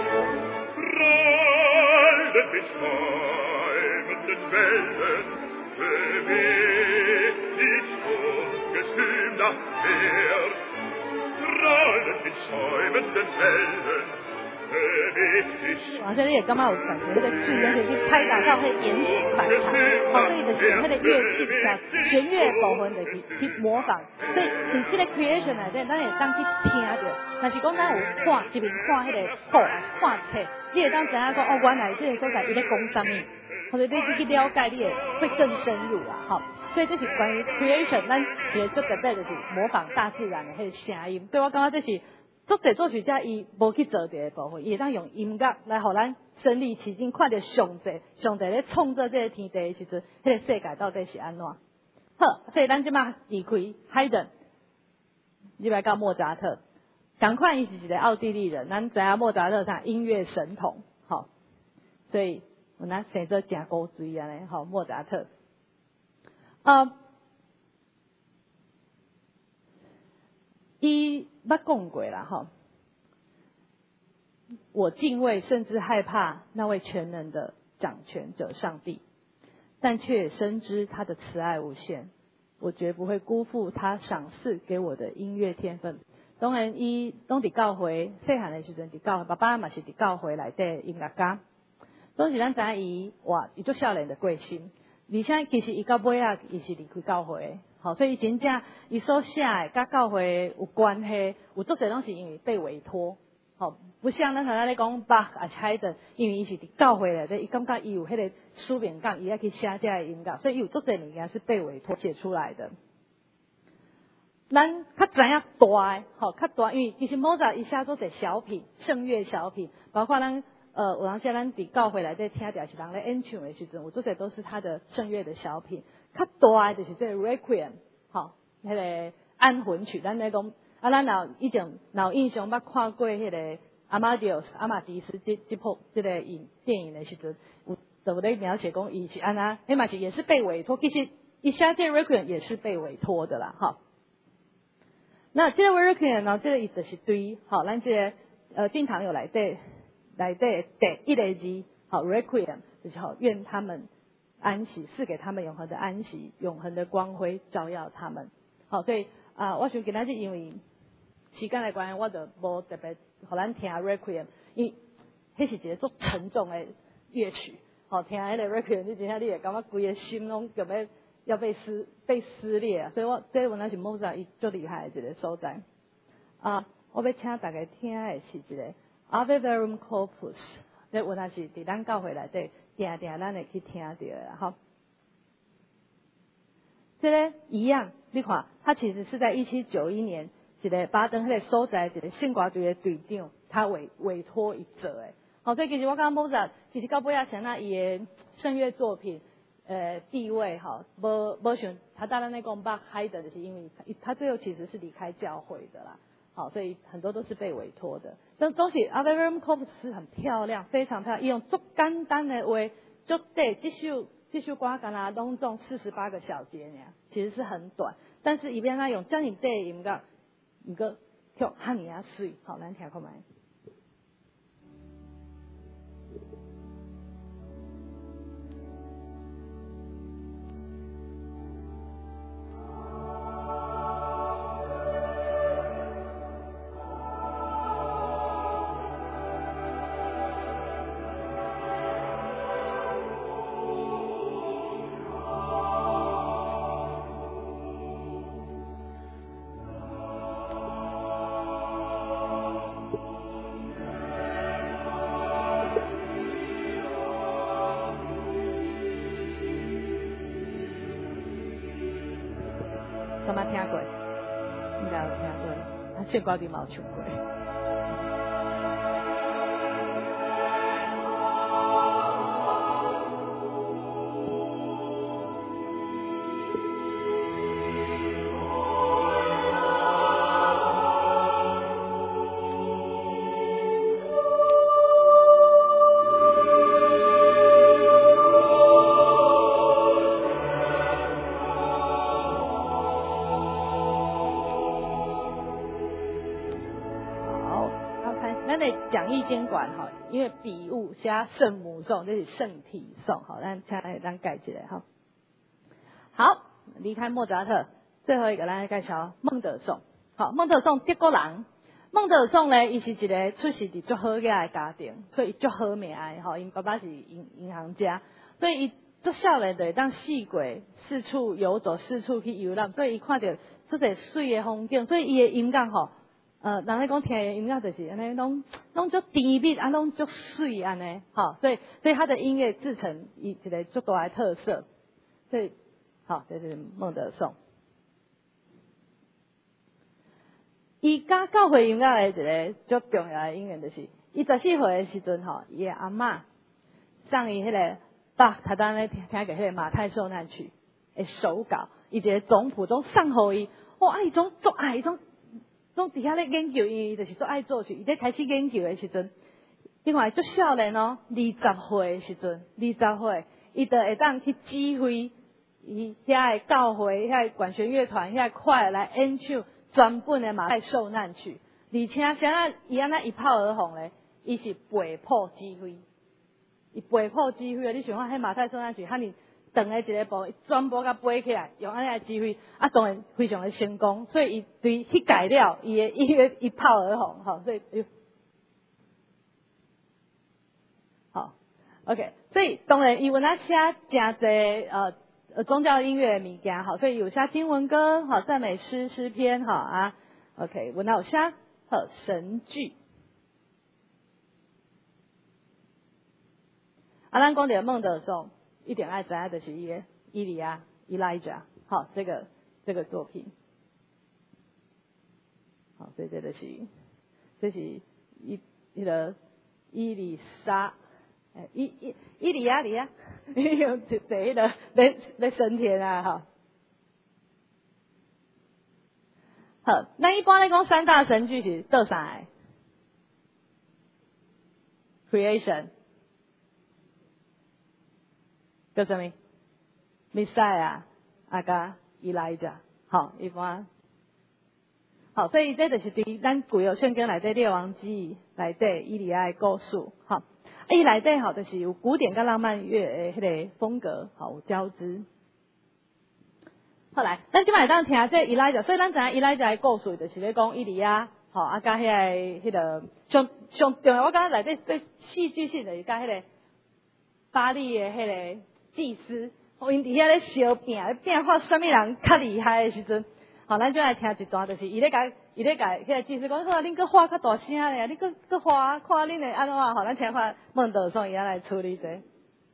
Mit Schäumenden Wellen 哇！所以你也感觉有感觉，那个剧而且去拍打到迄延续反弹，哦，所以就是用迄个乐器啊、弦乐部分就是去模仿。所以你这个 creation 内底，咱会当去听着。但是讲咱有看一面看迄个谱啊，看册，你会当知影讲哦，原来这个所在伊咧讲啥物，或者你去了解，你也会更深入啊，好。所以这是关于 creation， 咱也做特别就是模仿大自然的迄个声音。所以我感觉这是。作者作曲家伊无去做这个部分，伊会当用音乐来互咱身临其境，看到上帝上帝咧创造这个天地的时阵，迄个世界到底是安怎？好，所以咱即马离开海顿，入来到莫扎特，同款伊是一个奥地利人，咱知影莫扎特他音乐神童，好，所以有咱生做真古锥安尼，好，莫扎特，啊。伊捌讲过啦，哈，我敬畏甚至害怕那位全能的掌权者上帝，但却也深知他的慈爱无限，我绝不会辜负他赏赐给我的音乐天分。当然，伊拢伫教会细汉的时阵伫教会，爸爸嘛是伫教会内底音乐家，当时咱知影伊哇，伊做少年的贵心，而且其实伊到尾啊，伊是离开教会。好，所以真正伊所写的甲教会有关系，有作者拢是因为被委托。好，不像咱头仔咧讲巴啊海顿，因为伊是伫教会内底，伊感觉伊有迄个使命感，伊要去写这个音乐，所以有作者物件是被委托写出来的。咱较知影大诶，吼较大，因为其实莫扎伊写做者小品、圣乐小品，包括咱呃有人写咱伫教会内底听到是人咧演唱的时阵，有作者都是他的圣乐的小品。较大的就是这个 Requiem， 吼，迄个安魂曲，咱咧讲，啊，咱若以前若有印象捌看过迄个阿玛迪欧斯阿玛迪斯这这部这个影电影的时阵，有都咧描写讲伊是安那，迄嘛是也是被委托，其实伊写这个 Requiem 也是被委托的啦，哈。那这个 Requiem 呢，这个意思是对，好，咱这个呃经常有来对来对第一个字，好 Requiem 就是好愿他们。安息，赐给他们永恒的安息，永恒的光辉照耀他们。好，所以啊、呃，我想今仔日因为时间的关系，我就无特别互咱听 Requiem， 因为迄是一个足沉重的乐曲。好，听迄个 Requiem， 你真正你会感觉规个心拢就要要被撕被撕裂啊！所以我这原来是莫扎伊足厉害的一个所在。啊，我要请大家听的是一个 Ave Verum Corpus， 这原来是伫咱教会内底。定定咱会去听到的哈，这个一样，你看，他其实是在一七九一年，一个巴登迄个所在一个圣歌队的队长，他委委托伊做的。好，所以其实我刚刚莫扎，其实到尾仔像那伊的圣乐作品，呃，地位哈，无无像他当然那讲巴海的，就是因为他他最后其实是离开教会的啦。好，所以很多都是被委托的。但东西 Ave Verum Corpus 是很漂亮，非常漂亮，用足简单的话，就对这首这首歌干啦，拢总四十八个小节呢，其实是很短。但是伊边他用将你对音个一个叫汉尼亚水，好，咱听看卖。有冇听过？应该有听过，他圣歌里嘛有唱过。讲义监管哈，因为笔误写圣母颂，这是圣体颂哈，咱请咱改起来哈。 好，离开莫扎特，最后一个咱来介绍孟德松。好，孟德松德国人。孟德松咧，伊是一个出世伫足好嘅家庭，所以伊足好命的吼。因爸爸是银银行家，所以伊足少年就会当四过四处游走，四处去游览，所以伊看到足侪水嘅风景，所以伊嘅音乐吼，呃，人咧讲听嘅音乐就是安尼，拢拢足甜蜜，啊，拢足水安尼，吼，所以所以他的音乐自成一一个足大嘅特色。所以，好，这是孟德松。伊教教会音乐的一个足重要的因缘，就是伊十四岁的时阵吼，伊的阿嬷送伊迄个爸，他当咧听听个迄个马太受难曲的手稿，伊一个总谱总送互伊，哇，啊伊总足爱，伊总总伫遐咧研究，伊就是足爱作曲。伊咧开始研究的时阵，另外足少年哦，二十岁的时阵，二十岁，伊就会当去指挥伊遐个教会、遐个管弦乐团、遐个快来演唱。全本的马太受难曲，而且啥啊，伊安那一炮而红咧，伊是背谱指挥，伊背谱指挥啊！你想看迄马太受难曲，哈尼长的一个部，伊全部甲背起来，用安尼来指挥，啊，当然非常的成功，所以伊对迄改了，伊的音乐一炮而红，好，所以好 ，OK， 所以当然伊有那写真侪呃。呃，宗教音乐的物件，好，所以有写经文歌，好，赞美诗、诗篇，好啊 ，OK， 我那有写好神剧。啊，咱讲到孟德松，一定爱知影就是伊个伊利亚、Elijah， 好，这个这个作品，好，所以这个是这是伊伊个伊丽莎。诶，伊伊伊利亚利亚，用坐坐迄个咧咧升天啊，哈。好，那一般来讲，三大神剧是倒三个 ？Creation， 叫什么 ？Messiah， 啊甲 Elijah， 好，一般。好，所以这就是伫咱旧约圣经内底列王记内底伊利亚的故事，好。伊内底吼，就是有古典跟浪漫乐诶，迄个风格好有交织。后来，咱即摆当听这伊拉伊，所以咱知影伊拉伊的故事，就是咧讲伊利亚，吼啊，甲迄个迄个上上重要，我感觉内底最戏剧性的，甲迄个巴黎的迄个祭司，吼因伫遐咧烧饼，饼看啥物人较厉害的时阵，好，咱就来听一段，就是伊咧甲。伊咧甲迄个祭司讲，好啊，恁搁画较大声咧，你搁搁画，看恁会安怎啊？吼，咱听看孟德松伊安来处理这。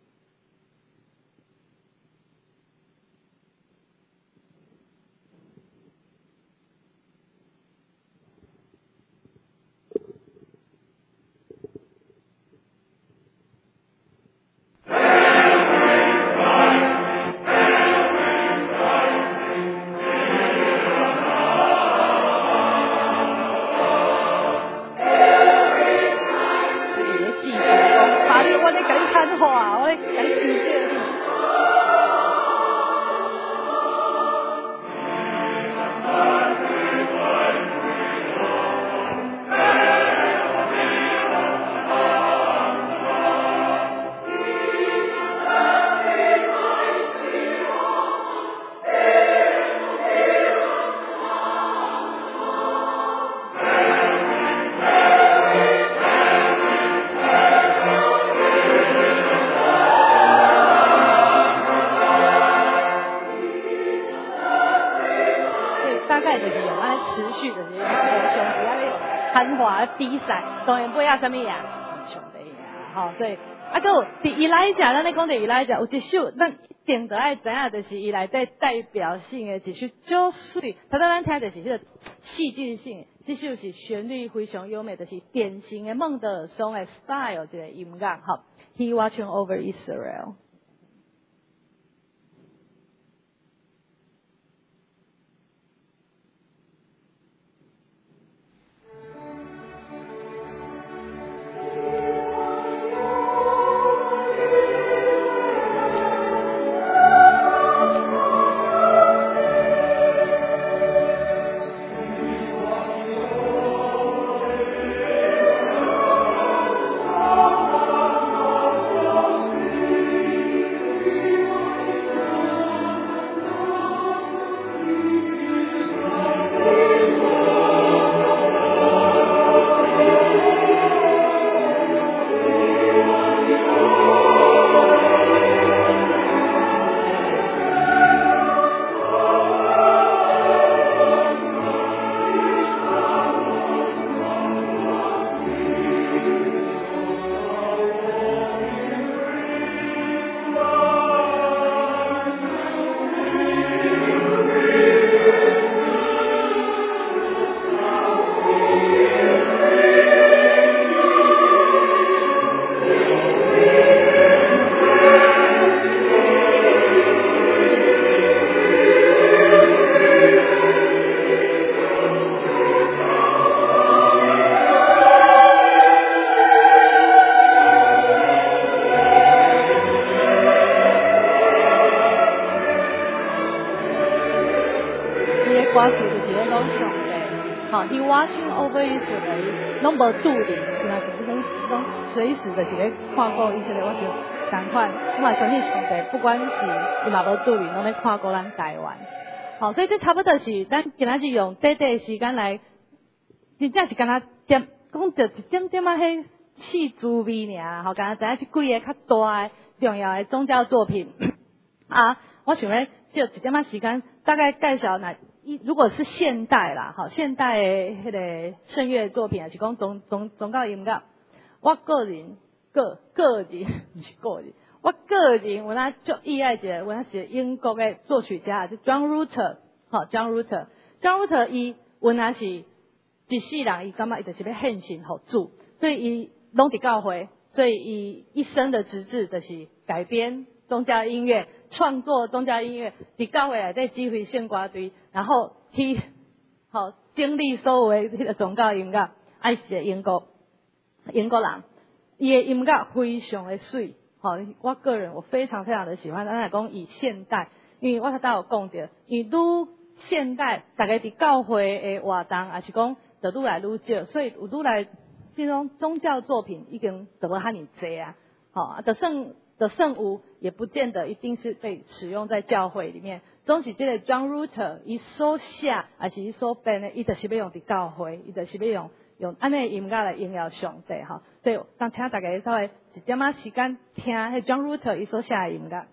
比赛当然不要什么呀，上帝呀，吼，所以啊，搁有伫伊来讲，咱咧讲伫伊来讲，有一首咱一定得爱知影，就是伊内底代表性的一首足水。头先咱听就是迄个戏剧性，这首是旋律非常优美，就是典型的孟德尔松的 style 一个音乐，吼 ，He watching over Israel。 好 ，He watching over Israel， 拢无注定，是嘛？是拢拢随时就是咧看顾以色列，我就赶快，我嘛相信上帝，不管是伊嘛无注定，拢咧看顾咱台湾。好，所以这差不多是咱今仔日用短短的时间来，真正是敢若点讲着一点点仔迄试滋味尔，吼，敢若知影是几个较大的重要的宗教作品啊。我想要就一点仔时间，大概介绍那一如果是现代啦，吼，现代的迄个圣乐作品，还是讲宗宗宗教音乐，我个人个个人不是个人。我个人有那足意爱一个，有那是英国的作曲家，就 John Rutter， 好 ，John Rutter，John Rutter 伊有那是一世人，伊感觉伊就是要献身互主，所以伊拢伫教会，所以伊一生的职责就是改编宗教音乐，创作宗教音乐，伫教会内底指挥圣歌队，然后去好经历所有的迄个宗教音乐，爱是个英国英国人，伊的音乐非常的水。好，我个人我非常非常的喜欢。咱来讲以现代，因为我头有讲着，因为愈现代，大家伫教会的活动，也是讲就愈来愈少，所以有愈来这种宗教作品已经就无遐尼济啊。好，就算就算有，也不见得一定是被使用在教会里面。总是这个 John Rutter 伊所写，还是伊所编的，伊就是要用伫教会，伊就是要用。用安尼音乐来应邀上帝哈，所以当请大家稍微一点仔时间听迄 John Rutter 伊所写的音乐。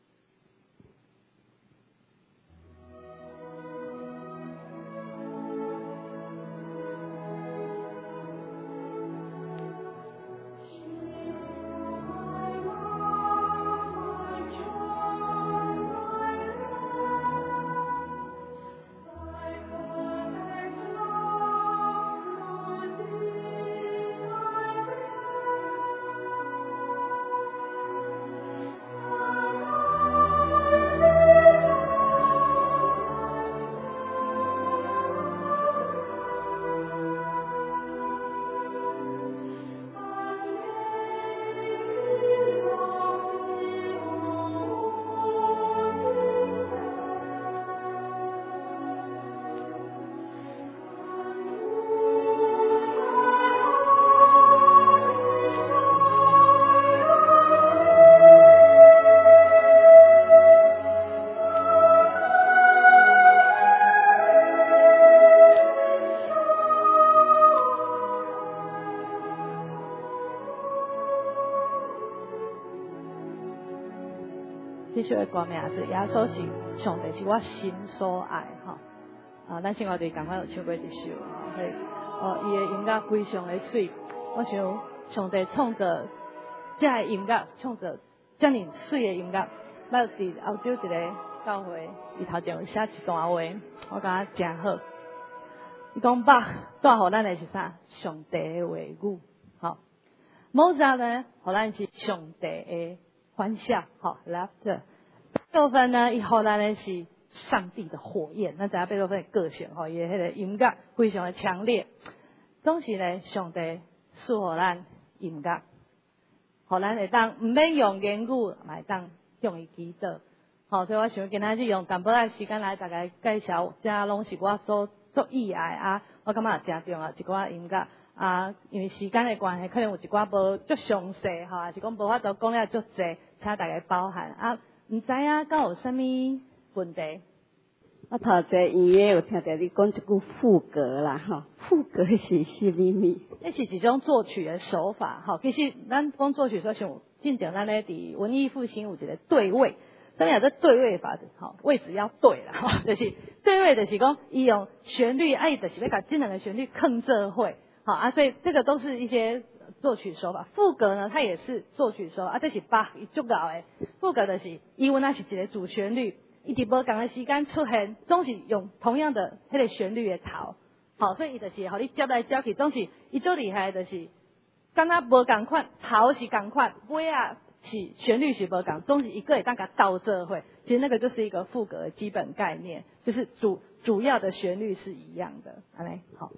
这首的歌名是耶稣是上帝是我心所爱哈啊，咱先我哋赶快有唱过一首，所以哦，伊的音乐非常的水，我想上帝创造这个音乐，创造这么水的音乐，咱伫澳洲一个教会，伊头前有写一段话，我感觉真好。伊讲把带互咱的是啥？上帝的话语，好。某扎呢，互咱是上帝的欢笑，好 ，laughter。贝多芬呢，伊互咱的是上帝的火焰。咱知影贝多芬的个性，吼，伊的迄个音乐非常的强烈。总是呢，上帝赐互咱音乐，互咱会当毋免用言语，嘛会当向伊祈祷。好，所以我想今仔日用淡薄仔时间来大概介绍，这拢是我所足意爱啊，我感觉真重要一寡音乐。啊，因为时间的关系，可能有一寡无足详细吼，还是讲无法度讲了足济，请大家包涵啊。唔知影敢有啥物问题？ 我头前音乐有听到你讲一句副歌啦，吼，副歌是什么物？ 这是一种作曲的手法，吼。其实咱讲作曲，所想进前咱咧伫文艺复兴有一个对位，什么叫做对位法？吼，位置要对啦，吼，就是对位，就是讲伊用旋律，啊，伊就是要甲这两个旋律坑做伙。好啊，所以这个都是一些作曲手法。副歌呢，它也是作曲手法啊，这是巴伊足够的。副歌就是伊有那是一个主旋律，伊伫无同的时间出现，总是用同样的迄个旋律的头。好，所以伊就是互你接来接去，总是伊最厉害的就是，敢若无共款，头是共款，尾啊是旋律是无共，总是一个会当甲倒做伙。其实那个就是一个副歌的基本概念，就是主主要的旋律是一样的。安尼好。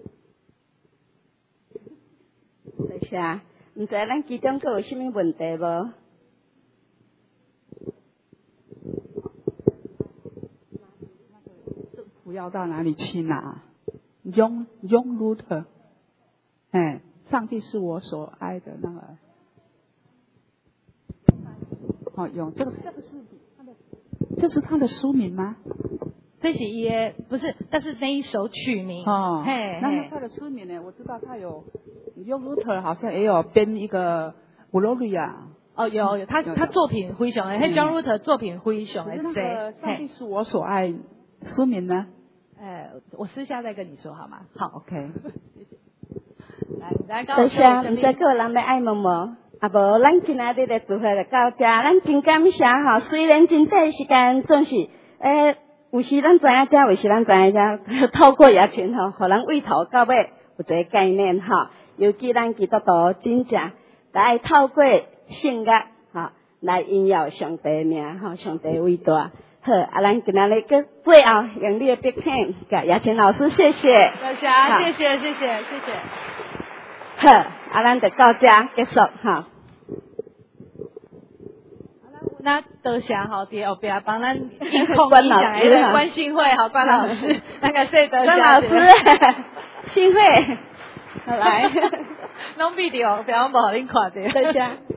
多谢，唔知咱其中阁有啥物问题无？ 不要到哪里去拿？ Young Young Luther， 哎，上帝是我所爱的那个。哦，有这个这个是他的，这是他的书名吗？ 这是也不是，但是那一首曲名哦， 嘿， 那他的书名呢？我知道他有 Young Luther 好像也有编一个 Gloria。 哦，有有，他他作品非常的，迄 John Luther 作品非常的多。 那个上帝是我所爱，书名呢？ 呃，我私下再跟你说好吗？ 好 ，OK。 来，来， 多谢，唔知各有人要爱问无？啊无，咱今仔日的聚会就到这，咱真感谢吼。虽然真短时间，总是诶，有时咱知影遮，有时咱知影遮，透过疫情吼，互咱为头到尾有一个概念吼。尤其咱基督徒真正来透过圣乐吼来荣耀上帝名吼，上帝伟大。好，啊，咱今仔日个最后用你的笔片，甲叶青老师谢谢。 大家谢谢谢谢谢谢。 好，啊，咱就到这结束哈。 那多谢吼，伫后边帮咱一空一讲的关心会，好，关老师，那个谢德关老师，新会，来， 拢必掉，不要无恁看到， 多谢。